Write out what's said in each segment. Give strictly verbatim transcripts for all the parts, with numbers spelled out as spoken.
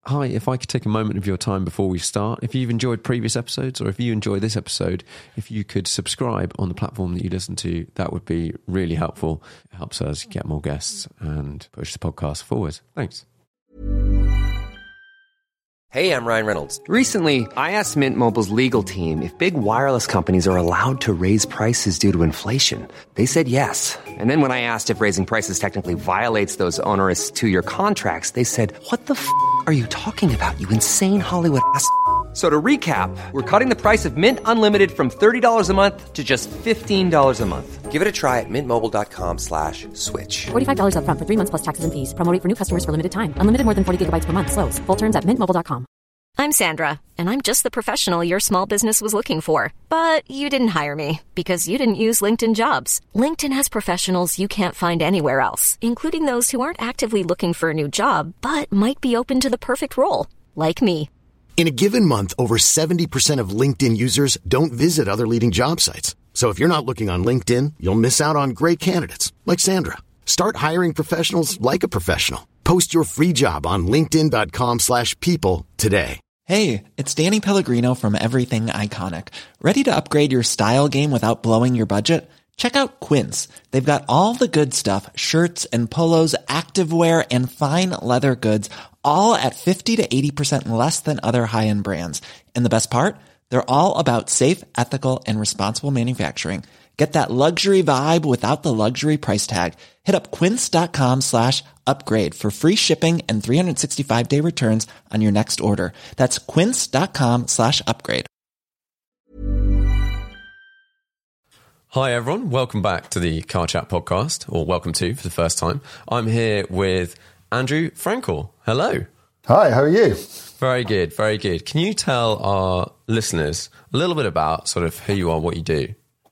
hi, if I could take a moment of your time before we start, if you've enjoyed previous episodes or if you enjoy this episode, if you could subscribe on the platform that you listen to, that would be really helpful. It helps us get more guests and push the podcast forward. Thanks. Hey, I'm Ryan Reynolds. Recently, I asked Mint Mobile's legal team if big wireless companies are allowed to raise prices due to inflation. They said yes. And then when I asked if raising prices technically violates those onerous two-year contracts, they said, what the f*** are you talking about, you insane Hollywood ass f- So to recap, we're cutting the price of Mint Unlimited from thirty dollars a month to just fifteen dollars a month. Give it a try at mintmobile.com slash switch. forty-five dollars up front for three months plus taxes and fees. Promo rate for new customers for limited time. Unlimited more than forty gigabytes per month. Slows full terms at mint mobile dot com. I'm Sandra, and I'm just the professional your small business was looking for. But you didn't hire me because you didn't use LinkedIn Jobs. LinkedIn has professionals you can't find anywhere else, including those who aren't actively looking for a new job, but might be open to the perfect role, like me. In a given month, over seventy percent of LinkedIn users don't visit other leading job sites. So if you're not looking on LinkedIn, you'll miss out on great candidates like Sandra. Start hiring professionals like a professional. Post your free job on linkedin.com slash people today. Hey, it's Danny Pellegrino from Everything Iconic. Ready to upgrade your style game without blowing your budget? Check out Quince. They've got all the good stuff, shirts and polos, activewear, and fine leather goods, all at fifty to eighty percent less than other high-end brands. And the best part? They're all about safe, ethical, and responsible manufacturing. Get that luxury vibe without the luxury price tag. Hit up quince.com slash upgrade for free shipping and three sixty-five day returns on your next order. That's quince.com slash upgrade. Hi, everyone. Welcome back to the Car Chat podcast, or welcome to for the first time. I'm here with Andrew Frankel. Hello. Hi, how are you? Very good, very good. Can you tell our listeners a little bit about sort of who you are, what you do?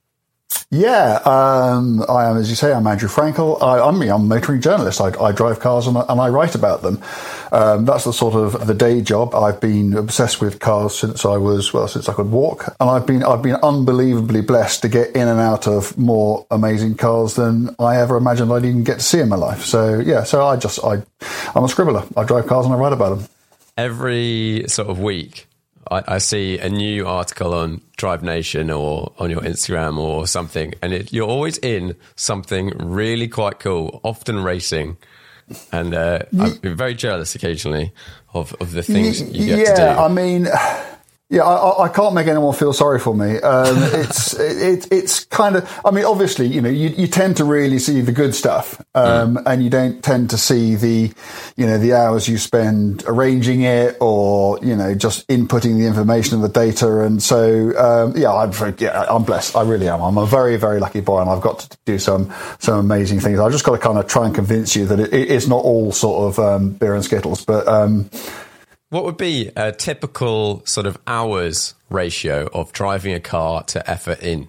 Yeah, um, I am, as you say, I'm Andrew Frankel. I, I'm, I'm a motoring journalist. I, I drive cars and I, and I write about them. Um, that's the sort of the day job. I've been obsessed with cars since I was, well, since I could walk. And I've been, I've been unbelievably blessed to get in and out of more amazing cars than I ever imagined I'd even get to see in my life. So, yeah, so I just, I, I'm a scribbler. I drive cars and I write about them. Every sort of week, I, I see a new article on Drive Nation or on your Instagram or something, and it, you're always in something really quite cool, often racing. And uh, I'm very jealous occasionally of, of the things you get yeah, to do. Yeah, I mean, yeah, I, I can't make anyone feel sorry for me. Um, it's it, it's kind of, I mean, obviously, you know, you, you tend to really see the good stuff, um, mm. and you don't tend to see the, you know, the hours you spend arranging it or, you know, just inputting the information and the data. And so, um, yeah, I'm very, yeah, I'm blessed. I really am. I'm a very, very lucky boy, and I've got to do some some amazing things. I've just got to kind of try and convince you that it, it's not all sort of um, beer and skittles, but. Um, What would be a typical sort of hours ratio of driving a car to effort in?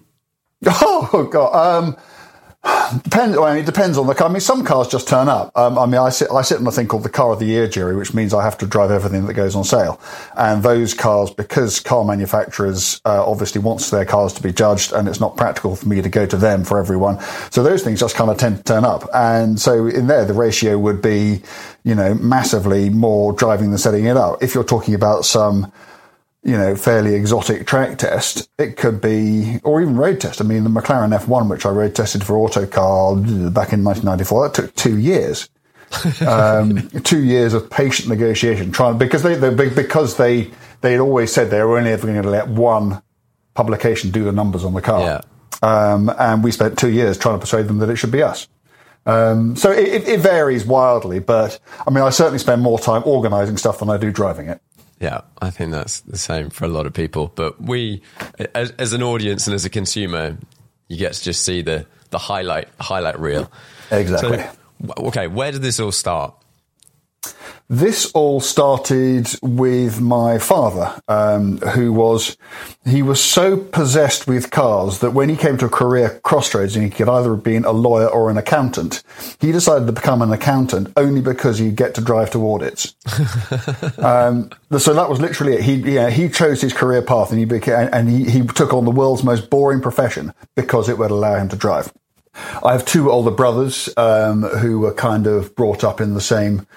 Oh, God. Um, depends, well, I mean, it depends on the car. I mean, some cars just turn up. Um, I mean, I sit, I sit on a thing called the Car of the Year jury, which means I have to drive everything that goes on sale. And those cars, because car manufacturers uh, obviously wants their cars to be judged, and it's not practical for me to go to them for everyone. So those things just kind of tend to turn up. And so in there, the ratio would be, you know, massively more driving than setting it up. If you're talking about some, you know, fairly exotic track test, it could be, or even road test. I mean, the McLaren F one, which I road tested for Autocar back in nineteen ninety-four, that took two years. um, two years of patient negotiation, trying because they, they because they they'd always said they were only ever going to let one publication do the numbers on the car. Yeah. Um, and we spent two years trying to persuade them that it should be us. Um, so it, it varies wildly, but I mean, I certainly spend more time organising stuff than I do driving it. Yeah, I think that's the same for a lot of people. But we, as, as an audience and as a consumer, you get to just see the, the highlight highlight reel. Exactly. So, okay, where did this all start? This all started with my father, um, who was, he was so possessed with cars that when he came to a career crossroads and he could either have been a lawyer or an accountant, he decided to become an accountant only because he'd get to drive to audits. um, so that was literally it. He, yeah, he chose his career path and he became, and he, he took on the world's most boring profession because it would allow him to drive. I have two older brothers, um, who were kind of brought up in the same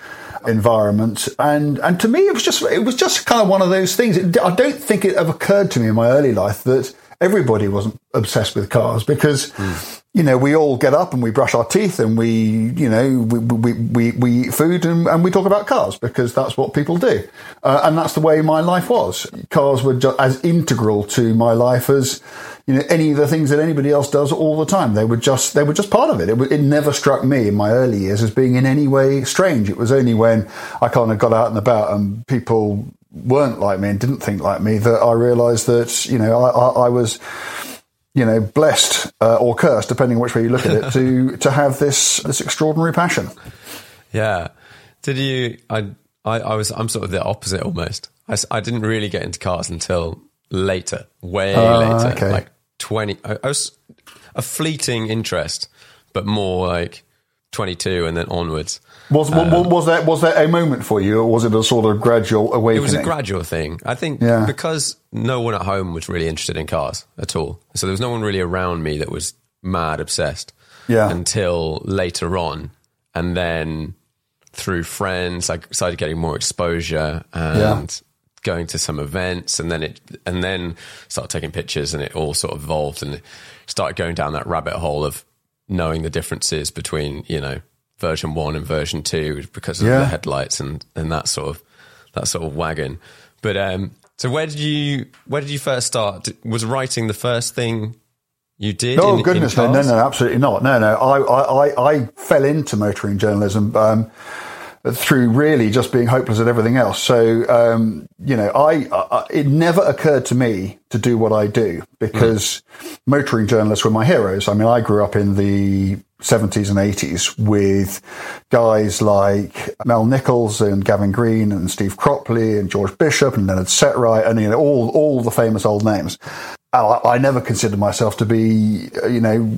environment. And and to me, it was just it was just kind of one of those things. It, I don't think it ever occurred to me in my early life that everybody wasn't obsessed with cars, because, mm. you know, we all get up and we brush our teeth and we, you know, we we, we, we eat food and, and we talk about cars because that's what people do. Uh, and that's the way my life was. Cars were just as integral to my life as, you know, any of the things that anybody else does all the time. They were just, they were just part of it. It, it never struck me in my early years as being in any way strange. It was only when I kind of got out and about and people weren't like me and didn't think like me that I realised that, you know, I, I, I was, you know, blessed uh, or cursed, depending on which way you look at it, to to have this this extraordinary passion. Yeah. Did you? I I, I was. I'm sort of the opposite almost. I, I didn't really get into cars until later, way uh, later, okay. like twenty. I, I was a fleeting interest, but more like twenty-two and then onwards. Was um, was that was that a moment for you, or was it a sort of gradual awakening? It was a gradual thing. I think yeah. because no one at home was really interested in cars at all. So there was no one really around me that was mad obsessed yeah. until later on. And then through friends, I started getting more exposure and yeah. going to some events, and then it and then started taking pictures, and it all sort of evolved and started going down that rabbit hole of knowing the differences between, you know, version one and version two because of yeah. the headlights and, and that sort of that sort of wagon. But um, so where did you where did you first start? Was writing the first thing you did? Oh in, goodness, in no, no, no, absolutely not. No, no. I I, I fell into motoring journalism um, through really just being hopeless at everything else. So um, you know, I, I it never occurred to me to do what I do because mm. motoring journalists were my heroes. I mean, I grew up in the seventies and eighties with guys like Mel Nichols and Gavin Green and Steve Cropley and George Bishop and Leonard Setright and, you know, all all the famous old names. I, I never considered myself to be, you know,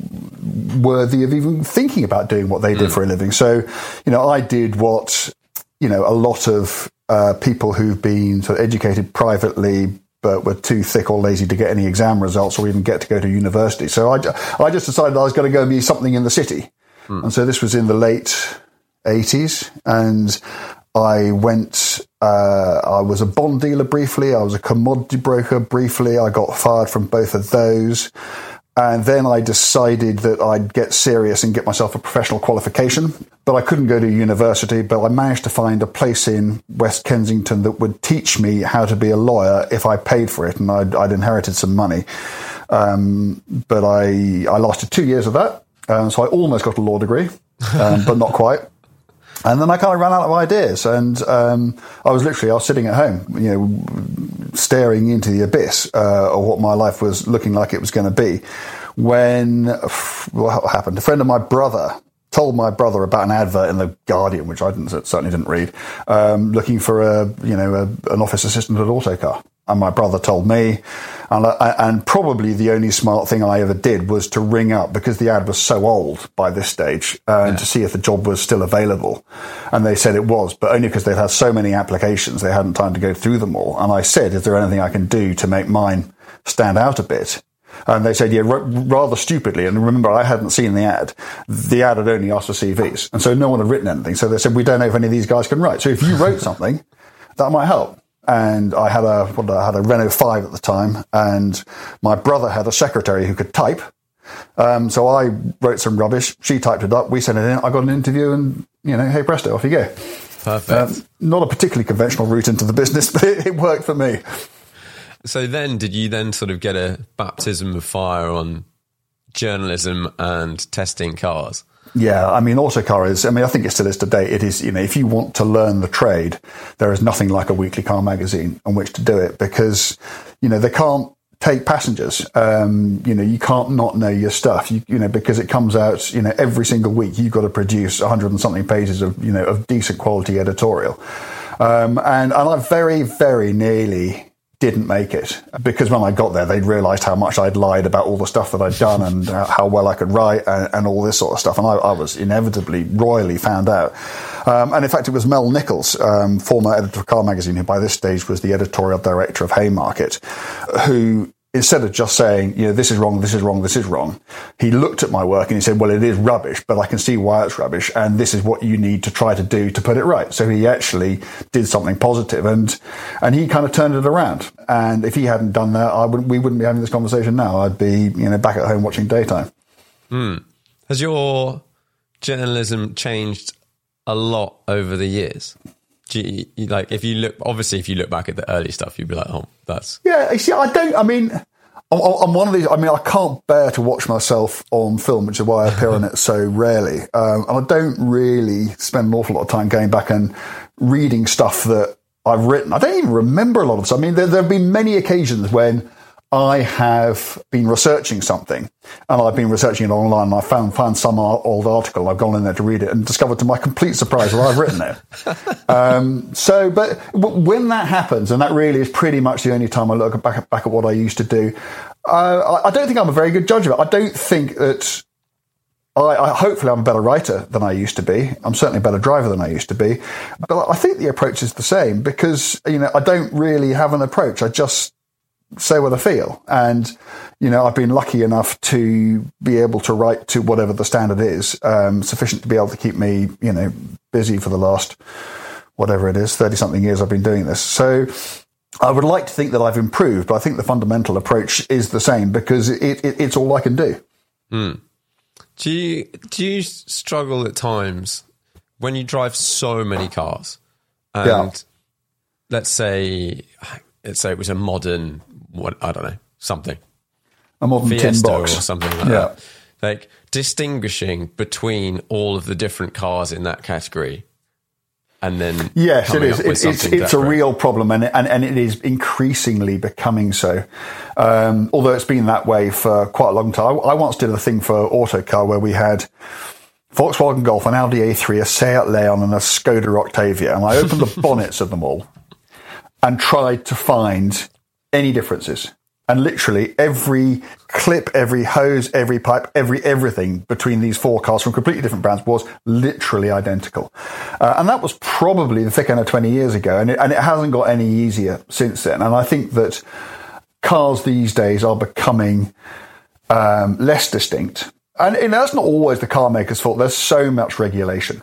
worthy of even thinking about doing what they did mm. for a living. So, you know, I did what, you know, a lot of uh, people who've been sort of educated privately but were too thick or lazy to get any exam results or even get to go to university. So I, I just decided I was going to go and be something in the city. Mm. And so this was in the late eighties. And I went, uh, I was a bond dealer briefly. I was a commodity broker briefly. I got fired from both of those. And then I decided that I'd get serious and get myself a professional qualification. But I couldn't go to university, but I managed to find a place in West Kensington that would teach me how to be a lawyer if I paid for it. And I'd, I'd inherited some money. Um, but I, I lasted two years of that. Um, so I almost got a law degree, um, but not quite. And then I kind of ran out of ideas. And um, I was literally, I was sitting at home, you know, staring into the abyss uh, of what my life was looking like it was going to be. When, what happened? A friend of my brother told my brother about an advert in the Guardian, which I didn't, certainly didn't read, um, looking for a, you know, a, an office assistant at Autocar. And my brother told me, and, I, and probably the only smart thing I ever did was to ring up, because the ad was so old by this stage, uh, yeah. to see if the job was still available. And they said it was, but only because they'd had so many applications, they hadn't time to go through them all. And I said, is there anything I can do to make mine stand out a bit? And they said, yeah, r- rather stupidly. And remember, I hadn't seen the ad. The ad had only asked for C Vs. And so no one had written anything. So they said, we don't know if any of these guys can write. So if you wrote something, that might help. And I had a, what, I had a Renault five at the time. And my brother had a secretary who could type. Um, so I wrote some rubbish. She typed it up. We sent it in. I got an interview and, you know, hey, presto, off you go. Perfect. Um, not a particularly conventional route into the business, but it, it worked for me. So then, did you then sort of get a baptism of fire on journalism and testing cars? Yeah, I mean, Autocar is, I mean, I think it still is today. It is, you know, if you want to learn the trade, there is nothing like a weekly car magazine on which to do it, because, you know, they can't take passengers. Um, you know, you can't not know your stuff, you, you know, because it comes out, you know, every single week. You've got to produce a hundred and something pages of, you know, of decent quality editorial. Um, and, and I very, very nearly didn't make it, because when I got there, they'd realised how much I'd lied about all the stuff that I'd done and how well I could write and, and all this sort of stuff. And I, I was inevitably, royally found out. Um, and in fact, it was Mel Nichols, um, former editor of Car Magazine, who by this stage was the editorial director of Haymarket, who instead of just saying, you know, this is wrong, this is wrong, this is wrong, he looked at my work and he said, well, it is rubbish, but I can see why it's rubbish, and this is what you need to try to do to put it right. So he actually did something positive, and and he kind of turned it around. And if he hadn't done that, I wouldn't, we wouldn't be having this conversation now. I'd be, you know, back at home watching Daytime. Hmm. Has your journalism changed a lot over the years? Do you, like, if you look, obviously, if you look back at the early stuff, you'd be like, oh, that's... Yeah, you see, I don't, I mean, I'm, I'm one of these, I mean, I can't bear to watch myself on film, which is why I appear on it so rarely. Um, and I don't really spend an awful lot of time going back and reading stuff that I've written. I don't even remember a lot of stuff. I mean, there, there have been many occasions when I have been researching something, and I've been researching it online, and I found, found some old article, I've gone in there to read it, and discovered to my complete surprise that I've written it. um, so, but when that happens, and that really is pretty much the only time I look back, back at what I used to do, uh, I, I don't think I'm a very good judge of it. I don't think that... I, I hopefully I'm a better writer than I used to be. I'm certainly a better driver than I used to be. But I think the approach is the same, because, you know, I don't really have an approach. I just say what I feel. And, you know, I've been lucky enough to be able to write to whatever the standard is, um, sufficient to be able to keep me, you know, busy for the last, whatever it is, thirty something years I've been doing this. So I would like to think that I've improved, but I think the fundamental approach is the same, because it, it, it's all I can do. Hmm. Do you, do you struggle at times when you drive so many cars and yeah. let's say, let's say it was a modern, what, I don't know, something. A modern Fiesta tin box. Or something like yeah. that. Like distinguishing between all of the different cars in that category, and then yes, it is. It's it's it's a real problem, and, and and it is increasingly becoming so. Um, although it's been that way for quite a long time. I, I once did a thing for Autocar where we had Volkswagen Golf, an Audi A three, a Seat Leon, and a Skoda Octavia, and I opened the bonnets of them all and tried to find any differences. And literally every clip, every hose, every pipe, every everything between these four cars from completely different brands was literally identical. Uh, and that was probably the thick end of twenty years ago. And it, and it hasn't got any easier since then. And I think that cars these days are becoming um, less distinct. And you know, that's not always the car maker's fault. There's so much regulation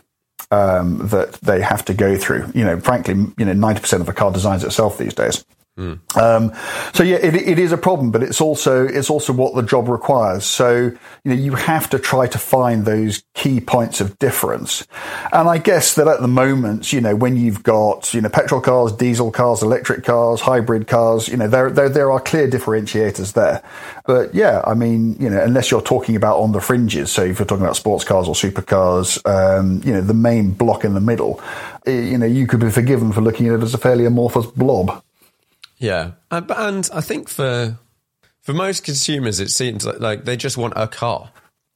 um, that they have to go through. You know, frankly, you know, ninety percent of a car designs itself these days. Mm. Um, so yeah, it, it is a problem, but it's also, it's also what the job requires. So, you know, you have to try to find those key points of difference. And I guess that at the moment, you know, when you've got, you know, petrol cars, diesel cars, electric cars, hybrid cars, you know, there, there, there are clear differentiators there. But yeah, I mean, you know, unless you're talking about on the fringes, so if you're talking about sports cars or supercars, um, you know, the main block in the middle, you know, you could be forgiven for looking at it as a fairly amorphous blob. Yeah, and, and I think for for most consumers, it seems like, like they just want a car,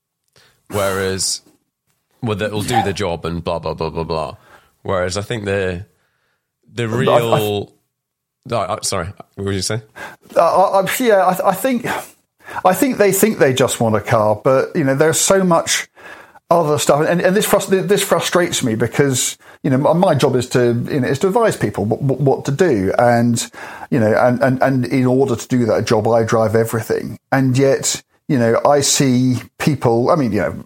whereas well, that will do the job and blah blah blah blah blah. Whereas I think the the real, I, I, oh, sorry, what would you say? Uh, I, yeah, I, I think I think they think they just want a car, but you know, there's so much other stuff, and, and this frust- this frustrates me because you know my job is to you know is to advise people what, what to do, and you know and, and and in order to do that job, I drive everything, and yet you know I see people. I mean, you know,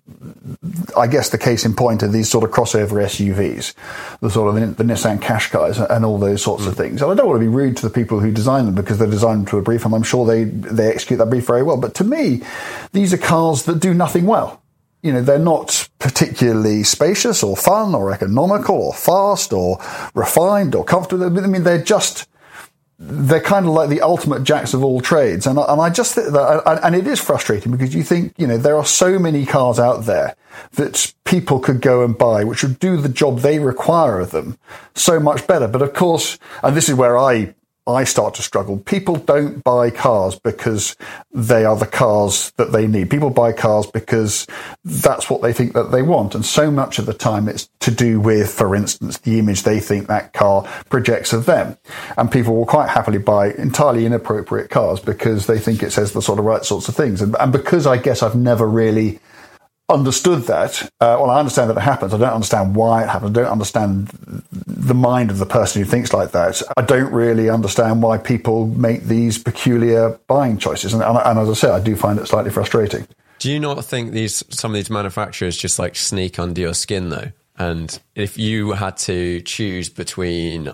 I guess the case in point are these sort of crossover S U Vs, the sort of the, the Nissan Qashqais and all those sorts mm. of things. And I don't want to be rude to the people who design them because they're designed to a brief, and I'm sure they they execute that brief very well. But to me, these are cars that do nothing well. You know, they're not particularly spacious or fun or economical or fast or refined or comfortable. I mean, they're just, they're kind of like the ultimate jacks of all trades. And I, and I just think that, and it is frustrating because you think, you know, there are so many cars out there that people could go and buy, which would do the job they require of them so much better. But of course, and this is where I, I start to struggle. People don't buy cars because they are the cars that they need. People buy cars because that's what they think that they want. And so much of the time it's to do with, for instance, the image they think that car projects of them. And people will quite happily buy entirely inappropriate cars because they think it says the sort of right sorts of things. And, and because I guess I've never really understood that. Uh, well, I understand that it happens. I don't understand why it happens. I don't understand the mind of the person who thinks like that. I don't really understand why people make these peculiar buying choices. And, and, and as I say, I do find it slightly frustrating. Do you not think these some of these manufacturers just like sneak under your skin though? And if you had to choose between,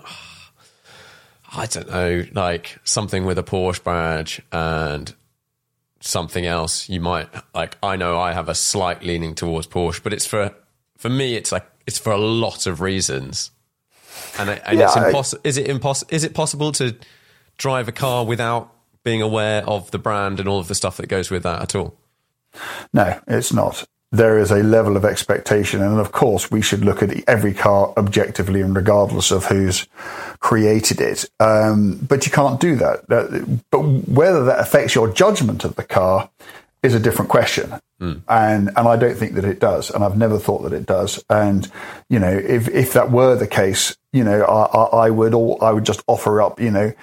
I don't know, like something with a Porsche badge and something else, you might like. I know I have a slight leaning towards Porsche, but it's for for me. It's like it's for a lot of reasons, and, and yeah, it's impossible. Is it impossible? Is it possible to drive a car without being aware of the brand and all of the stuff that goes with that at all? No, it's not. There is a level of expectation, and of course, we should look at every car objectively and regardless of who's created it. Um, but you can't do that. But whether that affects your judgment of the car is a different question. Mm. And and I don't think that it does, and I've never thought that it does. And you know, if if that were the case, you know, I, I, I would all I would just offer up, you know,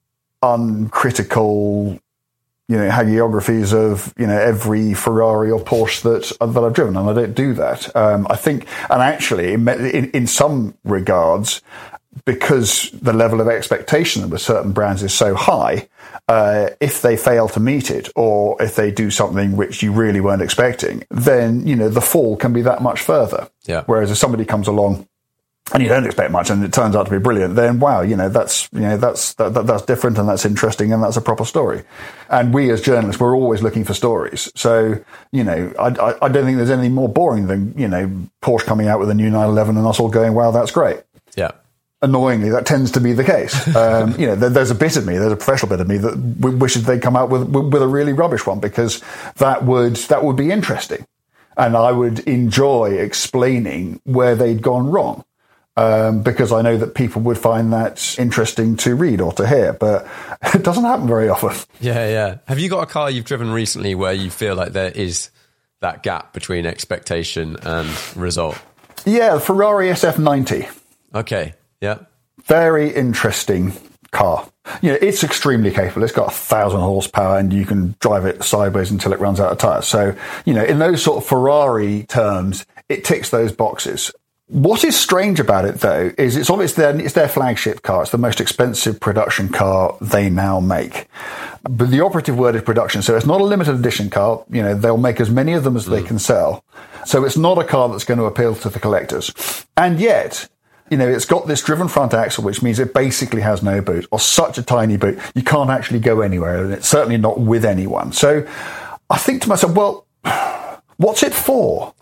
uncritical, you know, hagiographies of, you know, every Ferrari or Porsche that that I've driven, and I don't do that. Um, I think, and actually, in, in some regards, because the level of expectation with certain brands is so high, uh, if they fail to meet it, or if they do something which you really weren't expecting, then, you know, the fall can be that much further. Yeah. Whereas if somebody comes along and you don't expect much, and it turns out to be brilliant, then wow, you know, that's, you know, that's, that, that, that's different, and that's interesting, and that's a proper story. And we as journalists, we're always looking for stories. So, you know, I, I, I don't think there's anything more boring than, you know, Porsche coming out with a new nine eleven and us all going, wow, that's great. Yeah. Annoyingly, that tends to be the case. Um, you know, there, there's a bit of me, there's a professional bit of me that w- wishes they'd come out with, with, with a really rubbish one, because that would, that would be interesting. And I would enjoy explaining where they'd gone wrong. Um, because I know that people would find that interesting to read or to hear, but it doesn't happen very often. Yeah, yeah. Have you got a car you've driven recently where you feel like there is that gap between expectation and result? Yeah, the Ferrari S F ninety. Okay, yeah. Very interesting car. You know, it's extremely capable. It's got a thousand horsepower, and you can drive it sideways until it runs out of tires. So, you know, in those sort of Ferrari terms, it ticks those boxes. What is strange about it, though, is it's obviously their, it's their flagship car. It's the most expensive production car they now make. But the operative word is production. So it's not a limited edition car. You know, they'll make as many of them as mm. they can sell. So it's not a car that's going to appeal to the collectors. And yet, you know, it's got this driven front axle, which means it basically has no boot, or such a tiny boot. You can't actually go anywhere, and it's certainly not with anyone. So I think to myself, well, what's it for?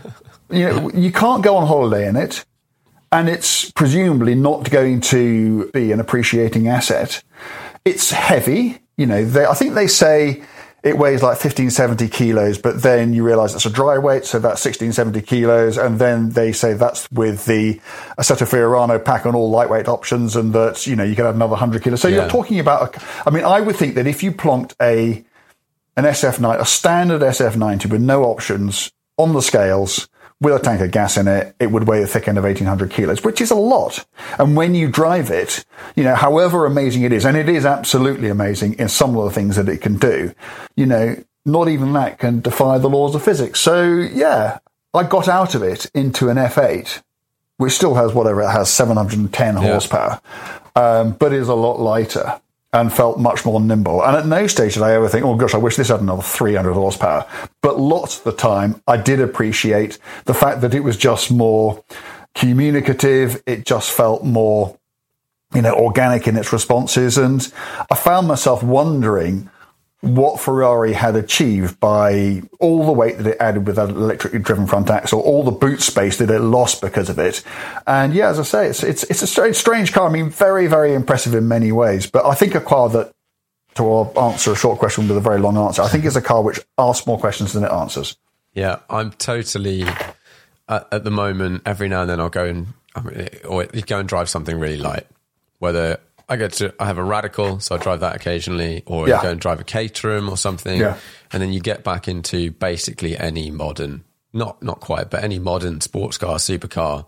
You know, you can't go on holiday in it, and it's presumably not going to be an appreciating asset. It's heavy. You know, they, I think they say it weighs like fifteen seventy kilos, but then you realize it's a dry weight, so that's sixteen seventy kilos. And then they say that's with the Assetto Fiorano pack on all lightweight options, and that, you know, you can add another one hundred kilos. So yeah. You're talking about, a, I mean, I would think that if you plonked a, an S F ninety, a standard S F ninety with no options on the scales, with a tank of gas in it, it would weigh a thick end of eighteen hundred kilos, which is a lot. And when you drive it, you know, however amazing it is, and it is absolutely amazing in some of the things that it can do, you know, not even that can defy the laws of physics. So, yeah, I got out of it into an F eight, which still has whatever it has, seven hundred ten yeah. horsepower, um, but is a lot lighter and felt much more nimble. And at no stage did I ever think, oh gosh, I wish this had another three hundred horsepower. But lots of the time, I did appreciate the fact that it was just more communicative. It just felt more, you know, organic in its responses. And I found myself wondering what Ferrari had achieved by all the weight that it added with that electrically driven front axle, all the boot space that it lost because of it. And yeah, as I say, it's it's it's a strange, strange car. I mean, very, very impressive in many ways. But I think a car that, to answer a short question with a very long answer, I think it's a car which asks more questions than it answers. Yeah, I'm totally, at, at the moment, every now and then I'll go and, I mean, or go and drive something really light, whether I go to, I have a Radical, so I drive that occasionally, or yeah. you go and drive a Caterham or something, yeah. and then you get back into basically any modern, not not quite, but any modern sports car, supercar,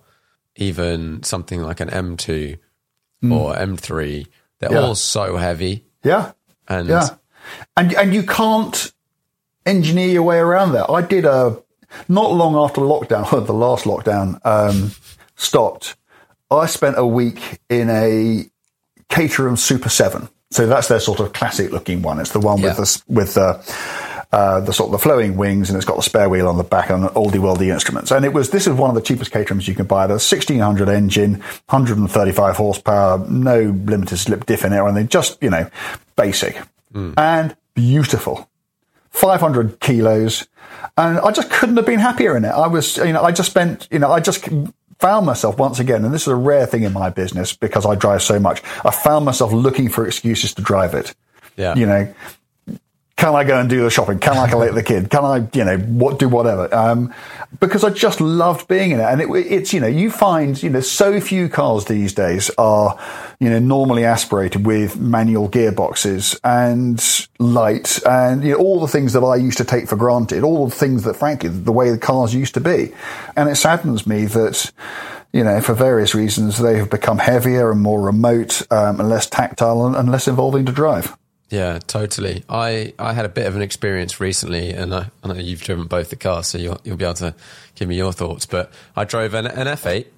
even something like an M two mm. or M three. They're yeah. all so heavy. Yeah, and yeah, and and you can't engineer your way around that. I did a not long after lockdown, the last lockdown um, stopped, I spent a week in a Caterham Super seven. So that's their sort of classic looking one. It's the one yeah. with the with the uh, the sort of the flowing wings, and it's got the spare wheel on the back and oldie worldy instruments. And it was this is one of the cheapest Caterhams you can buy. The sixteen hundred engine, one hundred thirty-five horsepower, no limited slip diff in it or anything. Just you know, basic mm. and beautiful. five hundred kilos, and I just couldn't have been happier in it. I was, you know, I just spent, you know, I just found myself once again, and this is a rare thing in my business because I drive so much. I found myself looking for excuses to drive it. Yeah. You know, can I go and do the shopping? Can I collect the kid? Can I, you know, what do whatever? Um, because I just loved being in it. And it, it's, you know, you find, you know, so few cars these days are, you know, normally aspirated with manual gearboxes and light and, you know, all the things that I used to take for granted, all the things that, frankly, the way the cars used to be. And it saddens me that, you know, for various reasons, they have become heavier and more remote um, and less tactile and, and less involving to drive. Yeah, totally. I, I had a bit of an experience recently, and I, I know you've driven both the cars, so you'll, you'll be able to give me your thoughts. But I drove an, an F eight.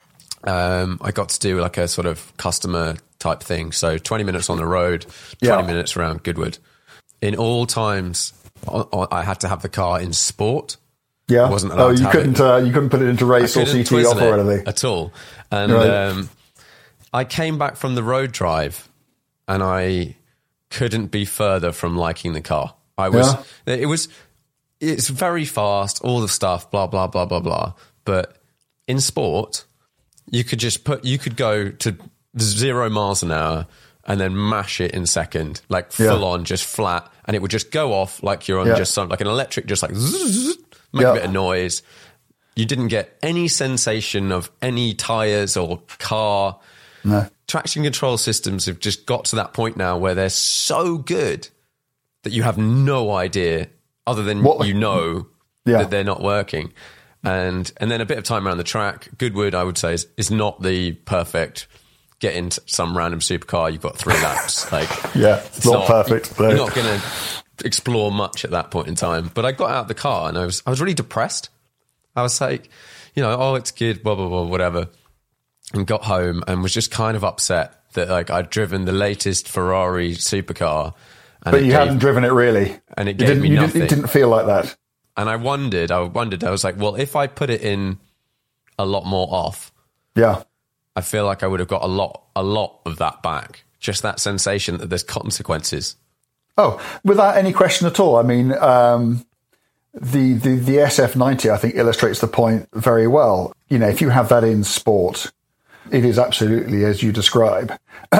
Um, I got to do like a sort of customer type thing. So twenty minutes on the road, twenty yeah. minutes around Goodwood. In all times, I had to have the car in sport. Yeah. I wasn't allowed oh, you to have couldn't. It. Uh, you couldn't put it into race or C T off or anything at all. And right. um, I came back from the road drive, and I couldn't be further from liking the car. I was. Yeah. It was. It's very fast. All the stuff. Blah blah blah blah blah. But in sport, you could just put. You could go to zero miles an hour and then mash it in second, like full yeah. on, just flat, and it would just go off like you're on yeah. just some like an electric, just like zzz, make yeah. a bit of noise. You didn't get any sensation of any tires or car. No. Traction control systems have just got to that point now where they're so good that you have no idea, other than what? you know yeah. that they're not working. And and then a bit of time around the track. Goodwood, I would say, is, is not the perfect get into some random supercar. You've got three laps. Like, yeah, it's, it's not, not perfect. You're not going to explore much at that point in time. But I got out of the car and I was I was really depressed. I was like, you know, oh, it's good, blah blah blah, whatever. And got home and was just kind of upset that like I'd driven the latest Ferrari supercar. And but you gave, hadn't driven it really. And it you gave me you nothing. Didn't, it didn't feel like that. And I wondered, I wondered, I was like, well, if I put it in a lot more off, yeah, I feel like I would have got a lot, a lot of that back. Just that sensation that there's consequences. Oh, without any question at all. I mean, um, the, the, the S F ninety, I think, illustrates the point very well. You know, if you have that in sport, it is absolutely as you describe.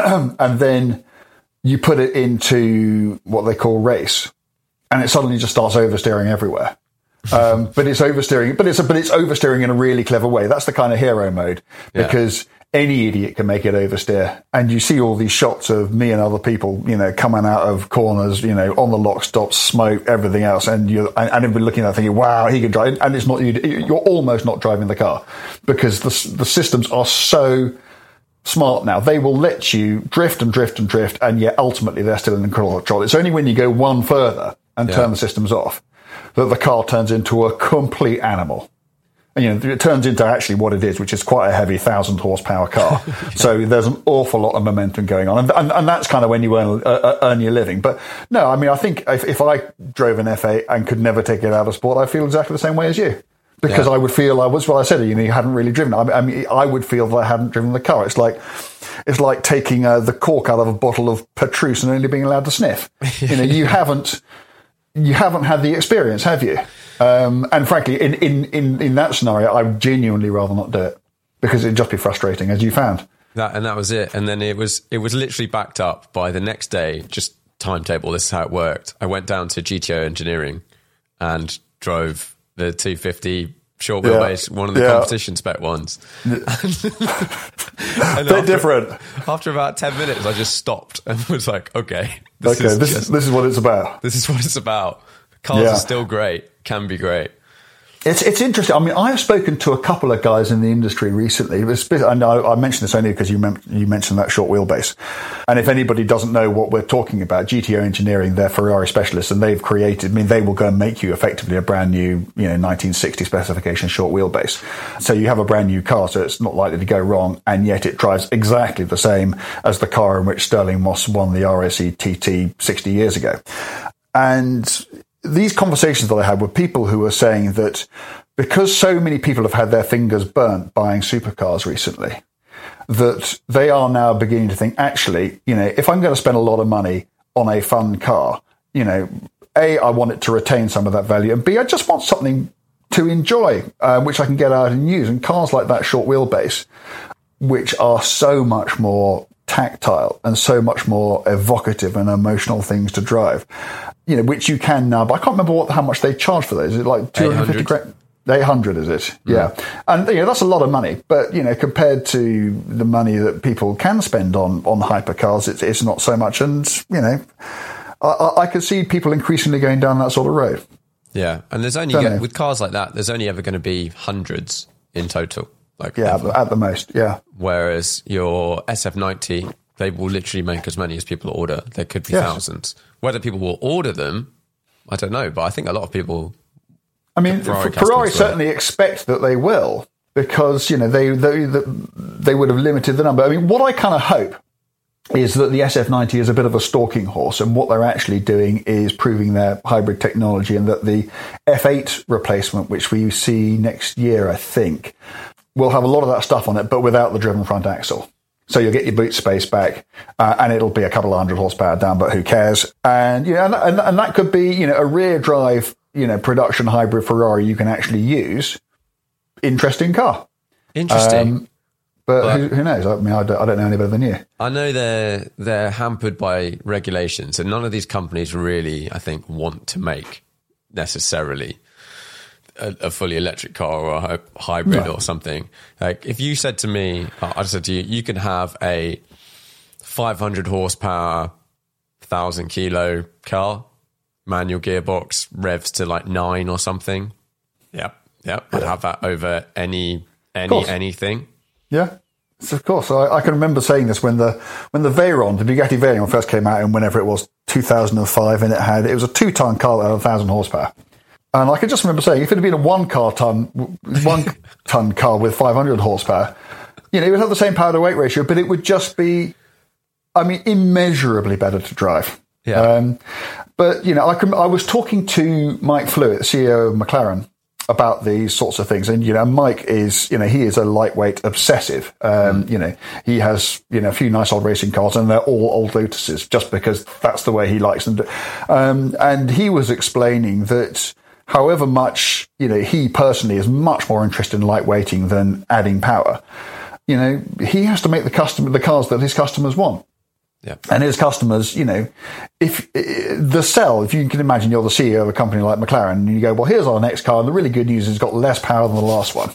And then you put it into what they call race, and it suddenly just starts oversteering everywhere. Um, but it's oversteering, but it's a, but it's oversteering in a really clever way. That's the kind of hero mode, because yeah. any idiot can make it oversteer. And you see all these shots of me and other people, you know, coming out of corners, you know, on the lock, stop, smoke, everything else. And you and, and everybody looking at it thinking, wow, he can drive. And it's not, you're almost not driving the car, because the, the systems are so smart now. They will let you drift and drift and drift, and yet ultimately they're still in control. It's only when you go one further and yeah. turn the systems off that the car turns into a complete animal. And, you know, it turns into actually what it is, which is quite a heavy thousand horsepower car. yeah. So there's an awful lot of momentum going on. And, and, and that's kind of when you earn, uh, earn your living. But no, I mean, I think if, if I drove an F eight and could never take it out of sport, I feel exactly the same way as you. Because yeah. I would feel I was, well, I said, you know, you hadn't really driven it. I mean, I would feel that I hadn't driven the car. It's like, it's like taking uh, the cork out of a bottle of Petrus and only being allowed to sniff. you know, you haven't, you haven't had the experience, have you? Um, and frankly, in, in, in, in that scenario, I would genuinely rather not do it, because it'd just be frustrating, as you found. That, and that was it. And then it was, it was literally backed up by the next day, just timetable. This is how it worked. I went down to G T O Engineering and drove the two fifty short wheelbase, yeah. one of the yeah. competition spec ones. They're after, different. After about ten minutes, I just stopped and was like, okay, this, okay, is, this, just, is, this is what it's about. This is what it's about. Cars yeah. are still great, can be great. It's it's interesting. I mean, I've spoken to a couple of guys in the industry recently. And I, I mentioned this only because you, mem- you mentioned that short wheelbase. And if anybody doesn't know what we're talking about, G T O Engineering, they're Ferrari specialists, and they've created, I mean, they will go and make you effectively a brand new, you know, nineteen sixty specification short wheelbase. So you have a brand new car, so it's not likely to go wrong, and yet it drives exactly the same as the car in which Sterling Moss won the R S E T T sixty years ago. And these conversations that I had were people who were saying that because so many people have had their fingers burnt buying supercars recently, that they are now beginning to think, actually, you know, if I'm going to spend a lot of money on a fun car, you know, A, I want it to retain some of that value, and B, I just want something to enjoy, uh, which I can get out and use. And cars like that short wheelbase, which are so much more tactile and so much more evocative and emotional things to drive, you know, which you can now, but I can't remember what how much they charge for those. Is it like two hundred fifty grand? eight hundred, is it? Mm. Yeah. And, you know, that's a lot of money, but, you know, compared to the money that people can spend on, on hypercars, it's, it's not so much. And, you know, I, I could see people increasingly going down that sort of road. Yeah. And there's only, go, with cars like that, there's only ever going to be hundreds in total. Like yeah, at the, at the most, yeah. Whereas your S F ninety, they will literally make as many as people order. There could be yes. thousands. Whether people will order them, I don't know. But I think a lot of people... I mean, Ferrari, Ferrari certainly expect that they will, because, you know, they, they, they would have limited the number. I mean, what I kind of hope is that the S F ninety is a bit of a stalking horse, and what they're actually doing is proving their hybrid technology, and that the F eight replacement, which we see next year, I think, will have a lot of that stuff on it, but without the driven front axle. So you'll get your boot space back, uh, and it'll be a couple of hundred horsepower down, but who cares? And, you know, and, and, and that could be, you know, a rear drive, you know, production hybrid Ferrari you can actually use. Interesting car. Interesting. Um, but but who, who knows? I mean, I don't, I don't know any better than you. I know they're, they're hampered by regulations, and none of these companies really, I think, want to make necessarily A, a fully electric car or a hybrid no. or something. Like, if you said to me, I said to you, you can have a five hundred horsepower, one thousand kilo car, manual gearbox, revs to like nine or something. Yep, yep. I'd have that over any any anything. Yeah, so of course. I, I can remember saying this when the when the Veyron, the Bugatti Veyron, first came out, and whenever it was two thousand five, and it had it was a two ton car that had one thousand horsepower. And I can just remember saying, if it had been a one car ton, one ton car with five hundred horsepower, you know, it would have the same power to weight ratio, but it would just be, I mean, immeasurably better to drive. Yeah. Um, but you know, I can, I was talking to Mike Flewitt, C E O of McLaren, about these sorts of things, and you know, Mike is, you know, he is a lightweight obsessive. Um, mm. You know, he has, you know, a few nice old racing cars, and they're all old Lotuses, just because that's the way he likes them. To, um, and he was explaining that, however much, you know, he personally is much more interested in lightweighting than adding power, you know, he has to make the customer, the cars that his customers want. Yeah. And his customers, you know, if the sell, if you can imagine you're the C E O of a company like McLaren, and you go, well, here's our next car, and the really good news is it's got less power than the last one.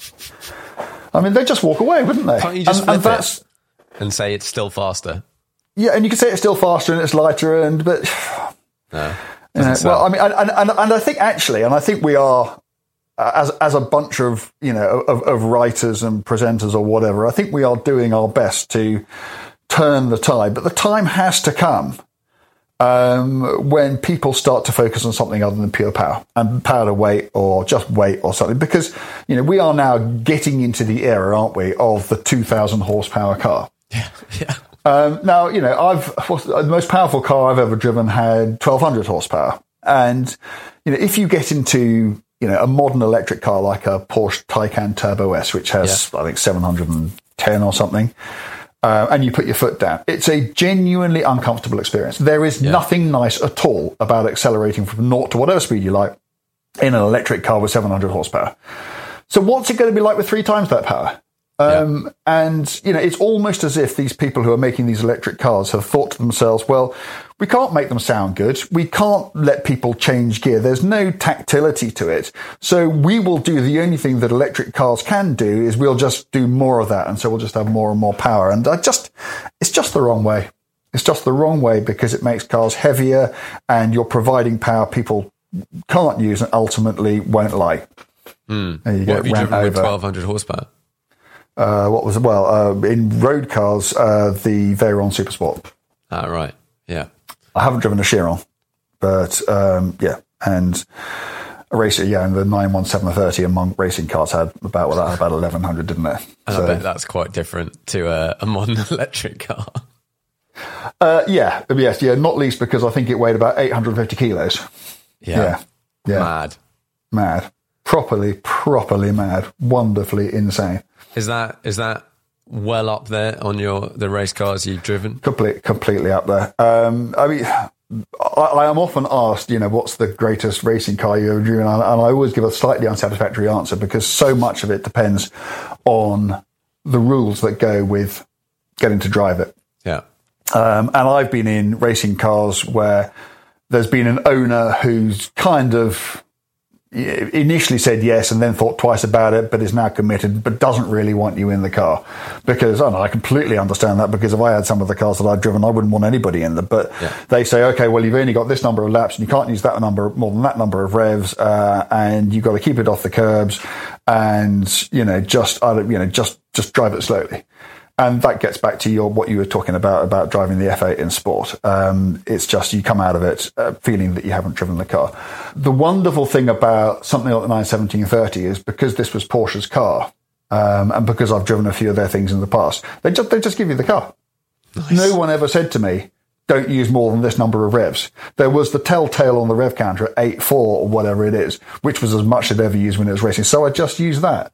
I mean, they'd just walk away, wouldn't they? Can't you just and, flip and that's, it and say it's still faster? Yeah, and you can say it's still faster and it's lighter, and but no. You know, well, I mean, and, and, and I think actually, and I think we are, uh, as as a bunch of, you know, of, of writers and presenters or whatever, I think we are doing our best to turn the tide. But the time has to come um, when people start to focus on something other than pure power and power to weight or just weight or something. Because, you know, we are now getting into the era, aren't we, of the two thousand horsepower car. Yeah, yeah. Um, now, you know, I've the most powerful car I've ever driven had twelve hundred horsepower. And, you know, if you get into, you know, a modern electric car like a Porsche Taycan Turbo S, which has, yeah. I think, seven hundred ten or something, uh, and you put your foot down, it's a genuinely uncomfortable experience. There is yeah. nothing nice at all about accelerating from naught to whatever speed you like in an electric car with seven hundred horsepower. So what's it going to be like with three times that power? Um, yeah. And, you know, it's almost as if these people who are making these electric cars have thought to themselves, well, we can't make them sound good. We can't let people change gear. There's no tactility to it. So we will do the only thing that electric cars can do is we'll just do more of that. And so we'll just have more and more power. And I just, it's just the wrong way. It's just the wrong way because it makes cars heavier and you're providing power people can't use and ultimately won't like. Mm. There you what go. have you ran driven with over. twelve hundred horsepower? Uh, what was it? Well, uh, in road cars, uh, the Veyron Supersport. Ah, right. Yeah. I haven't driven a Chiron, but um, yeah, and a racer, yeah, and the nine one seven thirty among racing cars had about well, that had about eleven hundred, didn't it? And So, I bet that's quite different to a, a modern electric car. uh, yeah, yes, yeah, not least because I think it weighed about eight hundred fifty kilos. Yeah. Yeah, yeah, Mad. mad, properly, properly mad, wonderfully insane. Is that is that well up there on your the race cars you've driven? Complete, completely up there. Um, I mean, I, I am often asked, you know, what's the greatest racing car you've ever driven? And I always give a slightly unsatisfactory answer because so much of it depends on the rules that go with getting to drive it. Yeah. Um, and I've been in racing cars where there's been an owner who's kind of initially said yes and then thought twice about it, but is now committed, but doesn't really want you in the car. Because, I don't know, I completely understand that, because if I had some of the cars that I've driven, I wouldn't want anybody in them. But yeah. they say, okay, well, you've only got this number of laps and you can't use that number, more than that number of revs, uh, and you've got to keep it off the curbs and, you know, just, I don't, you know, just, just drive it slowly. And that gets back to your what you were talking about, about driving the F eight in sport. Um, it's just you come out of it uh, feeling that you haven't driven the car. The wonderful thing about something like the nine seventeen thirty is because this was Porsche's car, um, and because I've driven a few of their things in the past, they just they just give you the car. Nice. No one ever said to me, don't use more than this number of revs. There was the telltale on the rev counter at eight four or whatever it is, which was as much as I'd ever used when it was racing. So I just used that.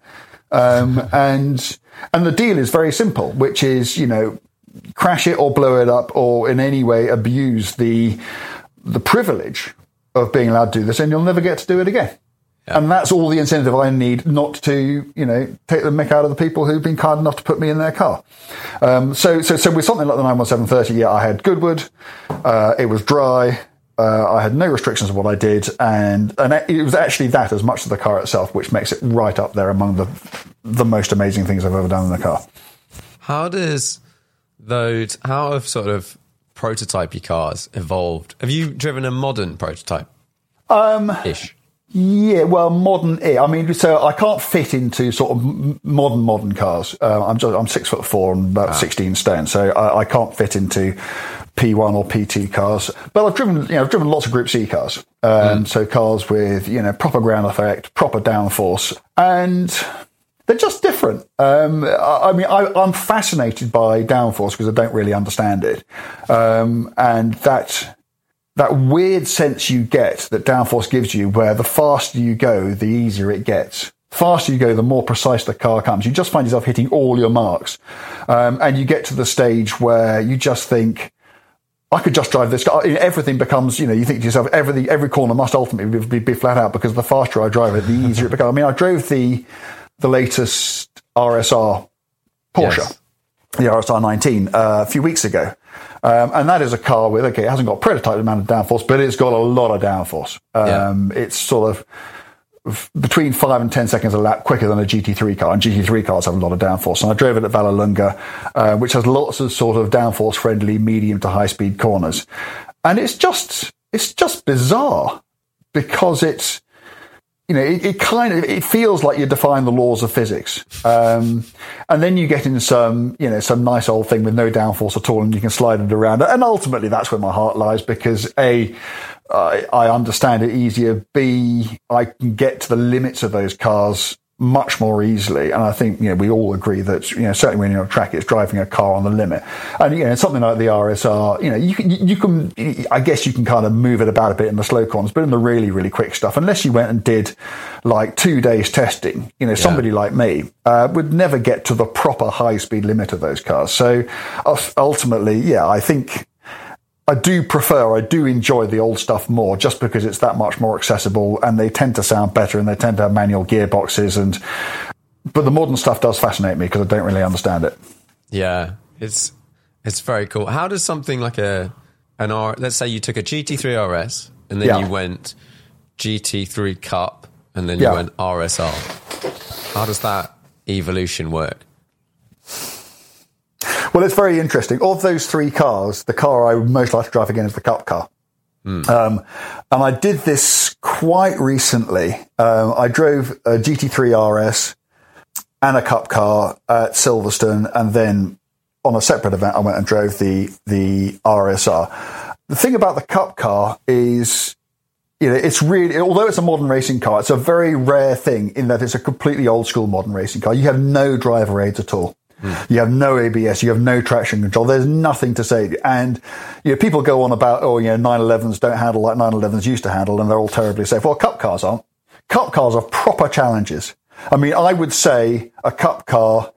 Um, and, and the deal is very simple, which is, you know, crash it or blow it up or in any way abuse the, the privilege of being allowed to do this, and you'll never get to do it again. Yeah. And that's all the incentive I need not to, you know, take the mick out of the people who've been kind enough to put me in their car. Um, so, so, so with something like the nine one seven thirty, yeah, I had Goodwood, uh, it was dry. Uh, I had no restrictions of what I did, and, and it was actually that as much as the car itself, which makes it right up there among the the most amazing things I've ever done in the car. How does those, how have sort of prototypey cars evolved? Have you driven a modern prototype? Um, Ish. Yeah, well, modern. I mean, so I can't fit into sort of modern modern cars. Uh, I'm just I'm six foot four and about ah. sixteen stone, so I, I can't fit into P one or P two cars. But I've driven, you know, I've driven lots of Group C cars. Um, mm. So cars with, you know, proper ground effect, proper downforce, and they're just different. Um, I, I mean, I, I'm fascinated by downforce because I don't really understand it, um, and that. That weird sense you get that downforce gives you, where the faster you go, the easier it gets. The faster you go, the more precise the car comes. You just find yourself hitting all your marks. Um, and you get to the stage where you just think, I could just drive this car. Everything becomes, you know, you think to yourself, everything, every corner must ultimately be, be flat out, because the faster I drive it, the easier it becomes. I mean, I drove the the latest R S R Porsche, yes. the R S R nineteen, uh, a few weeks ago. Um, and that is a car with, okay, it hasn't got a prototype amount of downforce, but it's got a lot of downforce. Um, yeah. It's sort of between five and ten seconds a lap quicker than a G T three car, and G T three cars have a lot of downforce. And I drove it at Vallelunga, uh, which has lots of sort of downforce-friendly medium to high-speed corners. And it's just, it's just bizarre, because it's, you know, it, it kind of, it feels like you're defying the laws of physics. Um, and then you get in some, you know, some nice old thing with no downforce at all, and you can slide it around. And ultimately that's where my heart lies, because A, I, I understand it easier. B, I can get to the limits of those cars much more easily. And I think, you know, we all agree that, you know, certainly when you're on track, it's driving a car on the limit. And, you know, something like the R S R, you know, you can, you can, I guess you can kind of move it about a bit in the slow corners, but in the really, really quick stuff, unless you went and did like two days testing, you know, yeah. somebody like me, uh, would never get to the proper high speed limit of those cars. So ultimately, yeah, I think, I do prefer, I do enjoy the old stuff more, just because it's that much more accessible, and they tend to sound better, and they tend to have manual gearboxes. And but the modern stuff does fascinate me because I don't really understand it. Yeah, it's it's very cool. How does something like a an R? Let's say you took a G T three R S and then yeah. you went G T three Cup and then you yeah. went R S R. How does that evolution work? Well, it's very interesting. Of those three cars, the car I would most like to drive again is the Cup car. Mm. Um, and I did this quite recently. Um, I drove a G T three R S and a Cup car at Silverstone, and then on a separate event, I went and drove the the R S R. The thing about the Cup car is, you know, it's really, although it's a modern racing car, it's a very rare thing in that it's a completely old school modern racing car. You have no driver aids at all. Mm. You have no A B S. You have no traction control. There's nothing to say. And, you know, people go on about, oh, you know, nine elevens don't handle like nine elevens used to handle, and they're all terribly safe. Well, Cup cars aren't. Cup cars are proper challenges. I mean, I would say a Cup car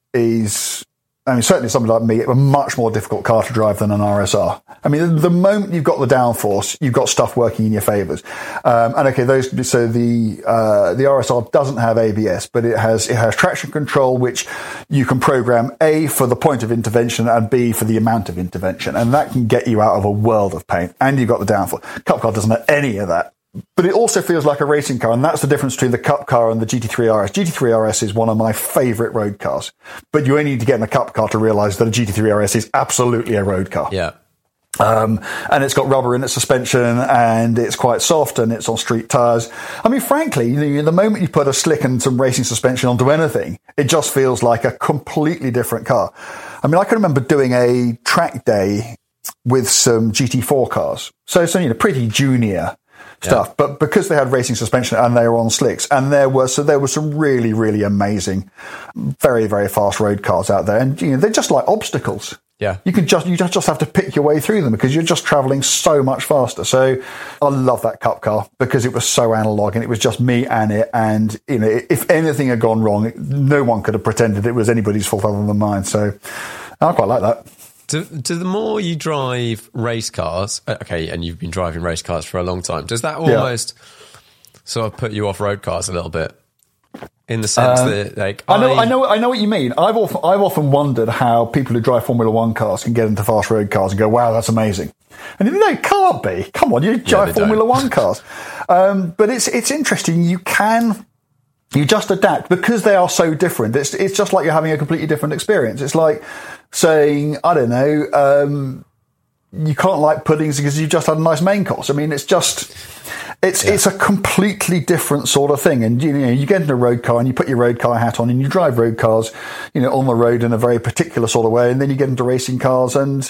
is, I mean, certainly somebody like me, a much more difficult car to drive than an R S R. I mean, the moment you've got the downforce, you've got stuff working in your favours. Um, and okay, those, so the, uh, the R S R doesn't have A B S, but it has, it has traction control, which you can program A for the point of intervention and B for the amount of intervention. And that can get you out of a world of pain. And you've got the downforce. Cup car doesn't have any of that. But it also feels like a racing car, and that's the difference between the Cup car and the G T three R S. G T three R S is one of my favourite road cars, but you only need to get in a Cup car to realise that a G T three R S is absolutely a road car. Yeah. Um, and it's got rubber in its suspension, and it's quite soft, and it's on street tyres. I mean, frankly, you know, the moment you put a slick and some racing suspension onto anything, it just feels like a completely different car. I mean, I can remember doing a track day with some G T four cars. So, so you know, pretty junior stuff, yeah. But because they had racing suspension and they were on slicks, and there were so there were some really, really amazing, very, very fast road cars out there, and you know, they're just like obstacles. Yeah, you can just you just just have to pick your way through them because you're just travelling so much faster. So I love that Cup car because it was so analog and it was just me and it. And you know, if anything had gone wrong, no one could have pretended it was anybody's fault other than mine. So I quite like that. Do, do the more you drive race cars, okay, and you've been driving race cars for a long time, does that almost yeah. sort of put you off road cars a little bit? In the sense um, that, like, I know, I, I know, I know what you mean. I've often, I've often wondered how people who drive Formula One cars can get into fast road cars and go, "Wow, that's amazing." And you know, it can't be. Come on, you drive yeah, Formula One cars. Um, but it's it's interesting. You can. You just adapt because they are so different. It's it's just like you're having a completely different experience. It's like saying, I don't know, um, you can't like puddings because you just had a nice main course. I mean, it's just, it's yeah. it's a completely different sort of thing. And you know, you get in a road car and you put your road car hat on and you drive road cars, you know, on the road in a very particular sort of way. And then you get into racing cars, and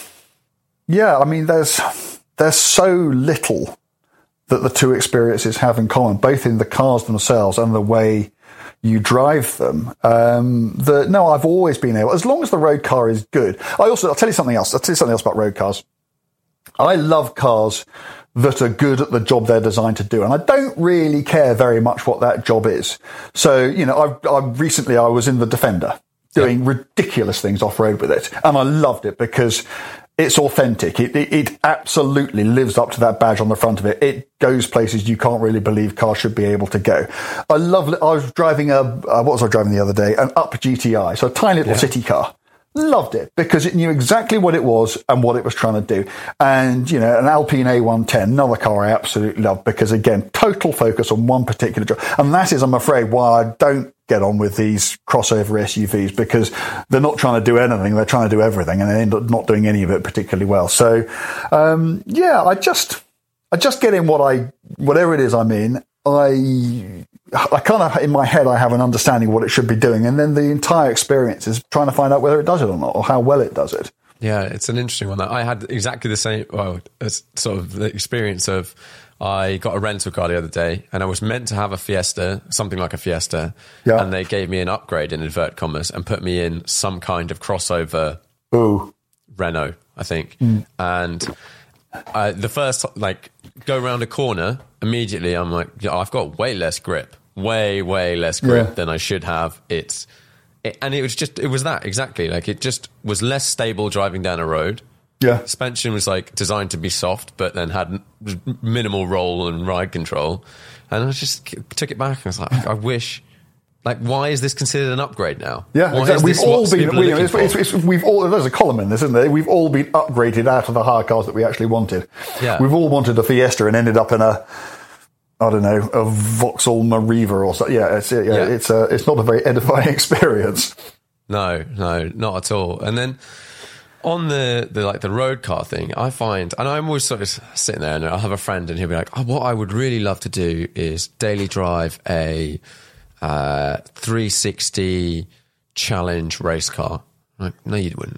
yeah, I mean, there's there's so little that the two experiences have in common, both in the cars themselves and the way you drive them. Um, that no, I've always been able, as long as the road car is good. I also, I'll tell you something else. I'll tell you something else about road cars. I love cars that are good at the job they're designed to do. And I don't really care very much what that job is. So, you know, I've, I've recently, I was in the Defender doing yeah. ridiculous things off-road with it. And I loved it because it's authentic. It, it, it absolutely lives up to that badge on the front of it. It goes places you can't really believe cars should be able to go. I love, I was driving a, uh, what was I driving the other day? An Up G T I. So a tiny little yeah. city car. Loved it because it knew exactly what it was and what it was trying to do. And, you know, an Alpine A one ten, another car I absolutely love because, again, total focus on one particular job. And that is, I'm afraid, why I don't get on with these crossover S U Vs, because they're not trying to do anything. They're trying to do everything, and they end up not doing any of it particularly well. So, um, yeah, I just, I just get in what I, whatever it is I'm in. I, I kind of, in my head, I have an understanding of what it should be doing. And then the entire experience is trying to find out whether it does it or not, or how well it does it. Yeah, it's an interesting one. I had exactly the same, well, it's sort of the experience of, I got a rental car the other day and I was meant to have a Fiesta, something like a Fiesta. Yeah. And they gave me an upgrade in inverted commas and put me in some kind of crossover Ooh. Renault, I think. Mm. And I, the first, like, go around a corner, immediately I'm like, yeah, I've got way less grip, way, way less grip yeah. than I should have. It's, it, and it was just, it was that exactly. Like, it just was less stable driving down a road. Yeah. Suspension was like designed to be soft, but then had minimal roll and ride control. And I just took it back and I was like, I wish, like, why is this considered an upgrade now? Yeah, why exactly. We've all been, we, it's, it's, it's, we've all, there's a column in this, isn't there? We've all been upgraded out of the hire cars that we actually wanted. Yeah. We've all wanted a Fiesta and ended up in a, I don't know, a Vauxhall Mariva or something. Yeah, it's, yeah, yeah. it's a, it's not a very edifying experience. No, no, not at all. And then on the, the like the road car thing, I find, and I'm always sort of sitting there and I'll have a friend and he'll be like, oh, what I would really love to do is daily drive a uh, three sixty challenge race car. I'm like, no, you wouldn't.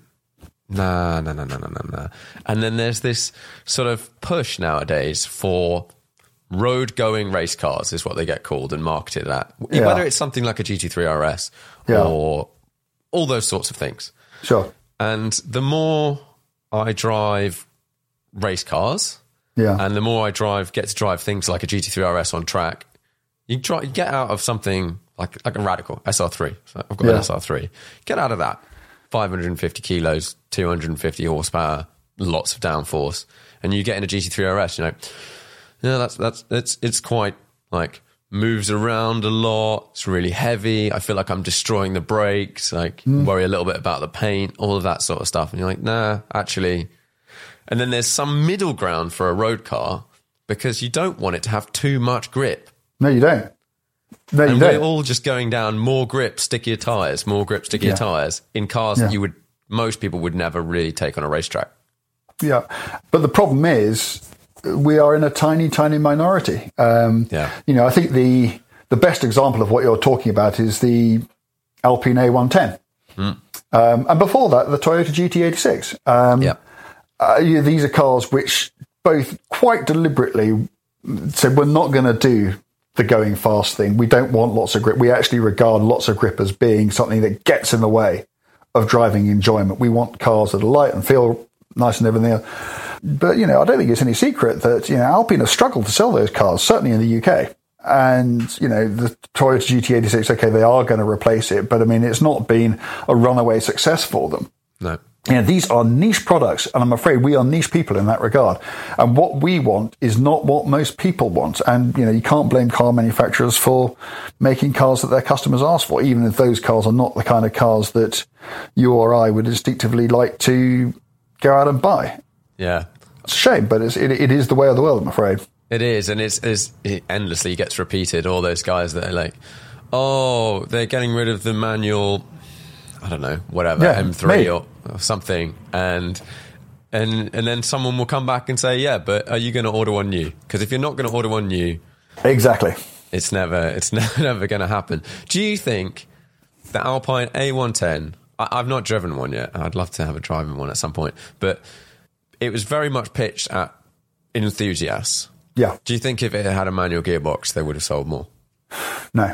Nah, nah, nah, nah, nah, nah, nah. And then there's this sort of push nowadays for road-going race cars is what they get called and marketed at. Yeah. Whether it's something like a G T three R S yeah. or all those sorts of things. Sure. And the more I drive race cars, yeah. and the more I drive, get to drive things like a G T three R S on track, you, try, you get out of something like, like a Radical S R three. So I've got yeah. an S R three. Get out of that. five hundred fifty kilos, two hundred fifty horsepower, lots of downforce. And you get in a G T three R S, you know, yeah, that's, that's, it's, it's quite like moves around a lot. It's really heavy. I feel like I'm destroying the brakes, like mm. worry a little bit about the paint, all of that sort of stuff. And you're like, nah, actually. And then there's some middle ground for a road car because you don't want it to have too much grip. No, you don't. No, you and don't. we're all just going down more grip, stickier tyres, more grip, stickier yeah. tyres in cars yeah. that you would, most people would never really take on a racetrack. Yeah. But the problem is, we are in a tiny, tiny minority. Um, yeah. You know, I think the the best example of what you're talking about is the Alpine A one ten. Mm. Um, and before that, the Toyota G T eighty-six. Um, yeah. Uh, you know, these are cars which both quite deliberately said, we're not going to do the going fast thing. We don't want lots of grip. We actually regard lots of grip as being something that gets in the way of driving enjoyment. We want cars that are light and feel nice and everything else. But, you know, I don't think it's any secret that, you know, Alpine have struggled to sell those cars, certainly in the U K. And, you know, the Toyota G T eighty-six, okay, they are going to replace it. But, I mean, it's not been a runaway success for them. No. You know, these are niche products, and I'm afraid we are niche people in that regard. And what we want is not what most people want. And, you know, you can't blame car manufacturers for making cars that their customers ask for, even if those cars are not the kind of cars that you or I would instinctively like to go out and buy. Yeah. It's a shame, but it's, it, it is the way of the world, I'm afraid. It is, and it's, it's it endlessly gets repeated. All those guys that are like, oh, they're getting rid of the manual, I don't know, whatever, yeah, M three or, or something, and and and then someone will come back and say, yeah, but are you going to order one new? Because if you're not going to order one new, exactly, it's never it's never, never going to happen. Do you think the Alpine A one ten? I, I've not driven one yet. I'd love to have a driving one at some point, but it was very much pitched at enthusiasts. Yeah. Do you think if it had a manual gearbox, they would have sold more? No.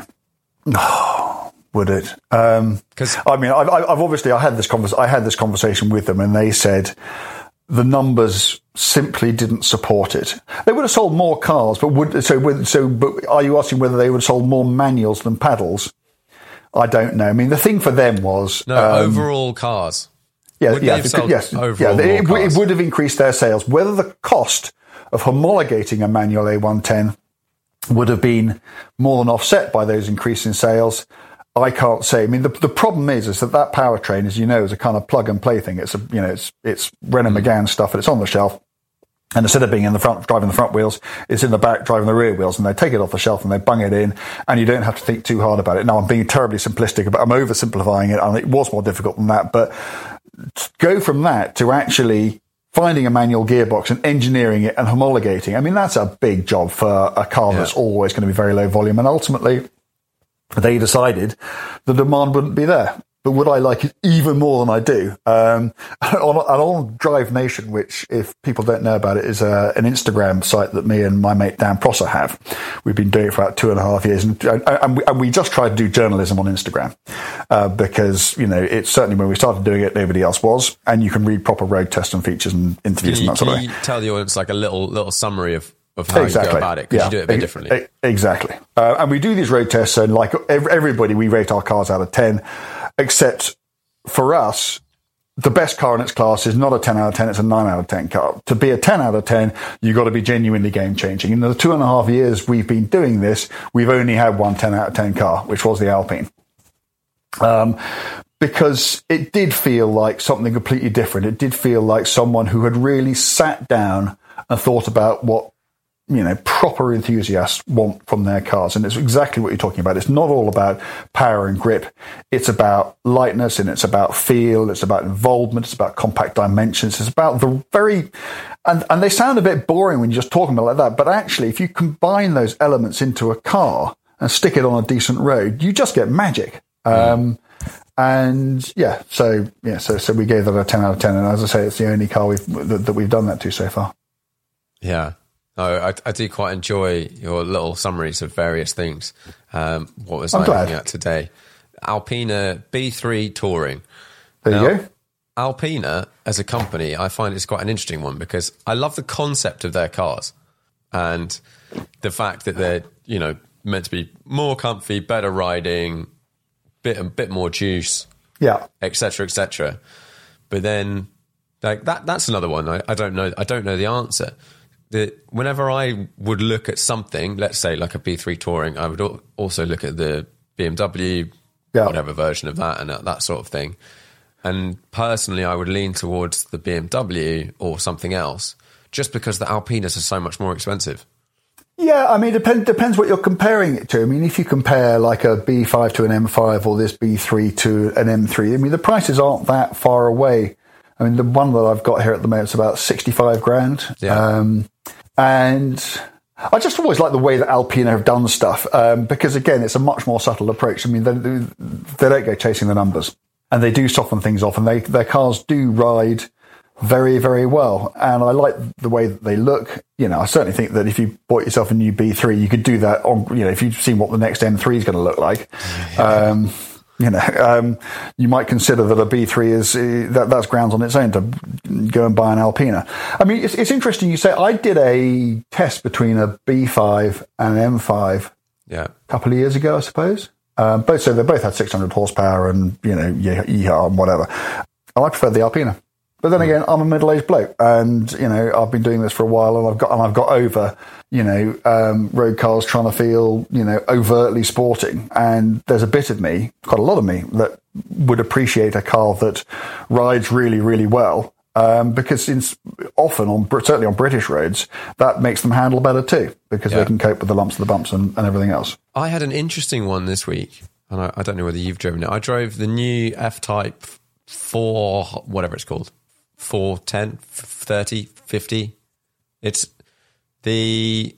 No. Would it? Because um, I mean, I've, I've obviously I had this convers- I had this conversation with them, and they said the numbers simply didn't support it. They would have sold more cars, but would so? Would, so, but are you asking whether they would have sold more manuals than paddles? I don't know. I mean, the thing for them was no um, overall cars. Yeah, would yeah, they have sold yes, overall yeah. It, more it cars? would have increased their sales. Whether the cost of homologating a manual A one ten would have been more than offset by those increase in sales, I can't say. I mean, the, the problem is, is that that powertrain, as you know, is a kind of plug and play thing. It's a, you know, it's, it's Renault Megane stuff, and it's on the shelf. And instead of being in the front, driving the front wheels, it's in the back, driving the rear wheels, and they take it off the shelf and they bung it in, and you don't have to think too hard about it. Now, I'm being terribly simplistic, but I'm oversimplifying it, and it was more difficult than that. But to go from that to actually finding a manual gearbox and engineering it and homologating, I mean, that's a big job for a car yeah. that's always going to be very low volume. And ultimately, they decided the demand wouldn't be there. But would I like it even more than I do? Um, on, on Drive Nation, which, if people don't know about it, is a, an Instagram site that me and my mate Dan Prosser have. We've been doing it for about two and a half years, and, and, we, and we just tried to do journalism on Instagram uh, because, you know, it's certainly when we started doing it, nobody else was, and you can read proper road tests and features and interviews you, and that sort of thing. thing. Can you tell the audience like a little little summary of of how exactly. you go about it, because yeah. you do it a bit differently. Exactly. Uh, and we do these road tests, and like everybody, we rate our cars out of ten, except for us, the best car in its class is not a ten out of ten, it's a nine out of ten car. To be a ten out of ten, you've got to be genuinely game-changing. In the two and a half years we've been doing this, we've only had one ten out of ten car, which was the Alpine. Um, because it did feel like something completely different. It did feel like someone who had really sat down and thought about what you know, proper enthusiasts want from their cars. And it's exactly what you're talking about. It's not all about power and grip. It's about lightness, and it's about feel. It's about involvement. It's about compact dimensions. It's about the very, and, and they sound a bit boring when you're just talking about it like that. But actually, if you combine those elements into a car and stick it on a decent road, you just get magic. Um, and yeah, so, yeah, so, so we gave that a ten out of ten. And as I say, it's the only car we've, that, that we've done that to so far. Yeah. Oh, I, I do quite enjoy your little summaries of various things. Um, what was I'm I glad. looking at today? Alpina B three Touring. There now, you go. Alpina, as a company, I find it's quite an interesting one because I love the concept of their cars and the fact that they're, you know, meant to be more comfy, better riding, bit a bit more juice, Yeah. et cetera, et cetera. But then, like that, that's another one. I, I don't know. I don't know the answer. That whenever I would look at something, let's say like a B three Touring, I would al- also look at the B M W, Yeah. whatever version of that, and that, that sort of thing. And personally, I would lean towards the B M W or something else, just because the Alpinas are so much more expensive. Yeah, I mean, depend, depends what you're comparing it to. I mean, if you compare like a B five to an M five or this B three to an M three, I mean, the prices aren't that far away. I mean, the one that I've got here at the moment is about sixty-five grand. Yeah. Um, and I just always like the way that Alpina have done stuff, um, because, again, it's a much more subtle approach. I mean, they, they don't go chasing the numbers, and they do soften things off, and they, their cars do ride very, very well. And I like the way that they look. You know, I certainly think that if you bought yourself a new B three, you could do that on, you know, if you've seen what the next M three is going to look like. Um, you know, um, you might consider that a B three is, uh, that that's grounds on its own to go and buy an Alpina. I mean, it's, it's interesting you say, I did a test between a B five and an M five Yeah. a couple of years ago, I suppose. Um, both, so they both had six hundred horsepower and, you know, yeehaw and whatever. And I preferred the Alpina. But then again, I'm a middle-aged bloke, and you know I've been doing this for a while, and I've got and I've got over you know um, road cars trying to feel you know overtly sporting, and there's a bit of me, quite a lot of me, that would appreciate a car that rides really, really well, um, because it's often on certainly on British roads that makes them handle better too, because Yeah. they can cope with the lumps, the bumps, and, and everything else. I had an interesting one this week, and I, I don't know whether you've driven it. I drove the new F-Type four, whatever it's called. four ten, thirty, fifty. It's the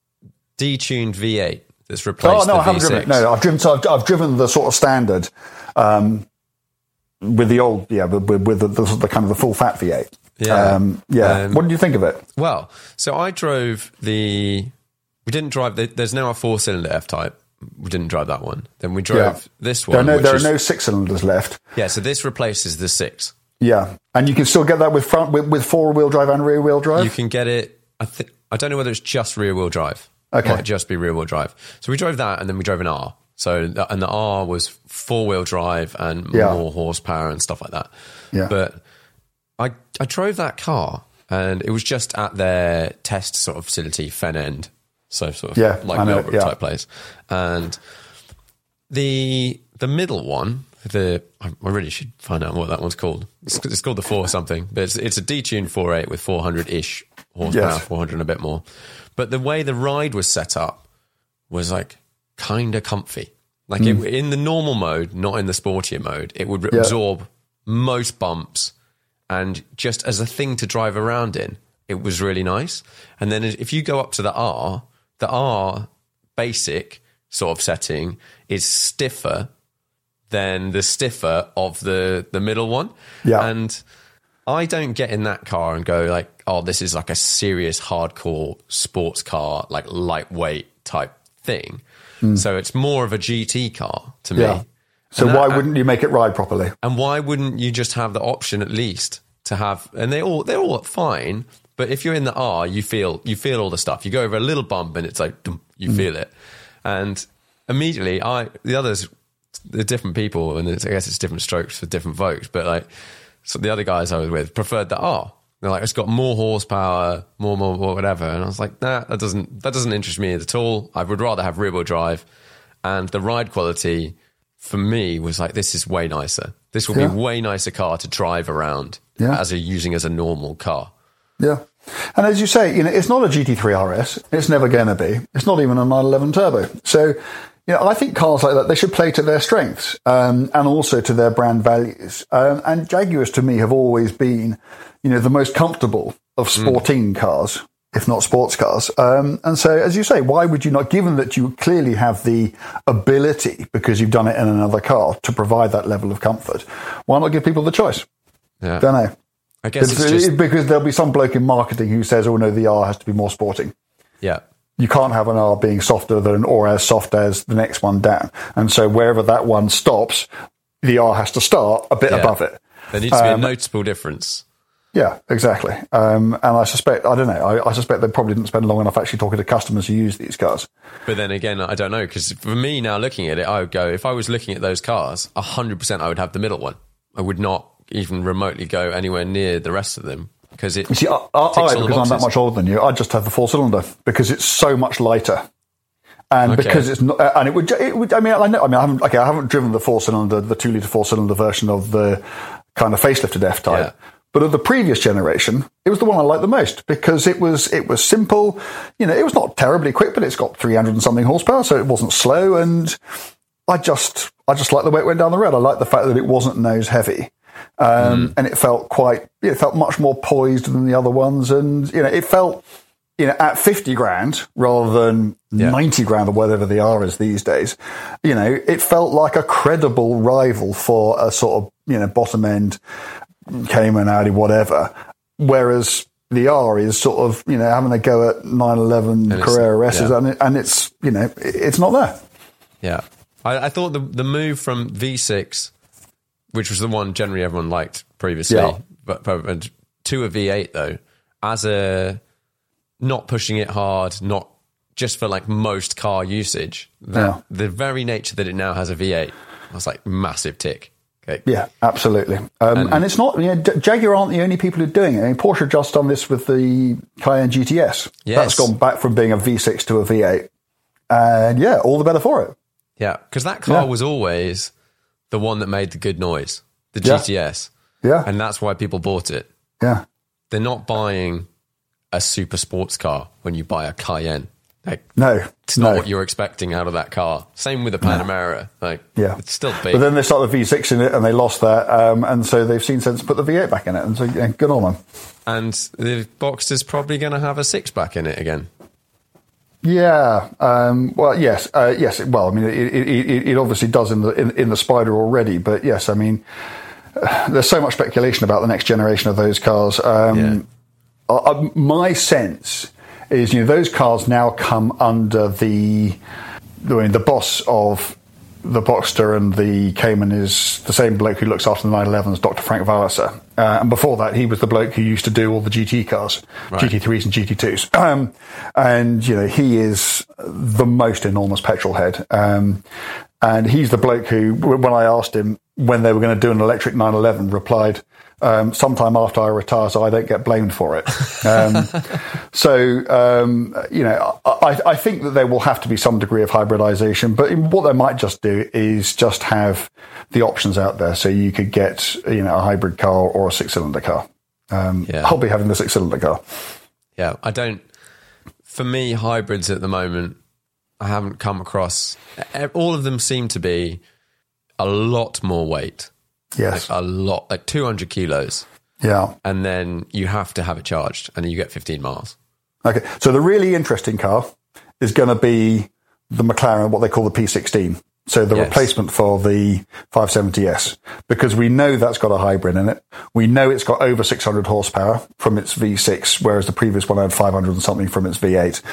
detuned V eight that's replaced Oh no, the I haven't V six. driven it. No, I've driven. So I've, I've driven the sort of standard um, with the old, yeah, with, with the, the, the kind of the full fat V eight. Yeah. um, yeah. Um, What did you think of it? Well, so I drove the. We didn't drive. The, there's now a four-cylinder F-Type. We didn't drive that one. Then we drove Yeah. this There are one. no, which there is, are no six cylinders left. Yeah, so this replaces the six. Yeah, and you can still get that with front with, with four wheel drive and rear wheel drive. You can get it. I think I don't know whether it's just rear wheel drive. Okay. It might just be rear wheel drive. So we drove that, and then we drove an R. So the- and the R was four wheel drive and Yeah. more horsepower and stuff like that. Yeah. But I I drove that car, and it was just at their test sort of facility, Fen End, so sort of Yeah, like I know, Millbrook yeah. type place, and the the middle one. The I really should find out what that one's called. It's, it's called the four something, but it's, it's a detuned four eight with four hundred ish horsepower, Yes. four hundred and a bit more. But the way the ride was set up was like kind of comfy. Like it, in the normal mode, not in the sportier mode, it would Yeah. absorb most bumps, and just as a thing to drive around in, it was really nice. And then if you go up to the R, the R basic sort of setting is stiffer than the stiffer of the, the middle one. Yeah. And I don't get in that car and go like, oh, this is like a serious hardcore sports car, like lightweight type thing. So it's more of a G T car to me. Yeah. So And why that- wouldn't you make it ride properly? And why wouldn't you just have the option at least to have? And they all they're all fine, but if you're in the R, you feel you feel all the stuff. You go over a little bump and it's like dum, you feel it, and immediately I the others, the different people, and it's, I guess it's different strokes for different folks. But like, so the other guys I was with preferred the R. They're like, it's got more horsepower, more, more, more, whatever. And I was like, nah, that doesn't that doesn't interest me at all. I would rather have rear wheel drive, and the ride quality for me was like, this is way nicer. This will Yeah. be way nicer car to drive around Yeah. as a using as a normal car. Yeah. And as you say, you know, it's not a G T three R S. It's never going to be. It's not even a nine eleven Turbo. So, you know, I think cars like that, they should play to their strengths um, and also to their brand values. Um, and Jaguars, to me, have always been, you know, the most comfortable of sporting mm. cars, if not sports cars. Um, and so, as you say, why would you not, given that you clearly have the ability, because you've done it in another car, to provide that level of comfort, why not give people the choice? Yeah. Don't know. I guess it's, it's just... because there'll be some bloke in marketing who says, oh no, the R has to be more sporting. Yeah. You can't have an R being softer than or as soft as the next one down. And so wherever that one stops, the R has to start a bit yeah. above it. There needs to be um, a noticeable difference. Yeah, exactly. Um, and I suspect, I don't know, I, I suspect they probably didn't spend long enough actually talking to customers who use these cars. But then again, I don't know, because for me now looking at it, I would go, if I was looking at those cars, one hundred percent I would have the middle one. I would not even remotely go anywhere near the rest of them. Because it you see, I, I, I because I'm that much older than you, I just have the four cylinder because it's so much lighter, and okay. because it's not, and it would, it would. I mean, I know. I mean, I haven't. Okay, I haven't driven the four cylinder, the two liter four cylinder version of the kind of facelifted F Type, yeah. but of the previous generation, it was the one I liked the most because it was it was simple. You know, it was not terribly quick, but it's got three hundred and something horsepower, so it wasn't slow. And I just I just liked the way it went down the road. I liked the fact that it wasn't nose heavy. Um, mm. And it felt quite, it felt much more poised than the other ones. And, you know, it felt, you know, at fifty grand rather than yeah. ninety grand or whatever the R is these days, you know, it felt like a credible rival for a sort of, you know, bottom end Cayman, Audi, whatever. Whereas the R is sort of, you know, having a go at nine eleven Carrera S's yeah. and, it, and it's, you know, it's not there. Yeah. I, I thought the, the move from V six, which was the one generally everyone liked previously, yeah. but, but to a V eight though, as a not pushing it hard, not just for like most car usage. That, yeah. The very nature that it now has a V eight, I was like massive tick. Okay. Yeah, absolutely. Um, and, and it's not, you know, Jaguar aren't the only people who are doing it. I mean, Porsche have just done this with the Cayenne G T S. Yes. That's gone back from being a V six to a V eight, and yeah, all the better for it. Yeah, because that car yeah. was always the one that made the good noise, the G T S. Yeah. yeah. And that's why people bought it. Yeah. They're not buying a super sports car when you buy a Cayenne. Like, no. It's not no. what you're expecting out of that car. Same with the Panamera. No. Like, yeah. It's still big. But then they started the V six in it and they lost that. Um, and so they've seen sense to put the V eight back in it. And so, yeah, good on them. And the Boxster's probably going to have a six back in it again. Yeah, um, well, yes, uh, yes. Well, I mean, it, it, it obviously does in the in, in the Spider already, but yes, I mean, uh, there's so much speculation about the next generation of those cars. Um, yeah. uh, my sense is, you know, those cars now come under the I mean, the boss of the Boxster and the Cayman is the same bloke who looks after the nine elevens, Doctor Frank Walliser. Uh, and before that, he was the bloke who used to do all the G T cars, right. G T threes and G T twos. Um, and, you know, he is the most enormous petrol head. Um, and he's the bloke who, when I asked him when they were going to do an electric nine eleven, replied, um, sometime after I retire so I don't get blamed for it. Um, so, um, you know, I, I think that there will have to be some degree of hybridization, but what they might just do is just have the options out there. So you could get, you know, a hybrid car or a six cylinder car. Um, yeah. I'll be having the six cylinder car. Yeah. I don't, for me, hybrids at the moment, I haven't come across, all of them seem to be a lot more weight. Yes. Like a lot, like two hundred kilos. Yeah. And then you have to have it charged and then you get fifteen miles. Okay. So the really interesting car is going to be the McLaren, what they call the P sixteen. So the yes. replacement for the five seventy S, because we know that's got a hybrid in it. We know it's got over six hundred horsepower from its V six, whereas the previous one had five hundred and something from its V eight.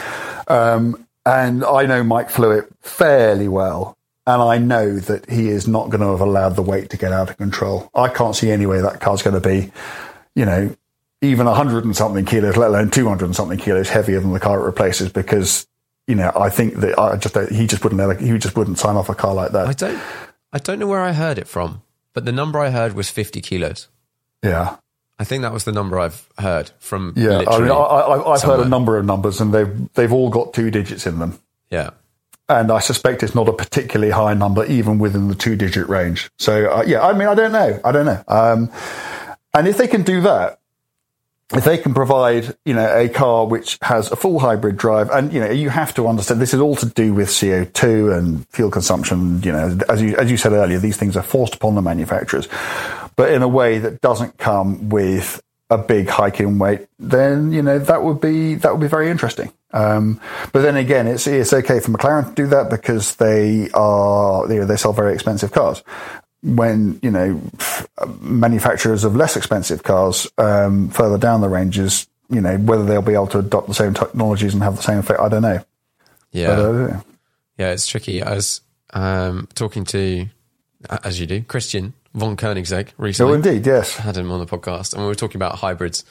Um, and I know Mike Flewitt fairly well. And I know that he is not going to have allowed the weight to get out of control. I can't see any way that car's going to be, you know, even one hundred and something kilos, let alone two hundred and something kilos heavier than the car it replaces, because, you know, I think that I just he just wouldn't let, he just wouldn't sign off a car like that. I don't I don't know where I heard it from, but the number I heard was fifty kilos. Yeah. I think that was the number I've heard from. Yeah, I mean, I, I, I've somewhere. heard a number of numbers, and they've they've all got two digits in them. Yeah. And I suspect it's not a particularly high number, even within the two-digit range. So, uh, yeah, I mean, I don't know. I don't know. Um, and if they can do that, if they can provide, you know, a car which has a full hybrid drive, and, you know, you have to understand this is all to do with C O two and fuel consumption. You know, as you, as you said earlier, these things are forced upon the manufacturers, but in a way that doesn't come with a big hike in weight, then, you know, that would be, that would be very interesting. Um, but then again, it's, it's okay for McLaren to do that because they are, you know, they sell very expensive cars. When, you know, manufacturers of less expensive cars um, further down the ranges, you know, whether they'll be able to adopt the same technologies and have the same effect, I don't know. Yeah. But, uh, yeah, it's tricky. I was um, talking to, as you do, Christian von Koenigsegg recently. Oh, indeed, yes. I had him on the podcast, and we were talking about hybrids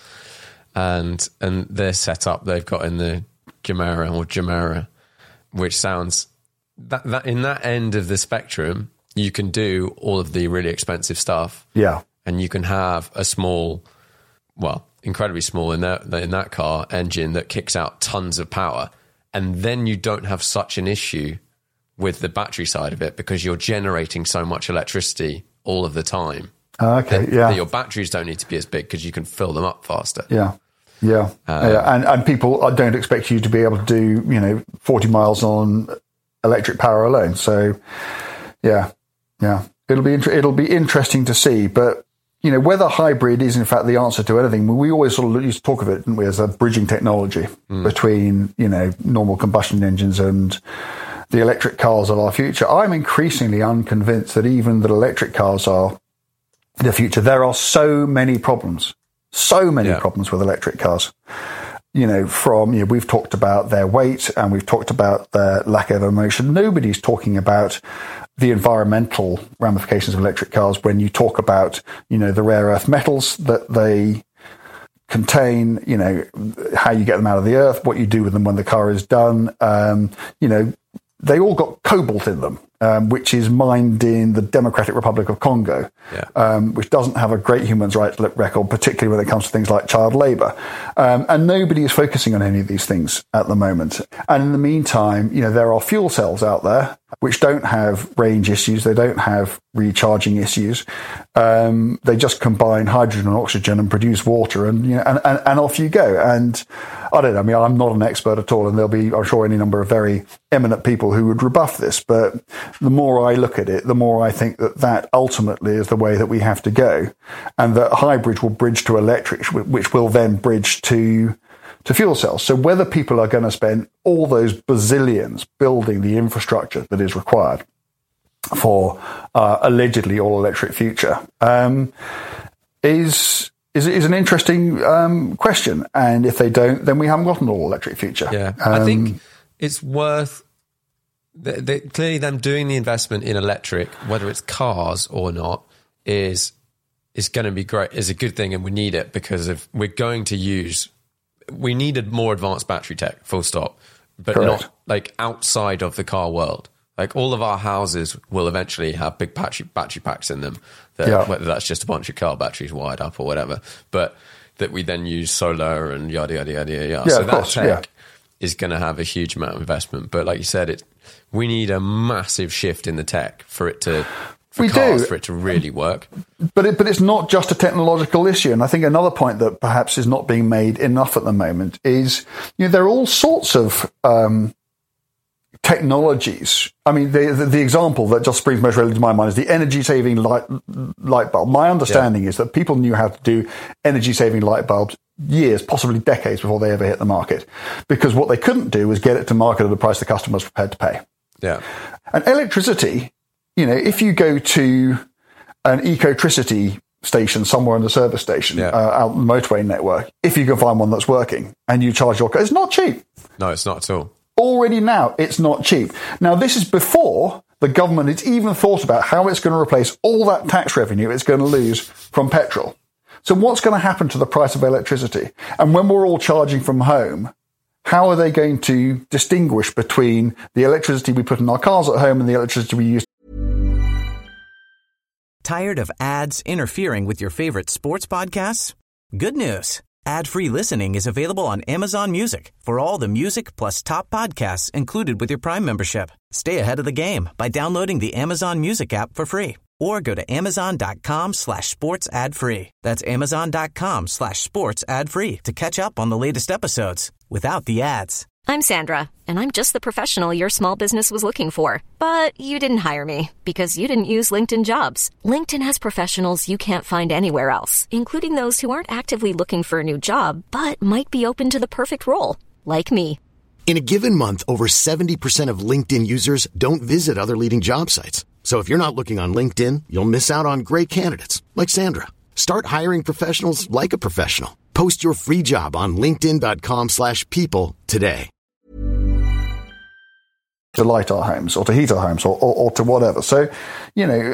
and and their setup they've got in the Gemera or Gemera, which sounds, that, that in that end of the spectrum, you can do all of the really expensive stuff. Yeah. And you can have a small, well, incredibly small in that, in that car engine that kicks out tons of power. And then you don't have such an issue with the battery side of it because you're generating so much electricity all of the time. Uh, okay, that, yeah. That your batteries don't need to be as big because you can fill them up faster. Yeah. Yeah. Um, yeah. And, and people don't expect you to be able to do, you know, forty miles on electric power alone. So, yeah. Yeah, it'll be inter- it'll be interesting to see, but you know whether hybrid is in fact the answer to anything. We always sort of used to talk of it, didn't we, as a bridging technology mm. between you know normal combustion engines and the electric cars of our future. I'm increasingly unconvinced that even that electric cars are the future. There are so many problems, so many yeah. problems with electric cars. You know, from, you know, we've talked about their weight and we've talked about their lack of emotion. Nobody's talking about the environmental ramifications of electric cars when you talk about, you know, the rare earth metals that they contain, you know, how you get them out of the earth, what you do with them when the car is done. Um, you know, they all got cobalt in them, um, which is mined in the Democratic Republic of Congo, yeah. um, which doesn't have a great human rights record, particularly when it comes to things like child labour. Um, and nobody is focusing on any of these things at the moment. And in the meantime, you know, there are fuel cells out there which don't have range issues. They don't have recharging issues. Um, they just combine hydrogen and oxygen and produce water, and you know, and, and, and off you go. And I don't know. I mean, I'm not an expert at all, and there'll be, I'm sure, any number of very eminent people who would rebuff this. But the more I look at it, the more I think that that ultimately is the way that we have to go, and that hybrid will bridge to electric, which will then bridge to to fuel cells. So whether people are going to spend all those bazillions building the infrastructure that is required for uh, allegedly all electric future um, is, is is an interesting um, question. And if they don't, then we haven't got an all electric future. Yeah, um, I think it's worth they, they, clearly them doing the investment in electric, whether it's cars or not, is is going to be great. Is a good thing, and we need it because if we're going to use. We needed more advanced battery tech, full stop, but Correct. not like outside of the car world. Like all of our houses will eventually have big battery battery packs in them, that, yeah. whether that's just a bunch of car batteries wired up or whatever, but that we then use solar and yada, yada, yada, yada. Yeah, so of that course, tech yeah. is going to have a huge amount of investment. But like you said, it we need a massive shift in the tech for it to... For we cars, do. for it to really work. But it, but it's not just a technological issue. And I think another point that perhaps is not being made enough at the moment is, you know, there are all sorts of um, technologies. I mean, the, the, the example that just springs most readily to my mind is the energy-saving light, light bulb. My understanding yeah. is that people knew how to do energy-saving light bulbs years, possibly decades before they ever hit the market. Because what they couldn't do was get it to market at a price the customer was prepared to pay. Yeah. And electricity... You know, if you go to an Ecotricity station somewhere in the service station yeah. uh, out on the motorway network, if you can find one that's working and you charge your car, it's not cheap. No, it's not at all. Already now, it's not cheap. Now, this is before the government has even thought about how it's going to replace all that tax revenue it's going to lose from petrol. So what's going to happen to the price of electricity? And when we're all charging from home, how are they going to distinguish between the electricity we put in our cars at home and the electricity we use? Tired of ads interfering with your favorite sports podcasts? Good news. Ad-free listening is available on Amazon Music for all the music plus top podcasts included with your Prime membership. Stay ahead of the game by downloading the Amazon Music app for free or go to amazon.com slash sports ad free. That's amazon.com slash sports ad free to catch up on the latest episodes without the ads. I'm Sandra, and I'm just the professional your small business was looking for. But you didn't hire me because you didn't use LinkedIn Jobs. LinkedIn has professionals you can't find anywhere else, including those who aren't actively looking for a new job, but might be open to the perfect role, like me. In a given month, over seventy percent of LinkedIn users don't visit other leading job sites. So if you're not looking on LinkedIn, you'll miss out on great candidates like Sandra. Start hiring professionals like a professional. Post your free job on linkedin.com slash people today. To light our homes or to heat our homes or, or, or to whatever. So, you know,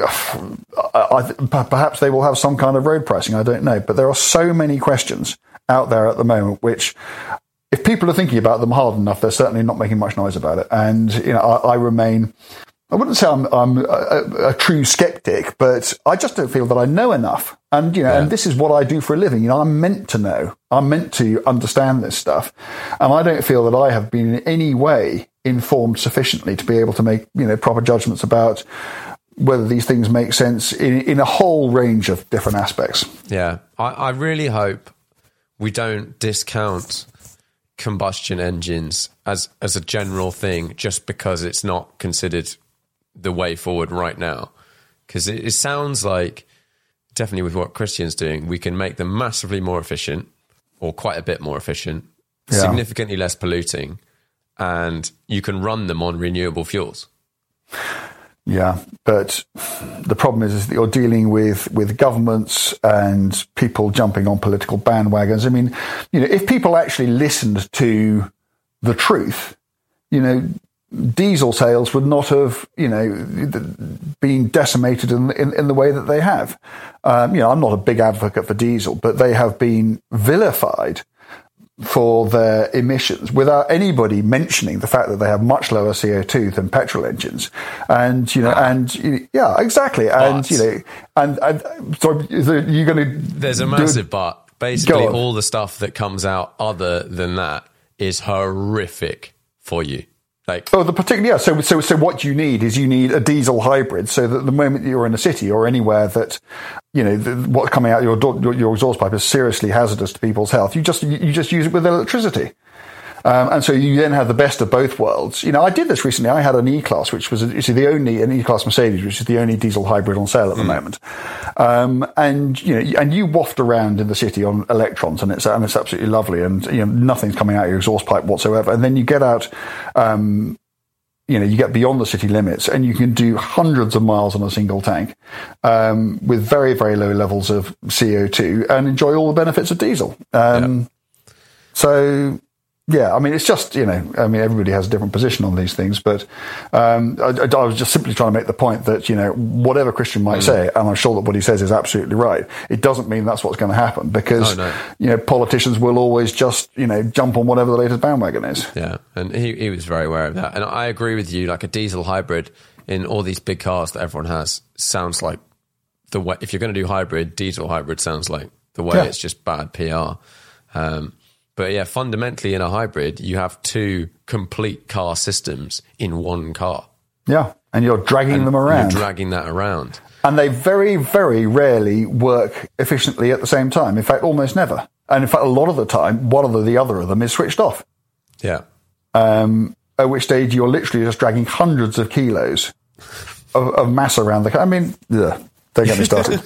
I, I, perhaps they will have some kind of road pricing. I don't know. But there are so many questions out there at the moment, which if people are thinking about them hard enough, they're certainly not making much noise about it. And, you know, I, I remain... I wouldn't say I'm, I'm a, a true skeptic, but I just don't feel that I know enough. And, you know, yeah. and this is what I do for a living. You know, I'm meant to know. I'm meant to understand this stuff. And I don't feel that I have been in any way informed sufficiently to be able to make, you know, proper judgments about whether these things make sense in, in a whole range of different aspects. Yeah. I, I really hope we don't discount combustion engines as, as a general thing just because it's not considered the way forward right now, because it, it sounds like, definitely with what Christian's doing, we can make them massively more efficient, or quite a bit more efficient, yeah. significantly less polluting, and you can run them on renewable fuels. Yeah, but the problem is, is that you're dealing with, with governments and people jumping on political bandwagons. I mean, you know, if people actually listened to the truth, you know, diesel sales would not have, you know, been decimated in, in, in the way that they have. Um, you know, I'm not a big advocate for diesel, but they have been vilified for their emissions without anybody mentioning the fact that they have much lower C O two than petrol engines. And, you know, and yeah, exactly. And, but, you know, and, and so you're going to... There's a massive but. Basically, all the stuff that comes out other than that is horrific for you. Like, oh, the particular, yeah. So, so, so what you need is you need a diesel hybrid, so that the moment you're in a city or anywhere that, you know, the, what's coming out your your, your exhaust pipe is seriously hazardous to people's health, you just you just use it with electricity, um, and so you then have the best of both worlds. You know, I did this recently. I had an E-Class, which was it's the only an E-Class Mercedes, which is the only diesel hybrid on sale at the mm. moment, um, and you know, and you waft around in the city on electrons, and it's and it's absolutely lovely, and you know, nothing's coming out of your exhaust pipe whatsoever, and then you get out. Um, You know, you get beyond the city limits and you can do hundreds of miles on a single tank um, with very, very low levels of C O two and enjoy all the benefits of diesel. Um, yeah. So, yeah, I mean, it's just, you know, I mean, everybody has a different position on these things, but um, I, I was just simply trying to make the point that, you know, whatever Christian might mm. say, and I'm sure that what he says is absolutely right, it doesn't mean that's what's going to happen because, oh, no. you know, politicians will always just, you know, jump on whatever the latest bandwagon is. Yeah, and he, he was very aware of that. And I agree with you, like a diesel hybrid in all these big cars that everyone has sounds like the way, if you're going to do hybrid, diesel hybrid sounds like the way yeah. it's just bad P R. Um But yeah, fundamentally in a hybrid, you have two complete car systems in one car. Yeah, and you're dragging and them around. You're dragging that around. And they very, very rarely work efficiently at the same time. In fact, almost never. And in fact, a lot of the time, one or the other of them is switched off. Yeah. Um, at which stage you're literally just dragging hundreds of kilos of, of mass around the car. I mean, ugh, don't get me started.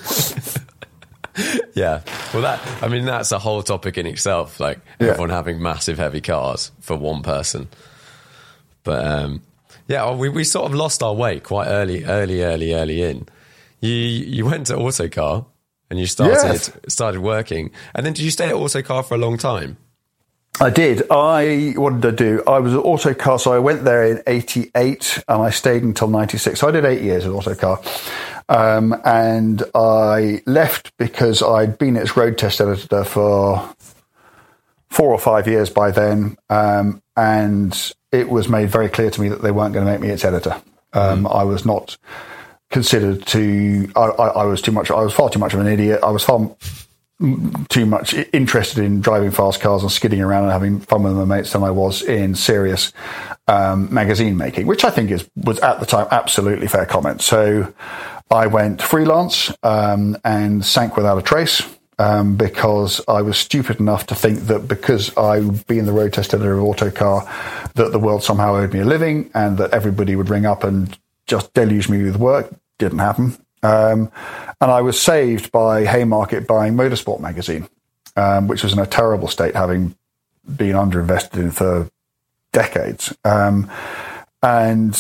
Yeah, well, that I mean, that's a whole topic in itself. Like yeah. everyone having massive, heavy cars for one person. But um, yeah, we we sort of lost our way quite early, early, early, early in. You you went to Autocar and you started yes. started working, and then did you stay at Autocar for a long time? I did. I what did I do? I was at Autocar, so I went there in eighty-eight, and I stayed until ninety-six. So I did eight years at Autocar. Um, and I left because I'd been its road test editor for four or five years by then. Um, and it was made very clear to me that they weren't going to make me its editor. Um, mm. I was not considered to, I, I, I was too much, I was far too much of an idiot. I was far, too much interested in driving fast cars and skidding around and having fun with my mates than I was in serious um, magazine making, which I think is was at the time absolutely fair comment. So I went freelance um, and sank without a trace um, because I was stupid enough to think that because I would be in the road test editor of Autocar, that the world somehow owed me a living and that everybody would ring up and just deluge me with work. Didn't happen. Um, and I was saved by Haymarket buying Motorsport magazine, um, which was in a terrible state, having been underinvested in for decades. Um, and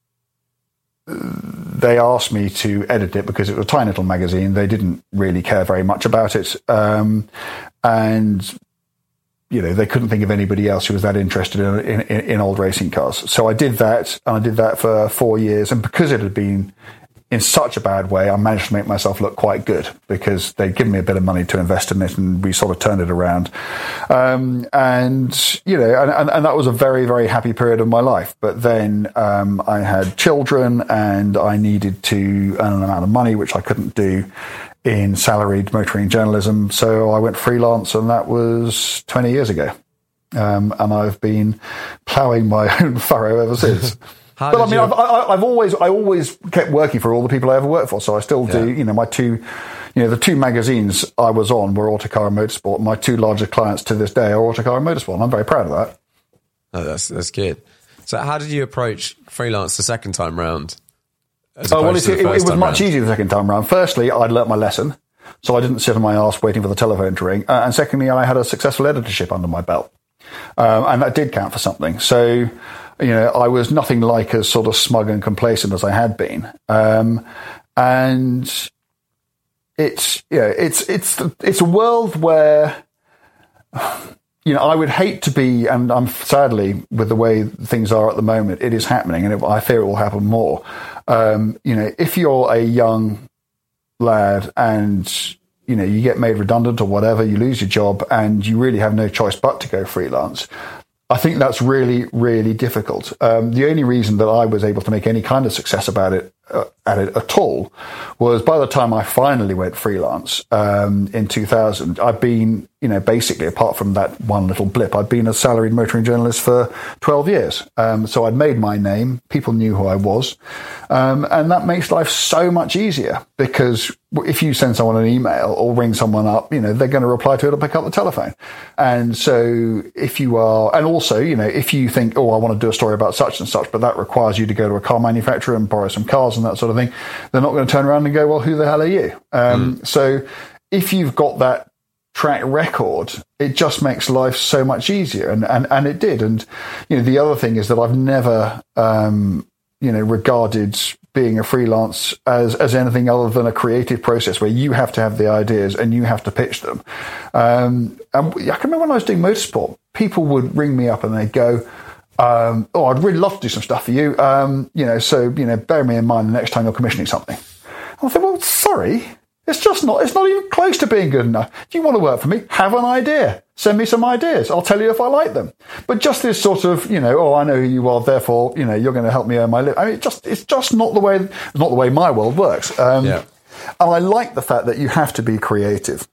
they asked me to edit it because it was a tiny little magazine. They didn't really care very much about it. Um, and, you know, they couldn't think of anybody else who was that interested in, in, in old racing cars. So I did that, and I did that for four years. And because it had been in such a bad way, I managed to make myself look quite good because they'd given me a bit of money to invest in it, and we sort of turned it around. Um, and, you know, and, and, and that was a very, very happy period of my life. But then um, I had children and I needed to earn an amount of money, which I couldn't do in salaried motoring journalism. So I went freelance, and that was twenty years ago. Um, and I've been ploughing my own furrow ever since. How but I mean, you... I've, I, I've always, I always kept working for all the people I ever worked for. So I still do, yeah. you know, my two, you know, the two magazines I was on were Autocar and Motorsport. My two largest clients to this day are Autocar and Motorsport. And I'm very proud of that. Oh, that's, that's good. So how did you approach freelance the second time round? Oh, well, it, it, it was much round? easier the second time round. Firstly, I'd learnt my lesson. So I didn't sit on my arse waiting for the telephone to ring. Uh, and secondly, I had a successful editorship under my belt. Um, and that did count for something. So, you know, I was nothing like as sort of smug and complacent as I had been. Um, and it's, you know, it's, it's, it's a world where, you know, I would hate to be, and I'm sadly, with the way things are at the moment, it is happening, and it, I fear it will happen more. Um, you know, if you're a young lad and, you know, you get made redundant or whatever, you lose your job and you really have no choice but to go freelance, I think that's really, really difficult. Um, the only reason that I was able to make any kind of success about it, uh, at it at all, was by the time I finally went freelance um, in two thousand, I'd been, you know, basically, apart from that one little blip, I'd been a salaried motoring journalist for twelve years. Um, so I'd made my name. People knew who I was. Um, and that makes life so much easier, because if you send someone an email or ring someone up, you know, they're going to reply to it or pick up the telephone. And so if you are, and also, you know, if you think, oh, I want to do a story about such and such, but that requires you to go to a car manufacturer and borrow some cars and that sort of thing, they're not going to turn around and go, well, who the hell are you? Um, mm. So if you've got that track record, it just makes life so much easier. And, and, and it did. And, you know, the other thing is that I've never, um, you know, regarded being a freelance as, as anything other than a creative process where you have to have the ideas and you have to pitch them. Um, and I can remember when I was doing Motorsport, people would ring me up and they'd go, um, oh, I'd really love to do some stuff for you. Um, you know, so, you know, bear me in mind the next time you're commissioning something. And I thought, well, sorry, it's just not, it's not even close to being good enough. Do you want to work for me? Have an idea. Send me some ideas. I'll tell you if I like them. But just this sort of, you know, oh, I know who you are, therefore, you know, you're going to help me earn my living. I mean, it just, it's just not the way, not the way my world works. Um, yeah. And I like the fact that you have to be creative.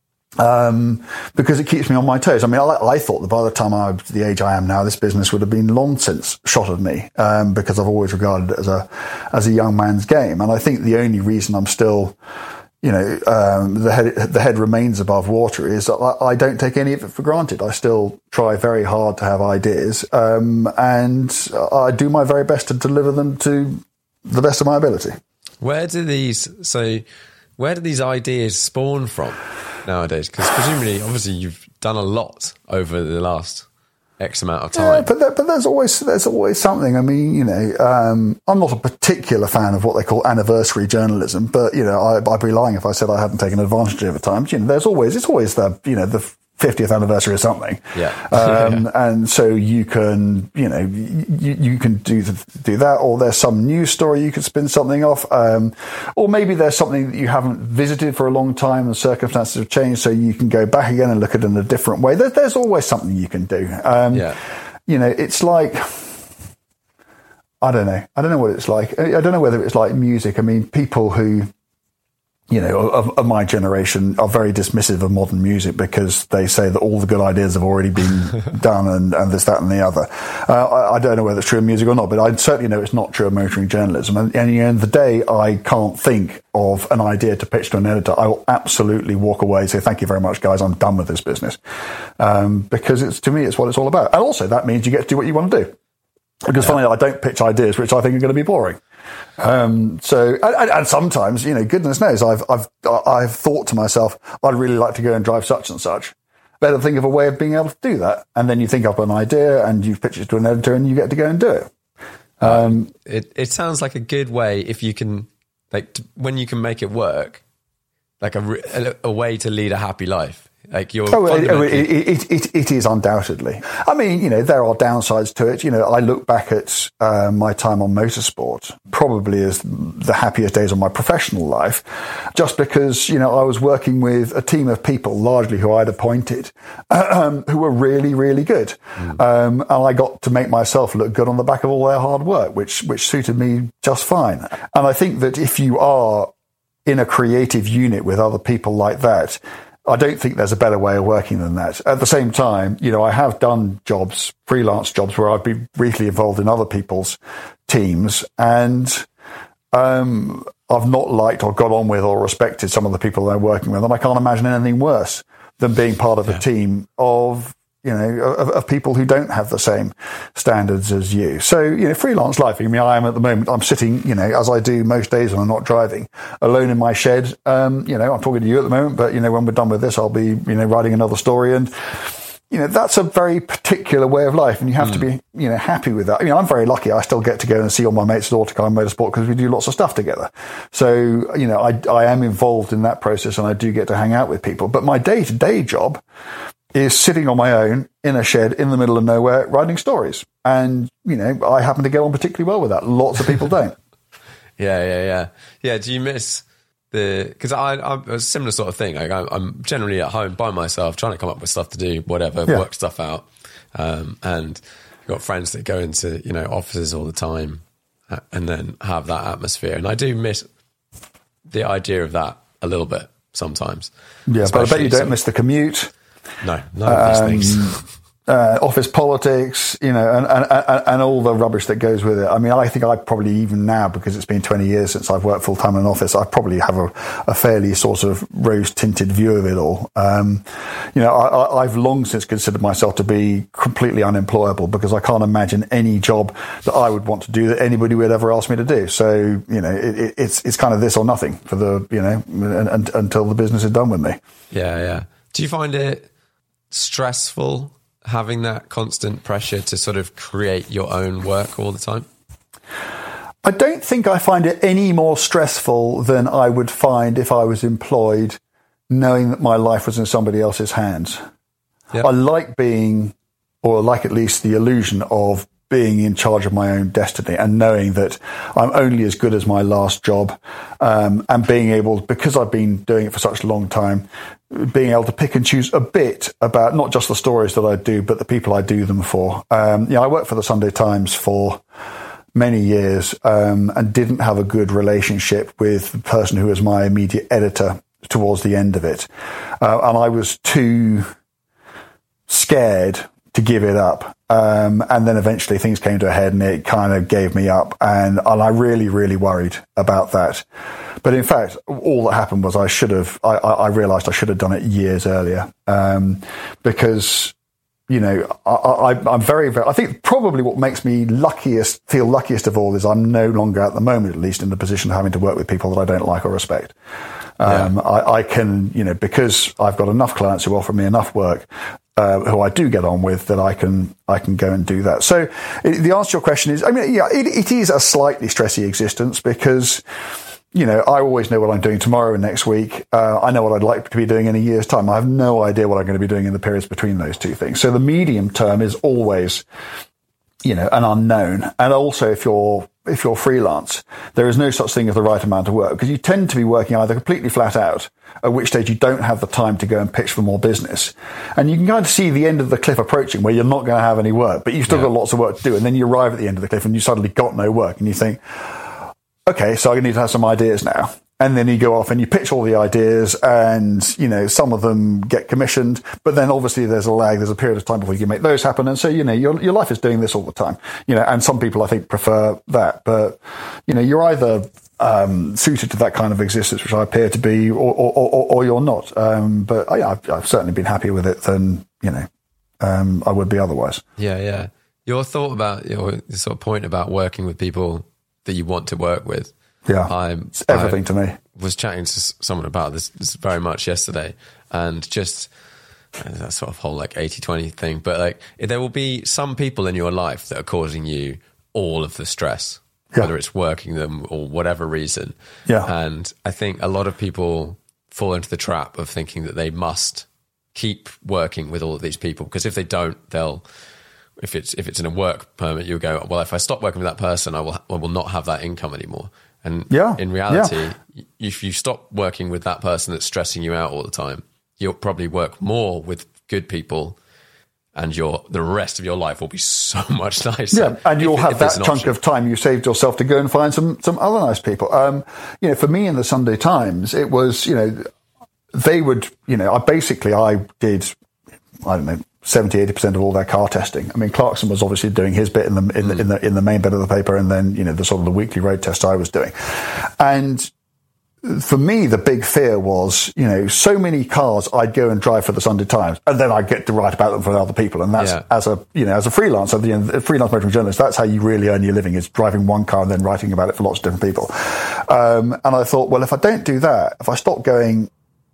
Um, because it keeps me on my toes. I mean, I, I thought that by the time I was the age I am now, this business would have been long since shot at me, um, because I've always regarded it as a, as a young man's game. And I think the only reason I'm still, you know, um, the head, the head remains above water is that I, I don't take any of it for granted. I still try very hard to have ideas, um, and I do my very best to deliver them to the best of my ability. Where do these, so where do these ideas spawn from nowadays? Because presumably, obviously, you've done a lot over the last X amount of time. Yeah, but there, but there's always there's always something. I mean, you know, um, I'm not a particular fan of what they call anniversary journalism, but you know, I, I'd be lying if I said I hadn't taken advantage of it at times. You know, there's always it's always the you know the fiftieth anniversary of something. Yeah. Um, yeah. And so you can, you know, you, you can do do that, or there's some news story you could spin something off, um, or maybe there's something that you haven't visited for a long time and circumstances have changed, so you can go back again and look at it in a different way. There, there's always something you can do. Um, yeah. You know, it's like, I don't know. I don't know what it's like. I don't know whether it's like music. I mean, people who you know, of, of my generation are very dismissive of modern music because they say that all the good ideas have already been done and, and this, that and the other. Uh, I, I don't know whether it's true in music or not, but I certainly know it's not true in motoring journalism. And, and at the end of the day, I can't think of an idea to pitch to an editor. I will absolutely walk away and say, thank you very much, guys. I'm done with this business. Um, because it's, to me, it's what it's all about. And also that means you get to do what you want to do. Because yeah. finally, I don't pitch ideas which I think are going to be boring. Um, so, and, and sometimes, you know, goodness knows, I've, I've, I've thought to myself, I'd really like to go and drive such and such. Better think of a way of being able to do that. And then you think up an idea and you pitch it to an editor and you get to go and do it. Um, it, it sounds like a good way if you can, like, t- when you can make it work, like a, a, a way to lead a happy life. Like you're oh, fundamentally- it, it, it, it is undoubtedly. I mean, you know, there are downsides to it. You know, I look back at uh, my time on motorsport probably as the happiest days of my professional life, just because, you know, I was working with a team of people, largely who I'd appointed, um, who were really, really good. Mm. Um, and I got to make myself look good on the back of all their hard work, which, which suited me just fine. And I think that if you are in a creative unit with other people like that, I don't think there's a better way of working than that. At the same time, you know, I have done jobs, freelance jobs, where I've been briefly involved in other people's teams, and um, I've not liked or got on with or respected some of the people they're working with, and I can't imagine anything worse than being part of yeah. a team of, you know, of, of people who don't have the same standards as you. So, you know, freelance life, I mean, I am at the moment, I'm sitting, you know, as I do most days when I'm not driving, alone in my shed. Um, you know, I'm talking to you at the moment, but, you know, when we're done with this, I'll be, you know, writing another story. And, you know, that's a very particular way of life, and you have mm. to be, you know, happy with that. I mean, I'm very lucky. I still get to go and see all my mates at Autocar Motorsport because we do lots of stuff together. So, you know, I, I am involved in that process and I do get to hang out with people. But my day-to-day job is sitting on my own in a shed in the middle of nowhere writing stories. And, you know, I happen to get on particularly well with that. Lots of people don't. yeah, yeah, yeah. Yeah, do you miss the... Because I, I'm a similar sort of thing. Like I'm, I'm generally at home by myself trying to come up with stuff to do, whatever, yeah. work stuff out. Um, and I've got friends that go into, you know, offices all the time and then have that atmosphere. And I do miss the idea of that a little bit sometimes. Yeah, but I bet you don't miss the commute. No, none of um, these things. uh, office politics, you know, and, and, and, and all the rubbish that goes with it. I mean, I think I probably, even now, because it's been twenty years since I've worked full time in an office, I probably have a, a fairly sort of rose tinted view of it all. Um, you know, I, I, I've long since considered myself to be completely unemployable because I can't imagine any job that I would want to do that anybody would ever ask me to do. So, you know, it, it, it's, it's kind of this or nothing for the, you know, and, and, until the business is done with me. Yeah, yeah. Do you find it stressful having that constant pressure to sort of create your own work all the time? I don't think I find it any more stressful than I would find if I was employed, knowing that my life was in somebody else's hands. Yep. I like being, or like at least the illusion of being in charge of my own destiny and knowing that I'm only as good as my last job, um, and being able, because I've been doing it for such a long time, being able to pick and choose a bit about not just the stories that I do, but the people I do them for. Um, you know, I worked for the Sunday Times for many years, um, and didn't have a good relationship with the person who was my immediate editor towards the end of it. Uh, and I was too scared to give it up. Um, and then eventually things came to a head and it kind of gave me up. And, and I really, really worried about that. But in fact, all that happened was I should have, I, I realized I should have done it years earlier. Um, because, you know, I, I, I'm very, very, I think probably what makes me luckiest, feel luckiest of all is I'm no longer, at the moment at least, in the position of having to work with people that I don't like or respect. Um, yeah. I, I can, you know, because I've got enough clients who offer me enough work, uh, who I do get on with, that I can, I can go and do that. So it, the answer to your question is, I mean, yeah, it, it is a slightly stressy existence because, you know, I always know what I'm doing tomorrow and next week. Uh, I know what I'd like to be doing in a year's time. I have no idea what I'm going to be doing in the periods between those two things. So the medium term is always, you know, an unknown. And also if you're, if you're freelance, there is no such thing as the right amount of work because you tend to be working either completely flat out, at which stage you don't have the time to go and pitch for more business. And you can kind of see the end of the cliff approaching where you're not going to have any work, but you've still yeah. got lots of work to do. And then you arrive at the end of the cliff and you suddenly got no work and you think, okay, so I need to have some ideas now. And then you go off and you pitch all the ideas, and, you know, some of them get commissioned, but then obviously there's a lag, there's a period of time before you can make those happen. And so, you know, your, your life is doing this all the time, you know, and some people I think prefer that, but, you know, you're either, um, suited to that kind of existence, which I appear to be, or, or, or, or you're not. Um, but I, I've, I've certainly been happier with it than, you know, um, I would be otherwise. Yeah. Yeah. Your thought about your sort of point about working with people that you want to work with. Yeah, I'm, it's everything I to me. was chatting to someone about this, this very much yesterday, and just uh, that sort of whole like eighty twenty thing. But like, there will be some people in your life that are causing you all of the stress, yeah. whether it's working them or whatever reason. Yeah. And I think a lot of people fall into the trap of thinking that they must keep working with all of these people, because if they don't, they'll, if it's if it's in a work permit, you'll go, well, if I stop working with that person, I will I will not have that income anymore. And yeah, in reality, yeah. if you stop working with that person that's stressing you out all the time, you'll probably work more with good people, and your the rest of your life will be so much nicer. Yeah, and you'll if, have if that chunk option. of time you saved yourself to go and find some some other nice people. Um, you know, for me in the Sunday Times, it was, you know, they would, you know, I basically I did, I don't know, seventy, eighty percent of all their car testing. I mean, Clarkson was obviously doing his bit in the, in, mm. the, in the, in the main bit of the paper, and then, you know, the sort of the weekly road test I was doing. And for me, the big fear was, you know, so many cars I'd go and drive for the Sunday Times, and then I'd get to write about them for other people. And that's, yeah. as a, you know, as a freelancer, you know, a freelance motoring journalist, that's how you really earn your living, is driving one car and then writing about it for lots of different people. Um, and I thought, well, if I don't do that, if I stop going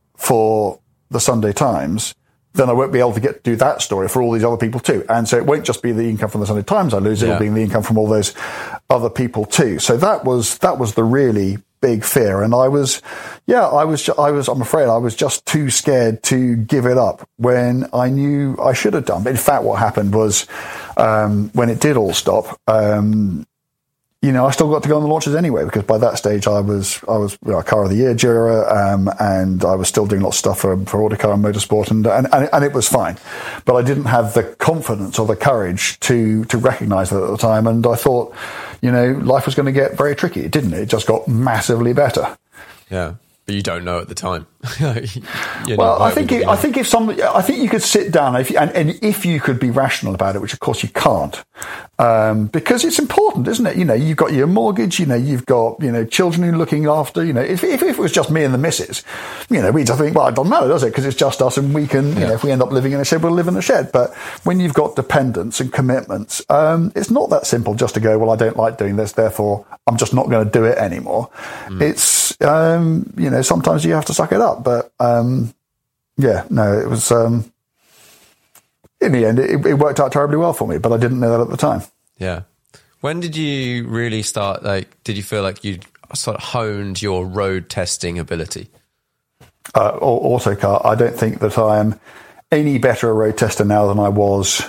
for the Sunday Times, then I won't be able to get to do that story for all these other people too. And so it won't just be the income from the Sunday Times I lose, it'll yeah. be the income from all those other people too. So that was, that was the really big fear. And I was, yeah, I was, I was, I'm afraid I was just too scared to give it up when I knew I should have done. But in fact, what happened was, um, when it did all stop, um, you know, I still got to go on the launches anyway, because by that stage I was, I was you know, a Car of the Year juror, um, and I was still doing lots of stuff for, for Autocar and Motorsport, and, and, and, and it was fine. But I didn't have the confidence or the courage to, to recognize that at the time. And I thought, you know, life was going to get very tricky. It didn't. It just got massively better. Yeah. But you don't know at the time. Well, I think it, I think if some, I think you could sit down if you, and, and if you could be rational about it, which of course you can't, um, because it's important, isn't it? You know, you've got your mortgage, you know, you've got, you know, children you're looking after. You know, if, if, if it was just me and the missus, you know, we just think, well, it doesn't matter, does it? Because it's just us, and we can, you yeah. know, if we end up living in a shed, we'll live in a shed. But when you've got dependents and commitments, um, it's not that simple just to go, well, I don't like doing this, therefore I'm just not going to do it anymore. Mm. It's, um, you know, sometimes you have to suck it up. But um, yeah, no, it was, um, in the end, it, it worked out terribly well for me, but I didn't know that at the time. Yeah. When did you really start, like, did you feel like you sort of honed your road testing ability? Uh, Autocar, I don't think that I am any better a road tester now than I was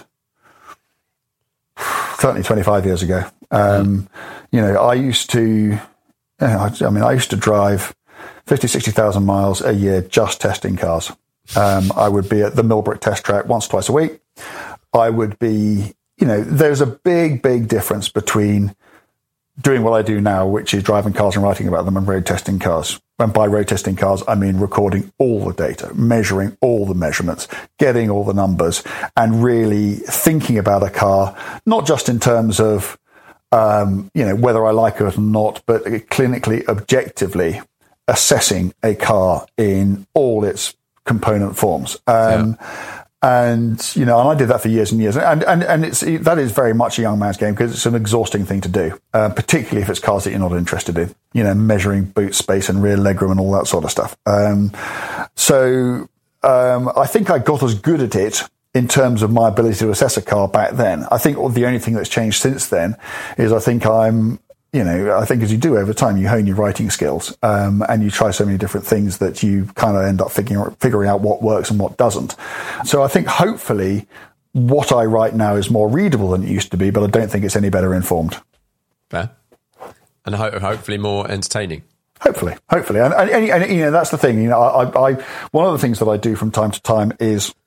certainly twenty-five years ago. Um, mm. You know, I used to, you know, I, I mean, I used to drive fifty, sixty thousand miles a year just testing cars. Um, I would be at the Millbrook test track once, twice a week. I would be, you know, there's a big, big difference between doing what I do now, which is driving cars and writing about them, and road testing cars. And by road testing cars, I mean recording all the data, measuring all the measurements, getting all the numbers, and really thinking about a car, not just in terms of, um, you know, whether I like it or not, but clinically, objectively assessing a car in all its component forms. Um, yeah. And, you know, and I did that for years and years. And, and, and it's, that is very much a young man's game, because it's an exhausting thing to do, uh, particularly if it's cars that you're not interested in, you know, measuring boot space and rear legroom and all that sort of stuff. Um, so, um, I think I got as good at it in terms of my ability to assess a car back then. I think the only thing that's changed since then is I think I'm, you know, I think as you do over time, you hone your writing skills, um, and you try so many different things that you kind of end up figuring, figuring out what works and what doesn't. So I think hopefully what I write now is more readable than it used to be, but I don't think it's any better informed. Fair. And ho- hopefully more entertaining. Hopefully, hopefully. And, and, and, you know, that's the thing. You know, I, I, one of the things that I do from time to time is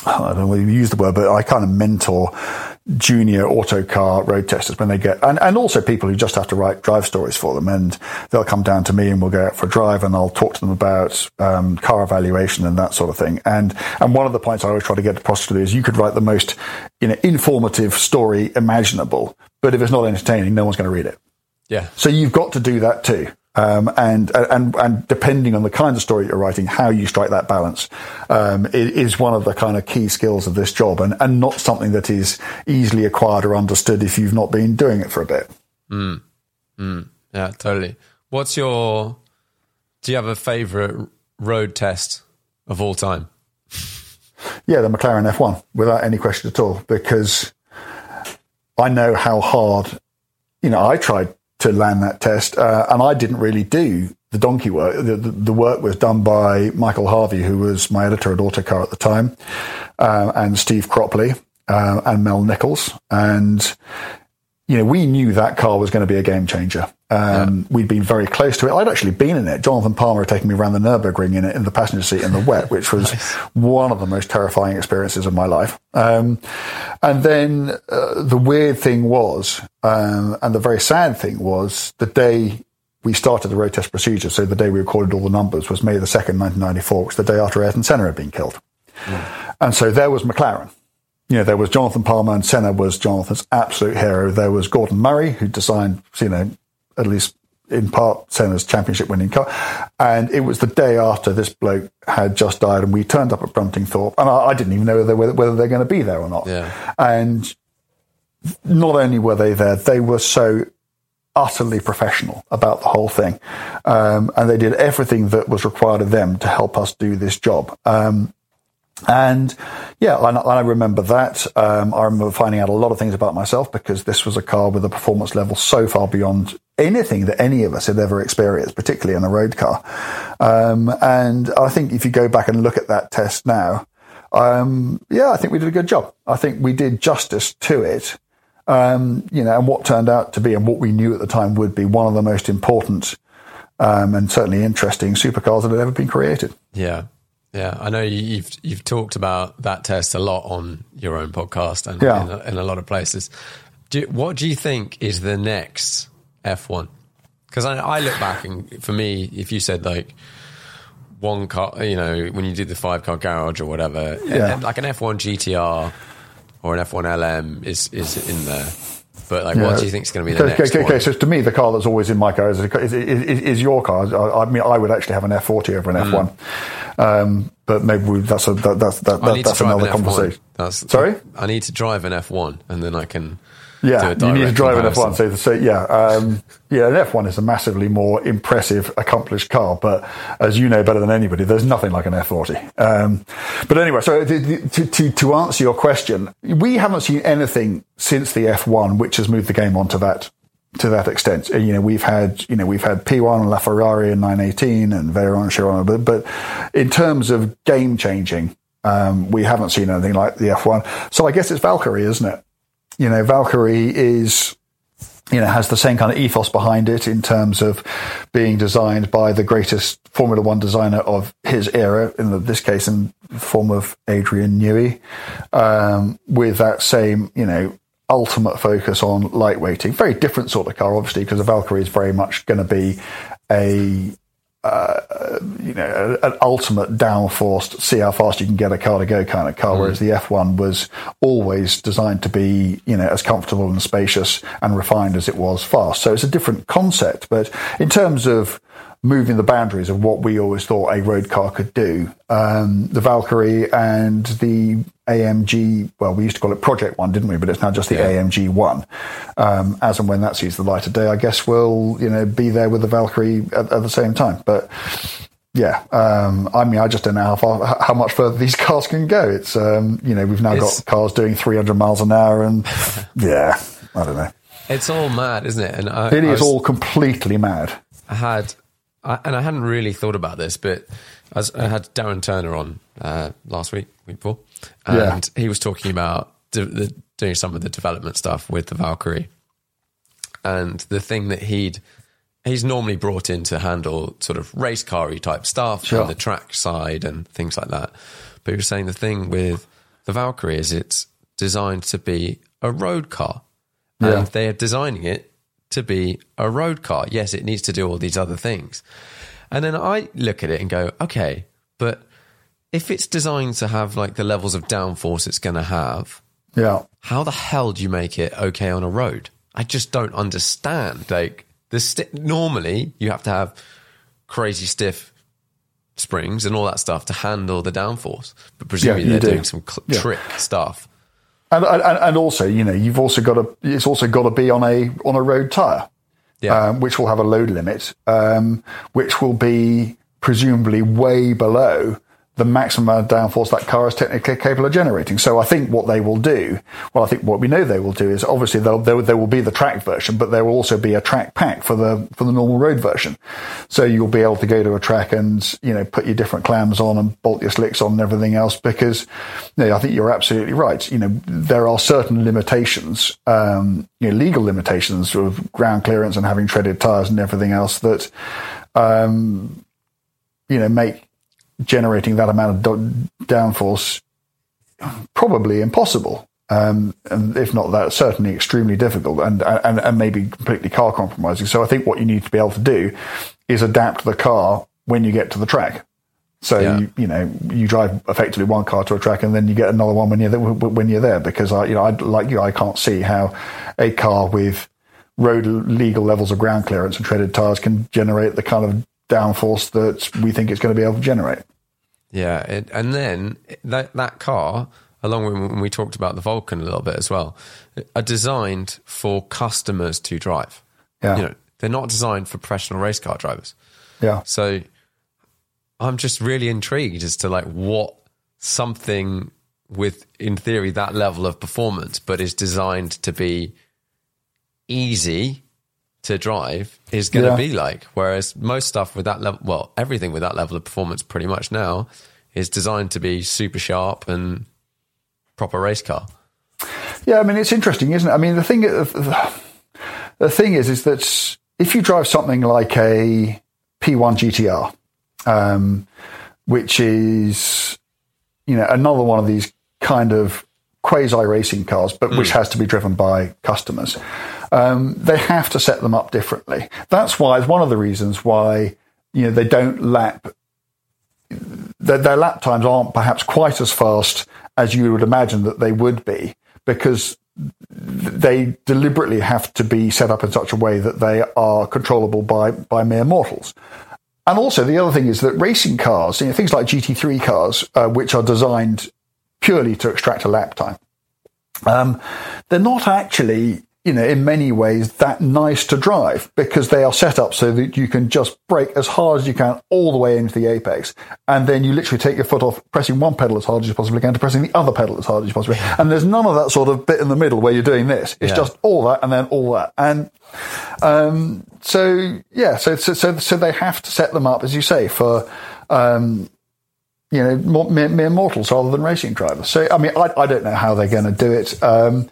I don't know whether you use the word, but I kind of mentor junior autocar road testers when they get, and, and also people who just have to write drive stories for them, and they'll come down to me and we'll go out for a drive and I'll talk to them about um, car evaluation and that sort of thing. And and one of the points I always try to get across to do is you could write the most, you know, informative story imaginable, but if it's not entertaining, no one's going to read it. Yeah. So you've got to do that too. Um, and, and, and depending on the kind of story you're writing, how you strike that balance, um, is one of the kind of key skills of this job, and, and not something that is easily acquired or understood if you've not been doing it for a bit. Mm. Mm. Yeah, totally. What's your, do you have a favorite road test of all time? Yeah, the McLaren F one, without any question at all, because I know how hard, you know, I tried to land that test, uh, and I didn't really do the donkey work. The, the, the work was done by Michael Harvey, who was my editor at Autocar at the time, uh, and Steve Cropley, uh, and Mel Nichols. And, you know, we knew that car was going to be a game changer. Um, yeah. We'd been very close to it. I'd actually been in it. Jonathan Palmer had taken me around the Nürburgring in it, in the passenger seat in the wet, which was nice. One of the most terrifying experiences of my life. Um, and then uh, the weird thing was, um, and the very sad thing was, the day we started the road test procedure, so the day we recorded all the numbers, was May the second, nineteen ninety-four, which was the day after Ayrton Senna had been killed. Mm. And so there was McLaren. You know, there was Jonathan Palmer, and Senna was Jonathan's absolute hero. There was Gordon Murray, who designed, you know, at least in part, Senna's championship-winning car. And it was the day after this bloke had just died, and we turned up at Bruntingthorpe, and I, I didn't even know whether, whether they're going to be there or not. Yeah. And not only were they there, they were so utterly professional about the whole thing. Um, and they did everything that was required of them to help us do this job. Um, And yeah, I, I remember that. Um, I remember finding out a lot of things about myself, because this was a car with a performance level so far beyond anything that any of us had ever experienced, particularly in a road car. Um, and I think if you go back and look at that test now, um, yeah, I think we did a good job. I think we did justice to it. Um, you know, and what turned out to be, and what we knew at the time would be, one of the most important um, and certainly interesting supercars that had ever been created. Yeah. Yeah, I know you've you've talked about that test a lot on your own podcast and yeah. in, a, in a lot of places. Do you, what do you think is the next F one? Because I, I look back, and for me, if you said like one car, you know, when you did the five car garage or whatever, yeah. like an F one G T R or an F one L M is is in there. But like, yeah. what do you think is going to be the okay, next okay, one? Okay, so to me, the car that's always in my car is, is, is, is your car. I, I mean, I would actually have an F forty over an mm. F one, um, but maybe we, that's a, that, that's that, that, that's another an conversation. That's, Sorry, I need to drive an F one, and then I can. Yeah, do a you need to drive comparison. an F one. So, so yeah, um, yeah, an F one is a massively more impressive, accomplished car. But as you know better than anybody, there's nothing like an F forty. Um, but anyway, so to, to to answer your question, we haven't seen anything since the F one which has moved the game on to that to that extent. You know, we've had you know we've had P one and LaFerrari and nine eighteen and Veyron and Chiron, but but in terms of game changing, um, we haven't seen anything like the F one. So I guess it's Valkyrie, isn't it? You know, Valkyrie is, you know, has the same kind of ethos behind it in terms of being designed by the greatest Formula One designer of his era, in this case in the form of Adrian Newey, um, with that same, you know, ultimate focus on lightweighting. Very different sort of car, obviously, because the Valkyrie is very much going to be a, uh, you know, an ultimate downforced, see how fast you can get a car to go kind of car, mm. whereas the F one was always designed to be, you know, as comfortable and spacious and refined as it was fast. So it's a different concept, but in terms of moving the boundaries of what we always thought a road car could do, um, the Valkyrie and the A M G, well, we used to call it Project One, didn't we? But it's now just the yeah. A M G One. Um, as and when that sees the light of day, I guess we'll, you know, be there with the Valkyrie at, at the same time. But yeah, um, I mean, I just don't know how far, how much further these cars can go. It's, um, you know, we've now it's, got cars doing three hundred miles an hour, and yeah, I don't know. It's all mad, isn't it? And I, it is I was, all completely mad. I had. I, and I hadn't really thought about this, but I, was, I had Darren Turner on uh, last week, week before, and yeah. he was talking about de- the, doing some of the development stuff with the Valkyrie. And the thing that he'd he's normally brought in to handle sort of race car-y type stuff, sure. and the track side and things like that. But he was saying the thing with the Valkyrie is it's designed to be a road car. And Yeah. they're designing it to be a road car. Yes, it needs to do all these other things. And then I look at it and go, okay, but if it's designed to have like the levels of downforce it's going to have, Yeah. how the hell do you make it okay on a road? I just don't understand. Like the sti- normally you have to have crazy stiff springs and all that stuff to handle the downforce, but presumably Yeah, you they're do. doing some cl- Yeah. trick stuff. And, and and also, you know, you've also got to. It's also got to be on a on a road tire, Yeah. um, which will have a load limit, um, which will be presumably way below the maximum amount of downforce that car is technically capable of generating. So I think what they will do, well, I think what we know they will do is obviously they'll, there, there will be the track version, but there will also be a track pack for the for the normal road version. So you'll be able to go to a track and, you know, put your different clams on and bolt your slicks on and everything else, because, you know, I think you're absolutely right. You know, there are certain limitations, um, you know, legal limitations of ground clearance and having treaded tires and everything else that, um, you know, make generating that amount of do- downforce probably impossible, um, and if not that, certainly extremely difficult, and, and and maybe completely car compromising. So I think what you need to be able to do is adapt the car when you get to the track. So Yeah. you, you know you drive effectively one car to a track, and then you get another one when you're there, when you're there. Because I you know I like you, I can't see how a car with road legal levels of ground clearance and treaded tires can generate the kind of downforce that we think it's going to be able to generate. Yeah, it, and then that that car, along with when we talked about the Vulcan a little bit as well, are designed for customers to drive. Yeah. You know, they're not designed for professional race car drivers. Yeah. So I'm just really intrigued as to like what something with, in theory, that level of performance, but is designed to be easy to drive is going to Yeah. be like. Whereas most stuff with that level, well, everything with that level of performance pretty much now is designed to be super sharp and proper race car. Yeah, I mean, it's interesting, isn't it? I mean, the thing, the thing is, is that if you drive something like a P one G T R, um, which is, you know, another one of these kind of quasi racing cars, but which has to be driven by customers, um, they have to set them up differently. That's why it's one of the reasons why, you know, they don't lap. Their, their lap times aren't perhaps quite as fast as you would imagine that they would be, because they deliberately have to be set up in such a way that they are controllable by, by mere mortals. And also the other thing is that racing cars, you know, things like G T three cars, uh, which are designed purely to extract a lap time, um, they're not actually, you know, in many ways that nice to drive, because they are set up so that you can just brake as hard as you can all the way into the apex. And then you literally take your foot off pressing one pedal as hard as you possibly can to pressing the other pedal as hard as you possibly can. And there's none of that sort of bit in the middle where you're doing this. It's Yeah. just all that and then all that. And, um, so yeah, so, so, so, so they have to set them up, as you say, for, um, you know, more, mere, mere mortals rather than racing drivers. So, I mean, I, I don't know how they're going to do it. Um,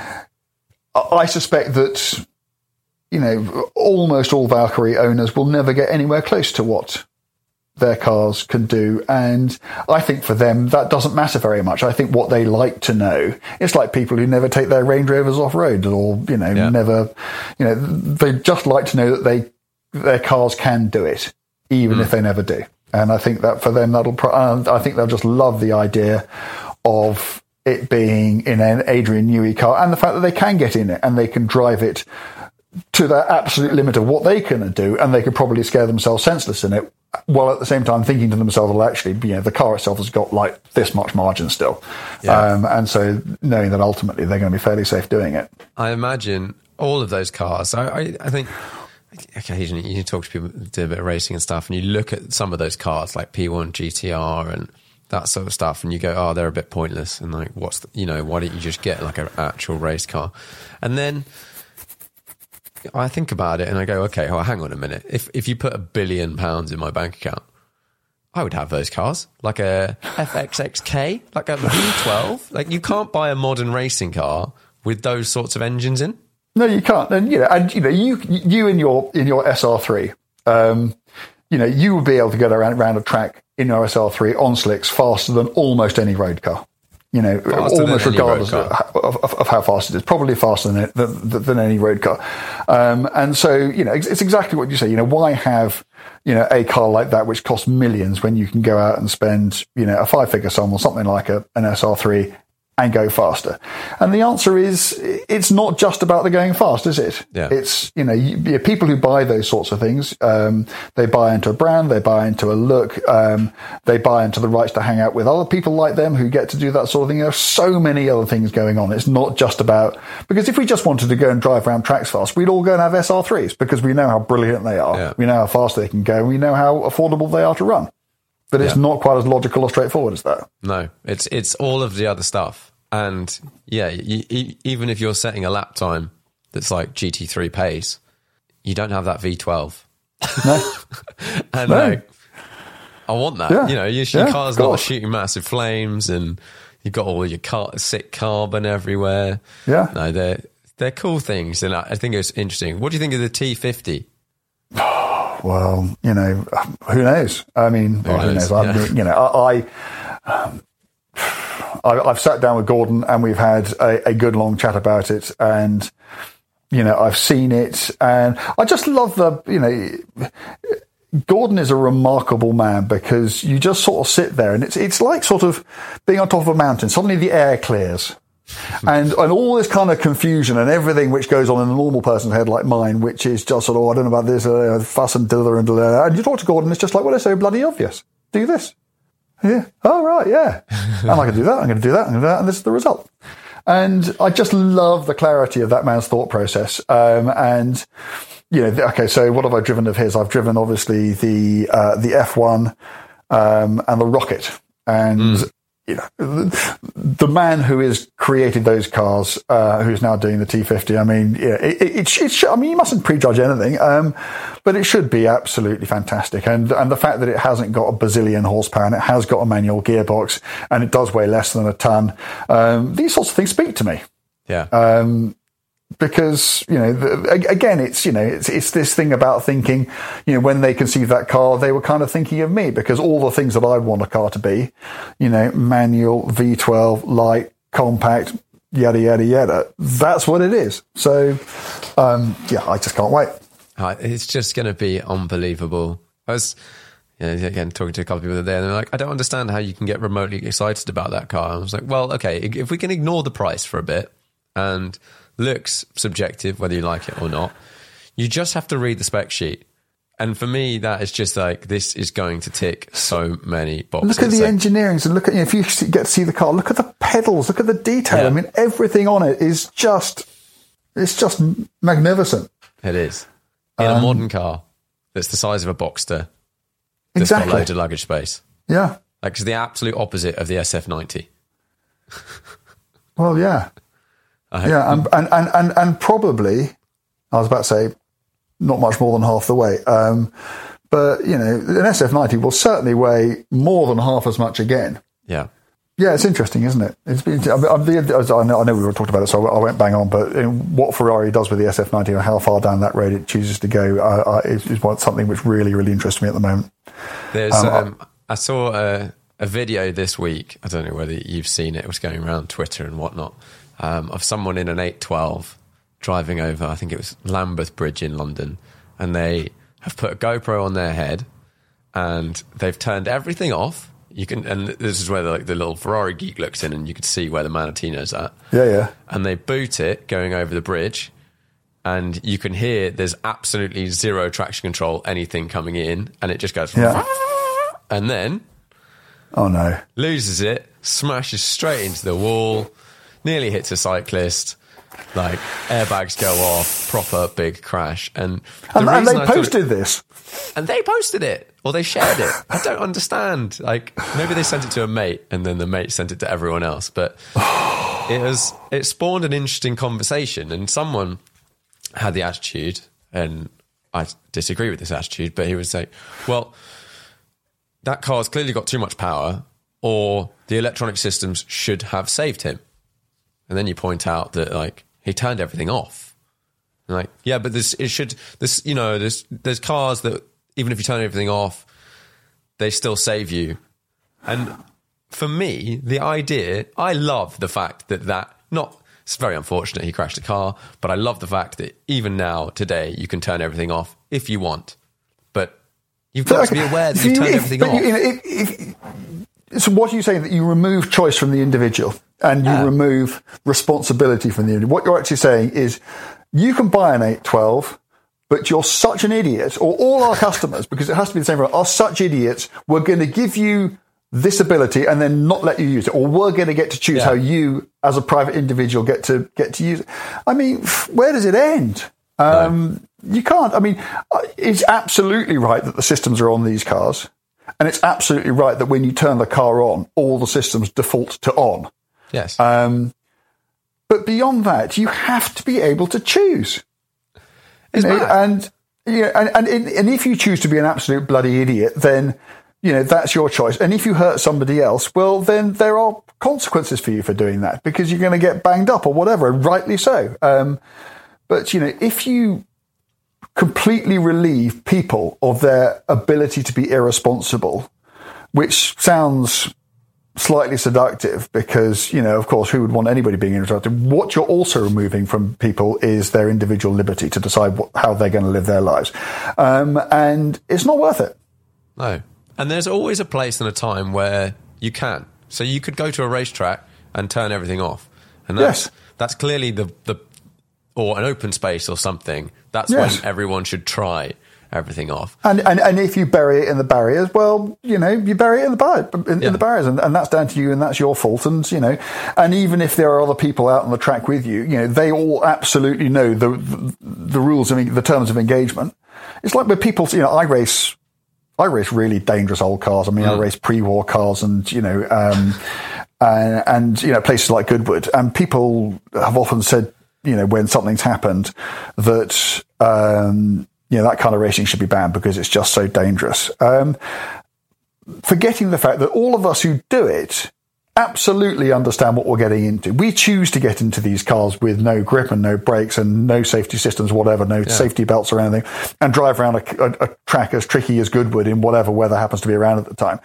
I suspect that, you know, almost all Valkyrie owners will never get anywhere close to what their cars can do. And I think for them, that doesn't matter very much. I think what they like to know, it's like people who never take their Range Rovers off road, or, you know, Yeah. never, you know, they just like to know that they, their cars can do it, even mm. if they never do. And I think that for them, that'll, pro- I think they'll just love the idea of it being in an Adrian Newey car, and the fact that they can get in it and they can drive it to the absolute limit of what they can do, and they could probably scare themselves senseless in it, while at the same time thinking to themselves, well, actually, you know, the car itself has got like this much margin still. Yeah. Um, and so knowing that ultimately they're going to be fairly safe doing it. I imagine all of those cars, I, I, I think occasionally you talk to people who do a bit of racing and stuff, and you look at some of those cars like P one G T R and that sort of stuff, and you go, oh, they're a bit pointless. And like, what's the, you know, why don't you just get like an actual race car? And then I think about it and I go, okay, well, hang on a minute. If if you put a billion pounds in my bank account, I would have those cars, like a F X X K, like a V twelve. Like, you can't buy a modern racing car with those sorts of engines in. No, you can't. And you know, and you know, you you in your in your S R three, um, you know, you would be able to get around around a track in your S R three on slicks faster than almost any road car. You know, faster almost regardless of, of, of, of how fast it is, probably faster than, it, than, than any road car. Um, and so, you know, it's, it's exactly what you say. You know, why have, you know, a car like that which costs millions when you can go out and spend, you know, a five-figure sum or something like a, an S R three and go faster? And the answer is, it's not just about the going fast, is it? Yeah. It's, you know, you, you, people who buy those sorts of things, um, they buy into a brand, they buy into a look, um, they buy into the rights to hang out with other people like them who get to do that sort of thing. There are so many other things going on. It's not just about, because if we just wanted to go and drive around tracks fast, we'd all go and have S R threes because we know how brilliant they are. Yeah. We know how fast they can go. And we know how affordable they are to run. But it's Yeah. not quite as logical or straightforward as that. No, it's it's all of the other stuff. And yeah, you, you, even if you're setting a lap time that's like G T three pace, you don't have that V twelve. No. and No. like, I want that. Yeah. You know, your, Yeah, your car's of not course. shooting massive flames, and you've got all your car, sick carbon everywhere. Yeah. No, they're they're cool things, and I, I think it's interesting. What do you think of the T fifty? Well, you know, who knows? I mean, Who well, who knows? knows? I Yeah. mean, you know, I, I, um, I, I've sat down with Gordon and we've had a, a good long chat about it, and you know, I've seen it, and I just love the, you know, Gordon is a remarkable man because you just sort of sit there, and it's it's like sort of being on top of a mountain. Suddenly the air clears. And and all this kind of confusion and everything which goes on in a normal person's head like mine, which is just sort of, oh, I don't know about this, uh, fuss and dither and dither. And you talk to Gordon, it's just like, well, it's so bloody obvious. Do this. Yeah. Oh, right, yeah. And I can do that, I'm going to do that, I'm going to do that, and this is the result. And I just love the clarity of that man's thought process. Um, and, you know, okay, so what have I driven of his? I've driven, obviously, the uh, the F one um, and the Rocket. And... Mm. You know, the, the man who has created those cars, uh, who's now doing the T fifty. I mean, yeah, it, it, it, it should, I mean, you mustn't prejudge anything, um, but it should be absolutely fantastic. And and the fact that it hasn't got a bazillion horsepower and it has got a manual gearbox and it does weigh less than a ton, um, these sorts of things speak to me. Yeah. Um, Because, you know, the, again, it's, you know, it's, it's this thing about thinking, you know, when they conceived that car, they were kind of thinking of me, because all the things that I want a car to be, you know, manual, V twelve, light, compact, yada, yada, yada. That's what it is. So, um, yeah, I just can't wait. Uh, It's just going to be unbelievable. I was, you know, again, talking to a couple of people there, and they're like, I don't understand how you can get remotely excited about that car. I was like, well, okay, if we can ignore the price for a bit, and looks subjective, whether you like it or not, you just have to read the spec sheet. And for me, that is just like, this is going to tick so many boxes. Look at the so, engineering, and look at, you know, if you get to see the car, look at the pedals, look at the detail. Yeah. I mean, everything on it is just, it's just magnificent. It is. In Um, a modern car that's the size of a Boxster, that's Exactly. got loads of luggage space. Yeah. Like, it's the absolute opposite of the S F ninety. Well, yeah. I, Yeah, and, and, and, and, and probably, I was about to say, not much more than half the weight. Um, but, you know, an S F ninety will certainly weigh more than half as much again. Yeah. Yeah, it's interesting, isn't it? It's been, I, I, I, know, I know we were talking about it, so I went bang on, but in what Ferrari does with the S F ninety and how far down that road it chooses to go uh, uh, is, is what, something which really, really interests me at the moment. There's, Um, um, I saw a, a video this week, I don't know whether you've seen it, it was going around Twitter and whatnot, um, of someone in an eight twelve driving over, I think it was Lambeth Bridge in London, and they have put a GoPro on their head and they've turned everything off. You can, and this is where the, like, the little Ferrari geek looks in, and you can see where the Manatino's at. Yeah, yeah. And they boot it going over the bridge, and you can hear there's absolutely zero traction control, anything coming in, and it just goes, Yeah. and then Oh, no. loses it, smashes straight into the wall, nearly hits a cyclist, like airbags go off, proper big crash. And the And, and reason they I thought- posted this. and they posted it, or they shared it. I don't understand. Like, maybe they sent it to a mate, and then the mate sent it to everyone else. But it was it spawned an interesting conversation, and someone had the attitude, and I disagree with this attitude, but he would say, well, that car's clearly got too much power, or the electronic systems should have saved him. And then you point out that, like, he turned everything off. And like, yeah, but this it should this you know there's there's cars that even if you turn everything off, they still save you. And for me, the idea, I love the fact that that, not, it's very unfortunate he crashed a car, but I love the fact that even now, today, you can turn everything off if you want. But you've got to be aware that you've turned everything off. You know, if, if, so what are you saying? That you remove choice from the individual and you yeah. remove responsibility from the individual? What you're actually saying is you can buy an eight twelve, but you're such an idiot, or all our customers, because it has to be the same, are such idiots, we're going to give you this ability and then not let you use it, or we're going to get to choose yeah. how you as a private individual get to get to use it. I mean, where does it end? Um, no. You can't. I mean, it's absolutely right that the systems are on these cars, and it's absolutely right that when you turn the car on, all the systems default to on. Yes. Um, but beyond that, you have to be able to choose. It's you know, mad. and yeah, and, and and if you choose to be an absolute bloody idiot, then you know, that's your choice. And if you hurt somebody else, well, then there are consequences for you for doing that, because you're going to get banged up or whatever, and rightly so. Um, but, you know, if you completely relieve people of their ability to be irresponsible, which sounds slightly seductive because, you know, of course, who would want anybody being irresponsible? What you're also removing from people is their individual liberty to decide what, how they're going to live their lives. Um, and it's not worth it. No. And there's always a place and a time where you can. So you could go to a racetrack and turn everything off. And that's, yes. that's clearly the, the, or an open space or something. That's yes. when everyone should try everything off. And, and and if you bury it in the barriers, well, you know, you bury it in the, bar- in, yeah. in the barriers, and, and that's down to you, and that's your fault. And, you know, and even if there are other people out on the track with you, you know, they all absolutely know the, the, the rules and the terms of engagement. It's like with people, you know, I race... I race really dangerous old cars. I mean, mm. I race pre-war cars and, you know, um, and, and, you know, places like Goodwood. And people have often said, you know, when something's happened that, um, you know, that kind of racing should be banned because it's just so dangerous. Um, forgetting the fact that all of us who do it absolutely understand what we're getting into. We choose to get into these cars with no grip and no brakes and no safety systems, whatever, no yeah. safety belts or anything, and drive around a, a, a track as tricky as Goodwood in whatever weather happens to be around at the time.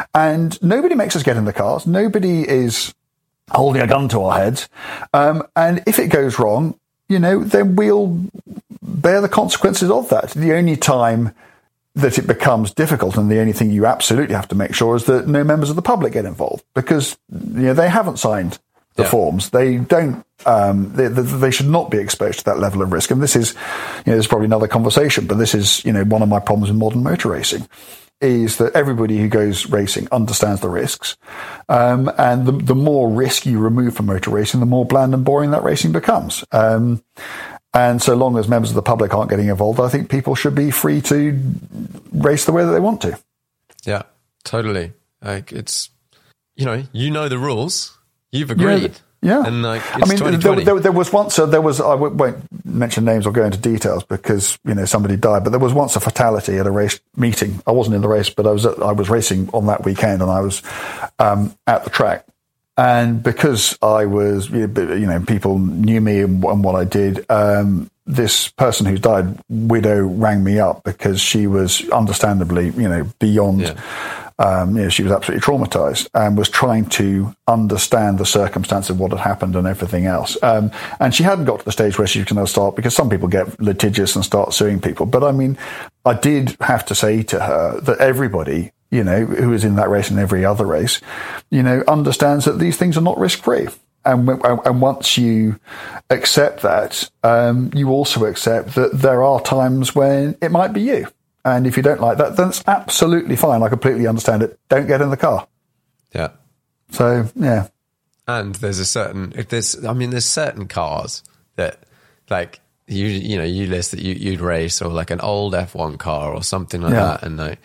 And nobody makes us get in the cars. Nobody is holding a gun to our heads. Um, and if it goes wrong, you know, then we'll bear the consequences of that. The only time that it becomes difficult, and the only thing you absolutely have to make sure is that no members of the public get involved, because, you know, they haven't signed the yeah. forms. They don't, um, they, they should not be exposed to that level of risk. And this is, you know, there's probably another conversation, but this is, you know, one of my problems in modern motor racing is that everybody who goes racing understands the risks. Um, and the, the more risk you remove from motor racing, the more bland and boring that racing becomes. Um, And so long as members of the public aren't getting involved, I think people should be free to race the way that they want to. Yeah, totally. Like, it's, you know, you know the rules. You've agreed. Yeah. yeah. And like, it's I mean, twenty twenty. There, there, there was once, uh, there was, I won't mention names or go into details because, you know, somebody died, but there was once a fatality at a race meeting. I wasn't in the race, but I was, at, I was racing on that weekend, and I was um, at the track. And because I was, you know, people knew me and, and what I did, um, this person who died, widow, rang me up because she was understandably, you know, beyond, yeah. um, you know, she was absolutely traumatized and was trying to understand the circumstance of what had happened and everything else. Um, and she hadn't got to the stage where she was going to start, because some people get litigious and start suing people. But I mean, I did have to say to her that everybody, you know, who is in that race and every other race, you know, understands that these things are not risk-free. And, and once you accept that, um, you also accept that there are times when it might be you. And if you don't like that, then it's absolutely fine. I completely understand it. Don't get in the car. Yeah. So, yeah. And there's a certain, if there's, I mean, there's certain cars that, like, you, you know, you list that you, you'd race, or like an old F one car or something like yeah. that. And like,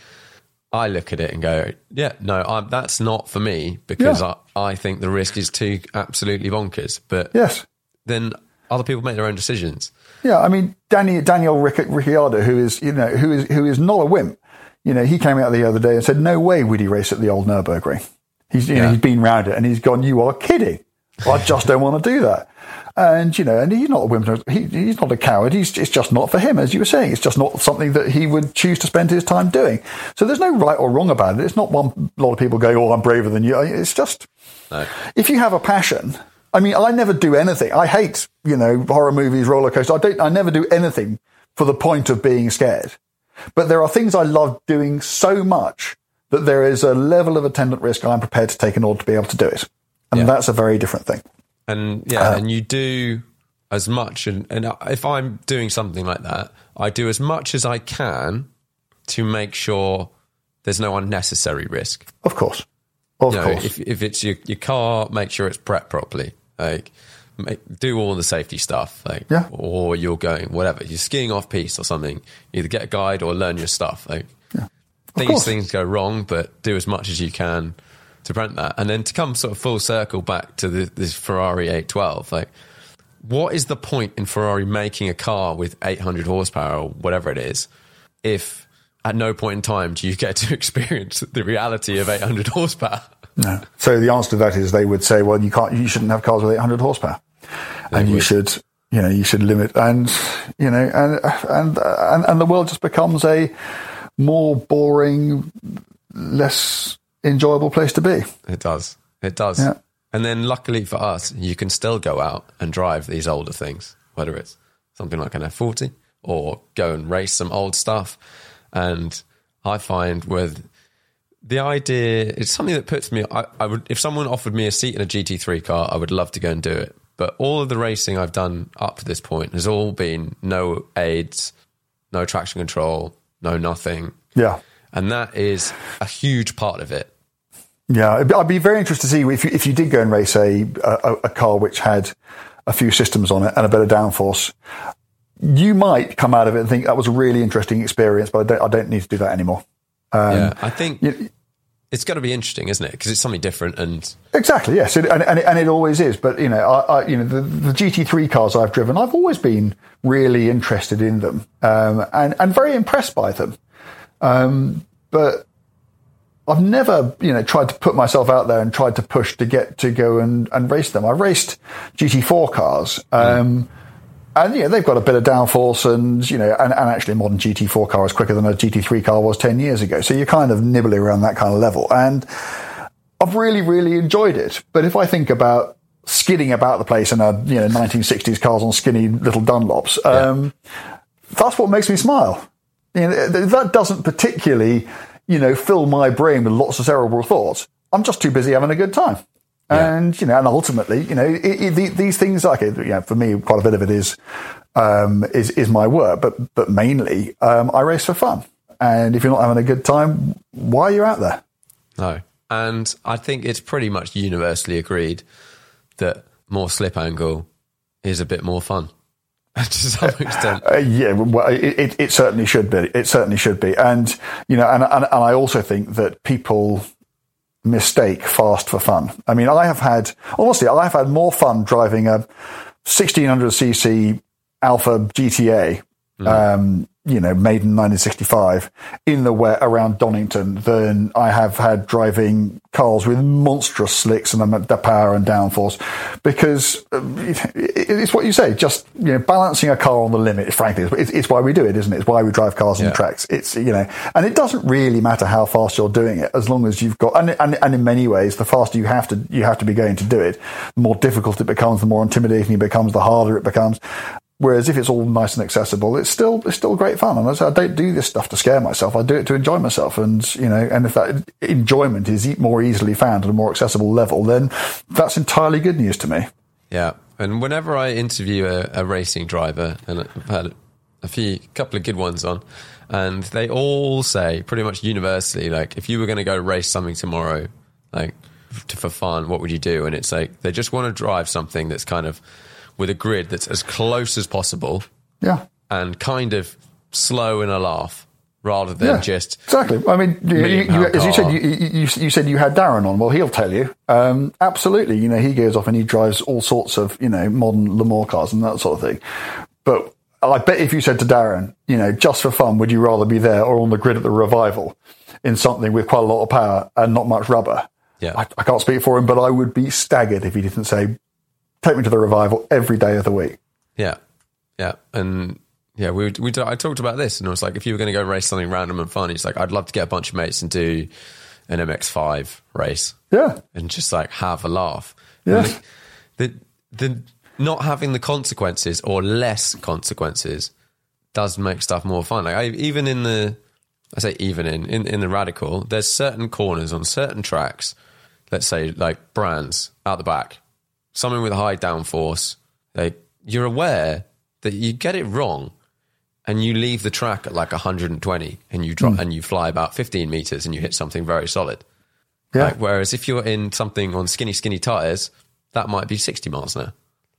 I look at it and go, yeah, no, I'm, that's not for me, because yeah. I, I think the risk is too absolutely bonkers. But yes, then other people make their own decisions. Yeah, I mean, Danny, Daniel Ric- Ricciardo, who is, you know, who is who is not a wimp, you know, he came out the other day and said, no way would he race at the old Nürburgring. He's, you yeah. know, he's been round it, and he's gone, you are kidding. I just don't want to do that. And, you know, and he's not a woman, he, he's not a coward. He's, it's just not for him, as you were saying. It's just not something that he would choose to spend his time doing. So there's no right or wrong about it. It's not one, a lot of people go, oh, I'm braver than you. It's just, no. If you have a passion, I mean, I never do anything. I hate, you know, horror movies, roller coasters. I don't, I never do anything for the point of being scared. But there are things I love doing so much that there is a level of attendant risk I'm prepared to take in order to be able to do it. And yeah. that's a very different thing. And yeah, uh, and you do as much. And, and if I'm doing something like that, I do as much as I can to make sure there's no unnecessary risk. Of course. Of you know, course. If, if it's your, your car, make sure it's prepped properly. Like, make, do all the safety stuff. Like, yeah. Or you're going, whatever, you're skiing off piste or something, either get a guide or learn your stuff. Like, yeah. These course. things go wrong, but do as much as you can to prevent that. And then to come sort of full circle back to the, this Ferrari eight twelve, like, what is the point in Ferrari making a car with eight hundred horsepower or whatever it is if at no point in time do you get to experience the reality of eight hundred horsepower? No. So the answer to that is they would say, well, you can't, you shouldn't have cars with eight hundred horsepower, they and would. you should, you know, you should limit, and you know, and and and, and the world just becomes a more boring, less enjoyable place to be. It does. It does. Yeah. And then luckily for us, you can still go out and drive these older things, whether it's something like an F forty or go and race some old stuff. And I find with the idea, it's something that puts me, I, I would, if someone offered me a seat in a G T three car, I would love to go and do it. But all of the racing I've done up to this point has all been no aids, no traction control, no nothing. Yeah. And that is a huge part of it. Yeah, I'd be very interested to see if you, if you did go and race a, a a car which had a few systems on it and a bit of downforce. You might come out of it and think that was a really interesting experience, but I don't, I don't need to do that anymore. Um, yeah, I think you, it's got to be interesting, isn't it? Because it's something different, and exactly, yes, it, and and it, and it always is. But you know, I, I, you know, the, the G T three cars I've driven, I've always been really interested in them, um, and and very impressed by them. Um, but I've never, you know, tried to put myself out there and tried to push to get to go and, and race them. I've raced G T four cars, um, mm. and you know, they've got a bit of downforce, and you know, and, and actually a modern G T four car is quicker than a G T three car was ten years ago. So you're kind of nibbling around that kind of level, and I've really, really enjoyed it. But if I think about skidding about the place in a, you know, nineteen sixties cars on skinny little Dunlops, um, yeah. that's what makes me smile. You know, that doesn't particularly, you know, fill my brain with lots of cerebral thoughts. I'm just too busy having a good time. Yeah. And, you know, and ultimately, you know, it, it, these things, like, you know, for me, quite a bit of it is, um, is, is my work, but, but mainly, um, I race for fun. And if you're not having a good time, why are you out there? No. And I think it's pretty much universally agreed that more slip angle is a bit more fun. To some extent. Uh, yeah, well, it, it, it certainly should be. It certainly should be. And, you know, and, and, and I also think that people mistake fast for fun. I mean, I have had, honestly, I've had more fun driving a sixteen hundred c c Alpha G T A, mm. um, you know, made in nineteen sixty-five in the wet around Donington than I have had driving cars with monstrous slicks and the power and downforce, because it's what you say, just, you know, balancing a car on the limit, frankly, it's, it's why we do it, isn't it? It's why we drive cars on yeah. tracks. It's, you know, and it doesn't really matter how fast you're doing it, as long as you've got, and, and, and in many ways, the faster you have to, you have to be going to do it, the more difficult it becomes, the more intimidating it becomes, the harder it becomes. Whereas if it's all nice and accessible, it's still it's still great fun. And I don't do this stuff to scare myself. I do it to enjoy myself. And, you know, and if that enjoyment is more easily found at a more accessible level, then that's entirely good news to me. Yeah. And whenever I interview a, a racing driver, and I've had a few, couple of good ones on, and they all say pretty much universally, like, if you were going to go race something tomorrow, like, to, for fun, what would you do? And it's like, they just want to drive something that's kind of with a grid that's as close as possible, yeah, and kind of slow in a laugh, rather than yeah, just exactly. I mean, you, you, as you said, you, you, you said you had Darren on. Well, he'll tell you, um, absolutely. You know, he goes off and he drives all sorts of, you know, modern Le Mans cars and that sort of thing. But I bet if you said to Darren, you know, just for fun, would you rather be there or on the grid at the Revival in something with quite a lot of power and not much rubber? Yeah, I, I can't speak for him, but I would be staggered if he didn't say take me to the revival every day of the week. Yeah, yeah, and yeah, we we I talked about this, and it was like, if you were going to go race something random and fun, it's like, I'd love to get a bunch of mates and do an M X five race, yeah, and just like have a laugh. Yeah, the, the the not having the consequences or less consequences does make stuff more fun. Like I, even in the, I say even in, in in the Radical, there's certain corners on certain tracks. Let's say like Brands out the back, something with a high downforce. Like, you're aware that you get it wrong, and you leave the track at like one hundred twenty, and you drop mm. and you fly about fifteen meters, and you hit something very solid. Yeah. Like, whereas if you're in something on skinny, skinny tires, that might be sixty miles an hour.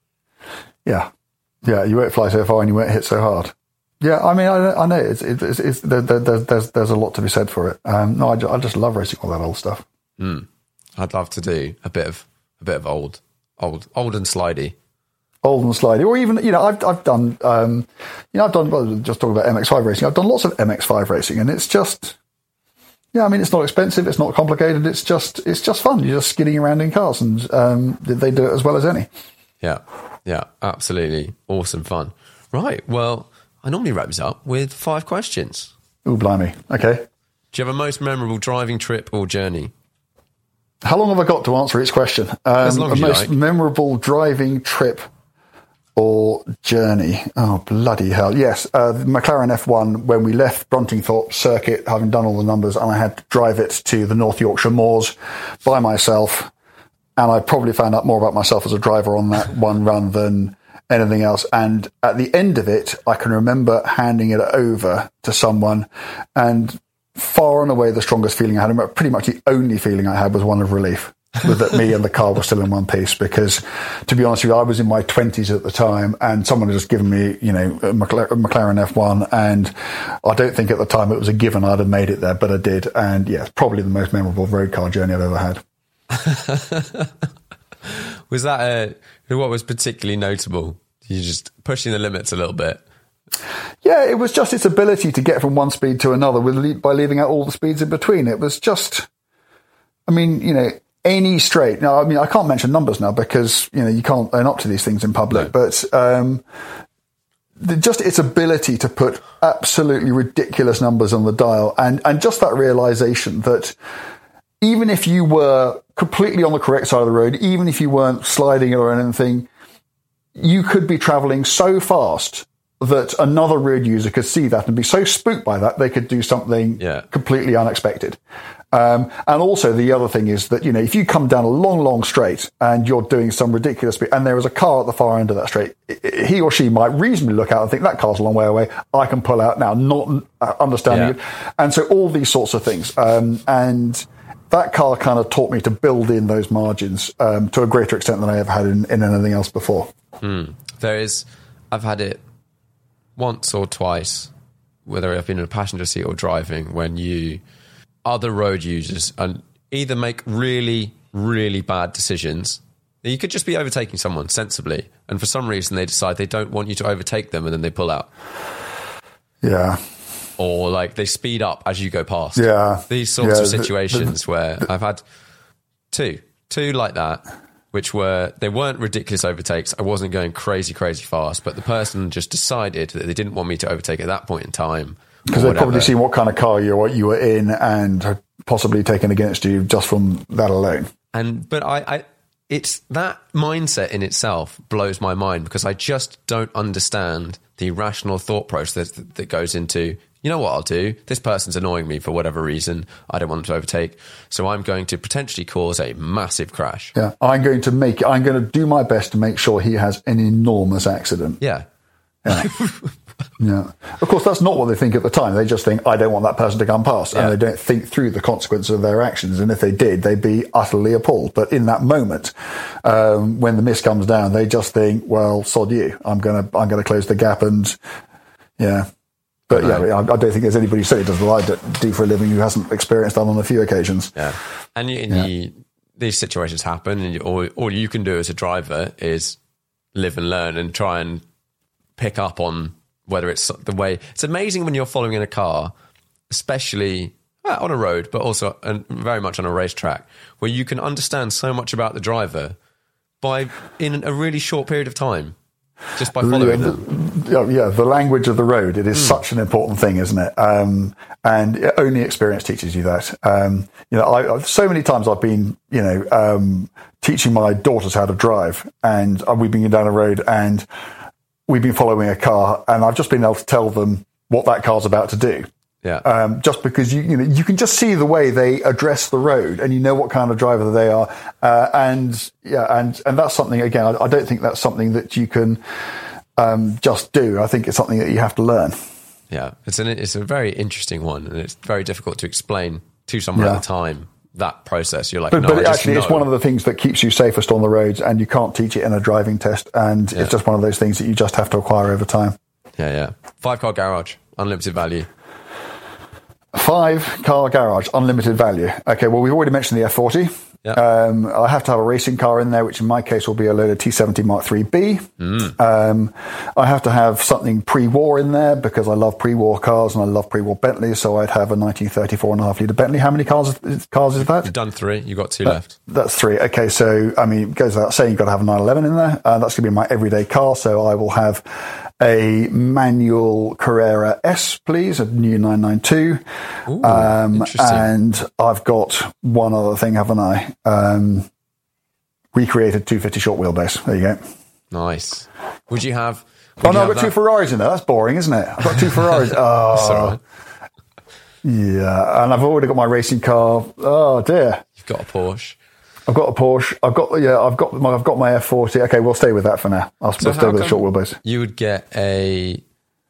Yeah, yeah, you won't fly so far, and you won't hit so hard. Yeah, I mean, I, I know it's, it's, it's there, there, there's there's a lot to be said for it. Um, no, I just, I just love racing all that old stuff. Mm. I'd love to do a bit of a bit of old, old, old and slidey. Old and slidey, or even, you know, I've I've done, um, you know, I've done, well, just talking about M X five racing, I've done lots of M X five racing, and it's just, yeah, I mean, it's not expensive, it's not complicated, it's just, it's just fun. You're just skidding around in cars, and um, they do it as well as any. Yeah, yeah, absolutely. Awesome fun. Right, well, I normally wrap this up with five questions. Ooh, blimey. Okay. Do you have a most memorable driving trip or journey? How long have I got to answer each question? Um, as long as a you most like. memorable driving trip or journey. Oh, bloody hell. Yes, uh, the McLaren F one, when we left Bruntingthorpe Circuit, having done all the numbers, and I had to drive it to the North Yorkshire Moors by myself, and I probably found out more about myself as a driver on that one run than anything else. And at the end of it, I can remember handing it over to someone, and far and away the strongest feeling I had, pretty much the only feeling I had, was one of relief. With that me and the car were still in one piece, because, to be honest with you, I was in my twenties at the time, and someone had just given me, you know, a McLaren F one, and I don't think at the time it was a given I'd have made it there, but I did, and yeah, probably the most memorable road car journey I've ever had. Was that a, what was particularly notable? You just pushing the limits a little bit? Yeah, it was just its ability to get from one speed to another with by leaving out all the speeds in between. It was just, I mean, you know, any straight. Now, I mean, I can't mention numbers now because, you know, you can't own up to these things in public, no. but um, the, just its ability to put absolutely ridiculous numbers on the dial, and, and just that realization that even if you were completely on the correct side of the road, even if you weren't sliding or anything, you could be traveling so fast that another road user could see that and be so spooked by that they could do something yeah. completely unexpected. Um, and also the other thing is that, you know, if you come down a long, long straight and you're doing some ridiculous speed, and there is a car at the far end of that straight, he or she might reasonably look out and think, that car's a long way away, I can pull out now, not understanding yeah. it. And so all these sorts of things. Um, and that car kind of taught me to build in those margins um, to a greater extent than I ever had in, in anything else before. Mm. There is, I've had it once or twice, whether I've been in a passenger seat or driving, when you, other road users, and either make really, really bad decisions. You could just be overtaking someone sensibly, and for some reason they decide they don't want you to overtake them, and then they pull out. Yeah. Or like they speed up as you go past. Yeah. These sorts yeah, of situations the, the, where the, I've had two, two like that, which were, they weren't ridiculous overtakes. I wasn't going crazy, crazy fast, but the person just decided that they didn't want me to overtake at that point in time. Because they'd probably seen what kind of car you were, you were in and had possibly taken against you just from that alone. And, but I, I, it's that mindset in itself blows my mind, because I just don't understand the rational thought process that, that goes into, you know what I'll do? This person's annoying me for whatever reason. I don't want them to overtake. So I'm going to potentially cause a massive crash. Yeah. I'm going to make, I'm going to do my best to make sure he has an enormous accident. Yeah. Yeah. Yeah. Of course, that's not what they think at the time. They just think, I don't want that person to come past. Yeah. And they don't think through the consequences of their actions. And if they did, they'd be utterly appalled. But in that moment, um, when the mist comes down, they just think, well, sod you. I'm going to, I'm going to close the gap. And yeah. But yeah, I, I don't think there's anybody who certainly does what I do for a living who hasn't experienced that on a few occasions. Yeah. And, you, and yeah. you, these situations happen, and you, all, all you can do as a driver is live and learn and try and pick up on whether it's the way. It's amazing when you're following in a car, especially well, on a road, but also and very much on a racetrack, where you can understand so much about the driver by in a really short period of time, just by following yeah, them. The, yeah, yeah, the language of the road. It is mm. such an important thing, isn't it? Um, and only experience teaches you that. Um, you know, I, I've, so many times I've been, you know, um, teaching my daughters how to drive, and we've been down a road and we've been following a car, and I've just been able to tell them what that car's about to do. Yeah. Um, just because you, you know, you can just see the way they address the road, and you know what kind of driver they are. Uh, and yeah, and, and that's something, again, I, I don't think that's something that you can, um, just do. I think it's something that you have to learn. Yeah. It's an, it's a very interesting one, and it's very difficult to explain to someone yeah. at the time, that process. You're like, but, no, but I just actually know. It's one of the things that keeps you safest on the roads, and you can't teach it in a driving test. And yeah. it's just one of those things that you just have to acquire over time. Yeah. Yeah. Five car garage, unlimited value. Five car garage, unlimited value. Okay, well, we've already mentioned the F forty. Yeah. Um, I have to have a racing car in there, which in my case will be a Lola T seventy Mark three B. Mm. Um, I have to have something pre-war in there because I love pre-war cars and I love pre-war Bentleys. So I'd have a nineteen thirty-four and a half litre Bentley. How many cars cars is that? You've done three. You've got two that, left. That's three. Okay, so I mean, it goes without saying you've got to have a nine eleven in there. Uh, that's going to be my everyday car. So I will have a manual Carrera S, please, a new nine ninety-two. Ooh, um, interesting. And I've got one other thing, haven't I? Um, recreated two fifty short wheelbase. There you go. Nice. Would you have... Would oh, no, have I've got that? two Ferraris in there. That's boring, isn't it? I've got two Ferraris. Oh, That's all right. Yeah. And I've already got my racing car. Oh, dear. You've got a Porsche. I've got a Porsche. I've got yeah. I've got my. I've got my F forty. Okay, we'll stay with that for now. I'll So we'll stay how with the come short wheelbase. You would get a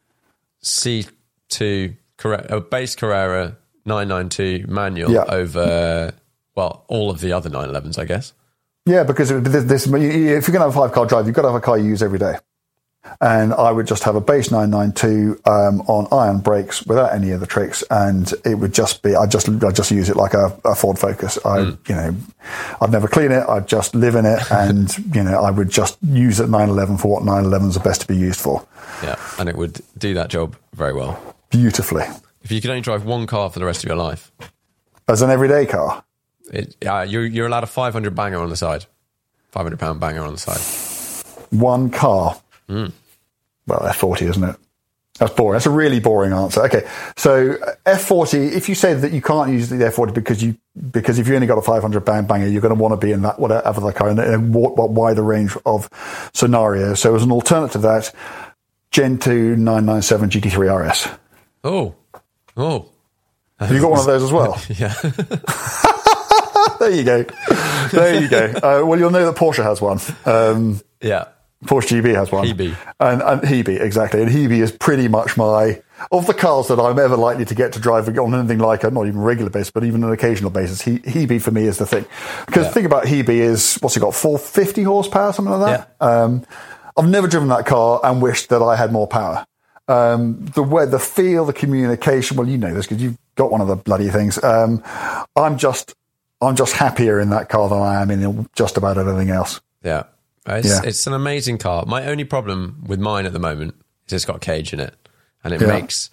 C two Carrera, a base Carrera nine ninety-two manual Yeah. over well all of the other nine elevens, I guess. Yeah, because this, this, if you're going to have a five car drive, you've got to have a car you use every day. And I would just have a base nine ninety-two um, on iron brakes without any of the tricks, and it would just be I just I just use it like a, a Ford Focus. I mm. you know I'd never clean it. I'd just live in it, and you know I would just use it nine eleven for what nine elevens are best to be used for. Yeah, and it would do that job very well, beautifully. If you could only drive one car for the rest of your life, as an everyday car, it, uh, you're you're allowed a five hundred banger on the side, five hundred pound banger on the side. One car. Mm. Well, F forty, isn't it? That's boring. That's a really boring answer. Okay, so F forty. If you say that you can't use the F forty because you because if you only got a five hundred pound banger, you're going to want to be in that whatever the car in a wider range of scenarios. So as an alternative to that, Gen two nine ninety-seven G T three R S. Oh, oh, have you got one of those as well? Yeah. There you go. There you go. Uh, well, you'll know that Porsche has one. Um, yeah. Porsche G B has one. Hebe. And, and Hebe, exactly. And Hebe is pretty much my, of the cars that I'm ever likely to get to drive on anything like a, not even regular basis, but even an occasional basis, he, Hebe for me is the thing. Because yeah. the thing about Hebe is, what's it got, four hundred fifty horsepower, something like that? Yeah. Um, I've never driven that car and wished that I had more power. Um, the way, the feel, the communication, well, you know this because you've got one of the bloody things. Um, I'm just, I'm just happier in that car than I am in just about anything else. Yeah. It's, yeah. it's an amazing car. My only problem with mine at the moment is it's got a cage in it, and it yeah. makes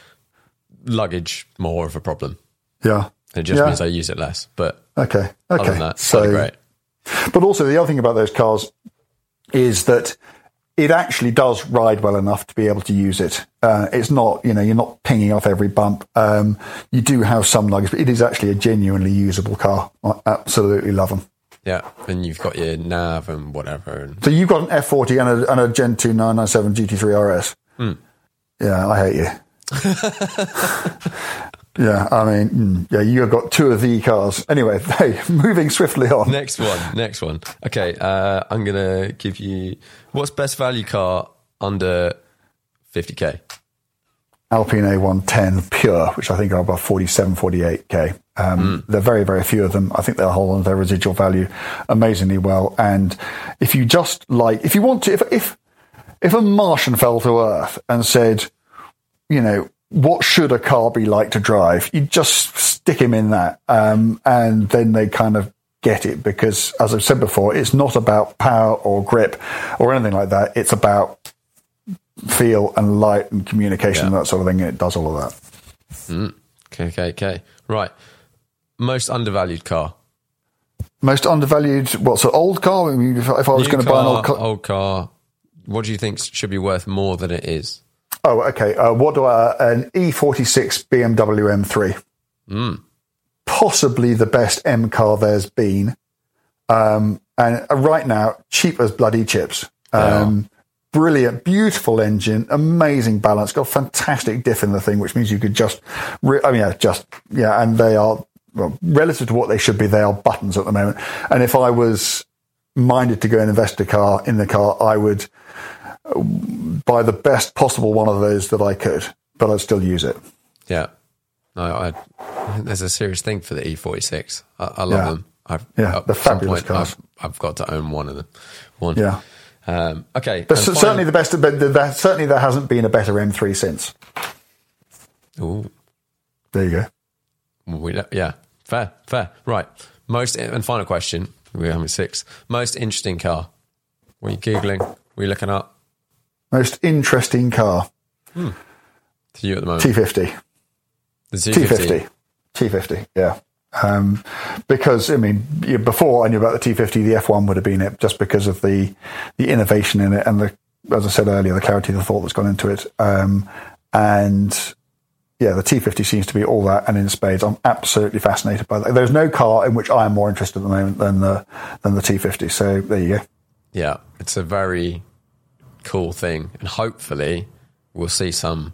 luggage more of a problem. Yeah. It just yeah. means I use it less. But okay, okay. other than that, so great. But also the other thing about those cars is that it actually does ride well enough to be able to use it. Uh, it's not, you know, you're not pinging off every bump. Um, you do have some luggage, but it is actually a genuinely usable car. I absolutely love them. Yeah, and you've got your nav and whatever. And so you've got an F forty and a, and a Gen two nine ninety-seven G T three R S. Mm. Yeah, I hate you. Yeah, I mean, mm, yeah, you've got two of the cars. Anyway, hey, moving swiftly on. Next one, next one. Okay, uh, I'm going to give you, what's best value car under fifty K? Alpine A one ten Pure, which I think are about forty-seven, forty-eight K. Um, mm. There are very, very few of them. I think they'll hold on to their residual value amazingly well. And if you just like, if you want to, if, if, if a Martian fell to Earth and said, you know, what should a car be like to drive? You just stick him in that. Um, and then they kind of get it because, as I've said before, it's not about power or grip or anything like that. It's about feel and light and communication yeah. and that sort of thing. It does all of that. Mm. Okay, okay, okay. Right. Most undervalued car? Most undervalued, what's an old car? I mean, if, if I was going to buy an old car, old car, what do you think should be worth more than it is? Oh, okay. Uh, what do I? An E forty-six B M W M three. Mm. Possibly the best M car there's been. Um, and right now, cheap as bloody chips. Um, brilliant, beautiful engine, amazing balance, got fantastic diff in the thing, which means you could just, re- I mean, yeah, just, yeah, and they are, well, relative to what they should be, they are buttons at the moment. And if I was minded to go and invest a car in the car, I would buy the best possible one of those that I could, but I'd still use it. Yeah. No, I, there's a serious thing for the E forty-six. I, I love yeah. them. I've, yeah, the fabulous cars. I've, I've got to own one of them. One. Yeah. Um, okay. But certainly final, the best, but there, certainly there hasn't been a better M three since. Ooh. There you go. We, yeah. Fair, fair. Right. Most, and final question. We're having six. Most interesting car. What are you Googling? What are you looking up? Most interesting car. Hmm. To you at the moment? T fifty. The T fifty. T fifty, yeah. Um, because, I mean, before I knew about the T fifty, the F one would have been it, just because of the the innovation in it and, the, as I said earlier, the clarity of the thought that's gone into it. Um, and, yeah, the T fifty seems to be all that and in spades. I'm absolutely fascinated by that. There's no car in which I am more interested at the moment than the, than the T fifty. So there you go. Yeah, it's a very cool thing. And hopefully we'll see some...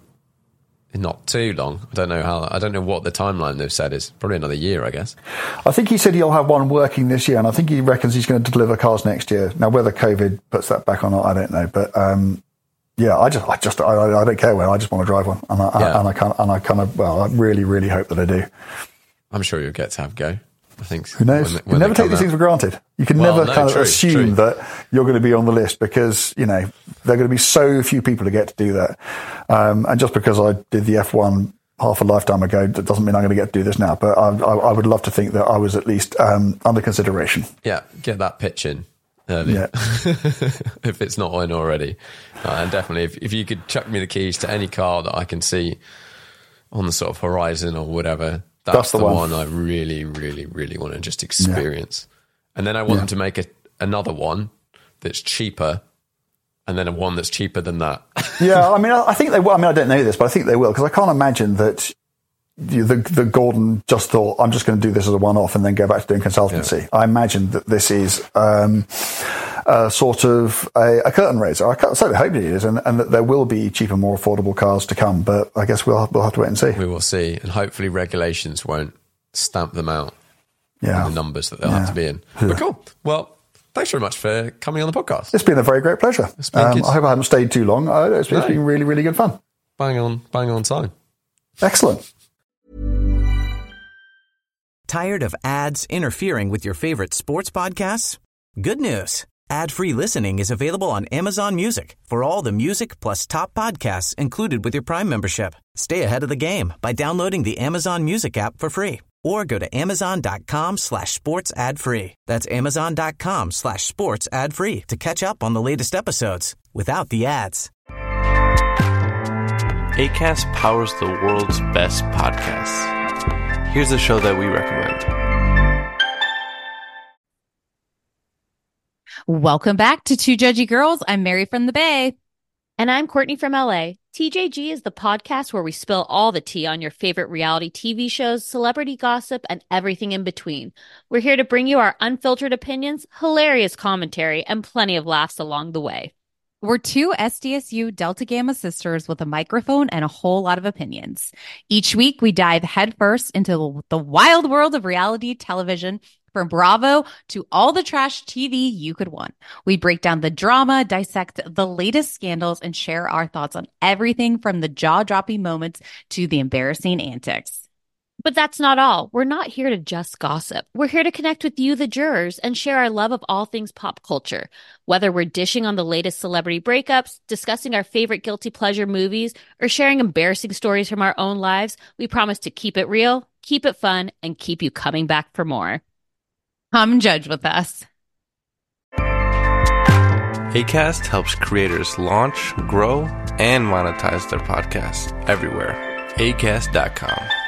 Not too long. I don't know how. I don't know what the timeline they've said is. Probably another year, I guess. I think he said he'll have one working this year, and I think he reckons he's going to deliver cars next year. Now, whether COVID puts that back or not, I don't know. But um, yeah, I just, I just, I, I don't care when. I just want to drive one, and I, yeah. I, and I kind, and I kind of, well, I really, really hope that I do. I'm sure you'll get to have a go. I think. Who knows? When, when you never take these out. things for granted. You can well, never no, kind true, of assume true. that you're going to be on the list because you know there are going to be so few people to get to do that. Um, and just because I did the F one half a lifetime ago, that doesn't mean I'm going to get to do this now. But I, I, I would love to think that I was at least um, under consideration. Yeah, get that pitch in early. Yeah. If it's not in already. Uh, and definitely, if, if you could chuck me the keys to any car that I can see on the sort of horizon or whatever, that's, that's the, the one. one I really, really, really want to just experience. Yeah. And then I want yeah. them to make a, another one that's cheaper, and then a one that's cheaper than that. Yeah, I mean, I think they will. I mean, I don't know this, but I think they will, because I can't imagine that the, the Gordon just thought, I'm just going to do this as a one-off and then go back to doing consultancy. Yeah. I imagine that this is um, a sort of a, a curtain raiser. I certainly hope it is, and, and that there will be cheaper, more affordable cars to come, but I guess we'll have, we'll have to wait and see. We will see, and hopefully regulations won't stamp them out. Yeah. The numbers that they'll yeah. have to be in. But cool. Well, thanks very much for coming on the podcast. It's been a very great pleasure. Um, I hope I haven't stayed too long. It's been, no. it's been really, really good fun. Bang on, bang on time. Excellent. Tired of ads interfering with your favorite sports podcasts? Good news. Ad-free listening is available on Amazon Music for all the music plus top podcasts included with your Prime membership. Stay ahead of the game by downloading the Amazon Music app for free. Or go to amazon.com slash sports ad free. That's amazon.com slash sports ad free to catch up on the latest episodes without the ads. Acast powers the world's best podcasts. Here's a show that we recommend. Welcome back to Two Judgy Girls. I'm Mary from the Bay. And I'm Courtney from L A. T J G is the podcast where we spill all the tea on your favorite reality T V shows, celebrity gossip, and everything in between. We're here to bring you our unfiltered opinions, hilarious commentary, and plenty of laughs along the way. We're two S D S U Delta Gamma sisters with a microphone and a whole lot of opinions. Each week, we dive headfirst into the wild world of reality television, from Bravo to all the trash T V you could want. We break down the drama, dissect the latest scandals, and share our thoughts on everything from the jaw-dropping moments to the embarrassing antics. But that's not all. We're not here to just gossip. We're here to connect with you, the jurors, and share our love of all things pop culture. Whether we're dishing on the latest celebrity breakups, discussing our favorite guilty pleasure movies, or sharing embarrassing stories from our own lives, we promise to keep it real, keep it fun, and keep you coming back for more. Come judge with us. Acast helps creators launch, grow, and monetize their podcasts everywhere. acast dot com.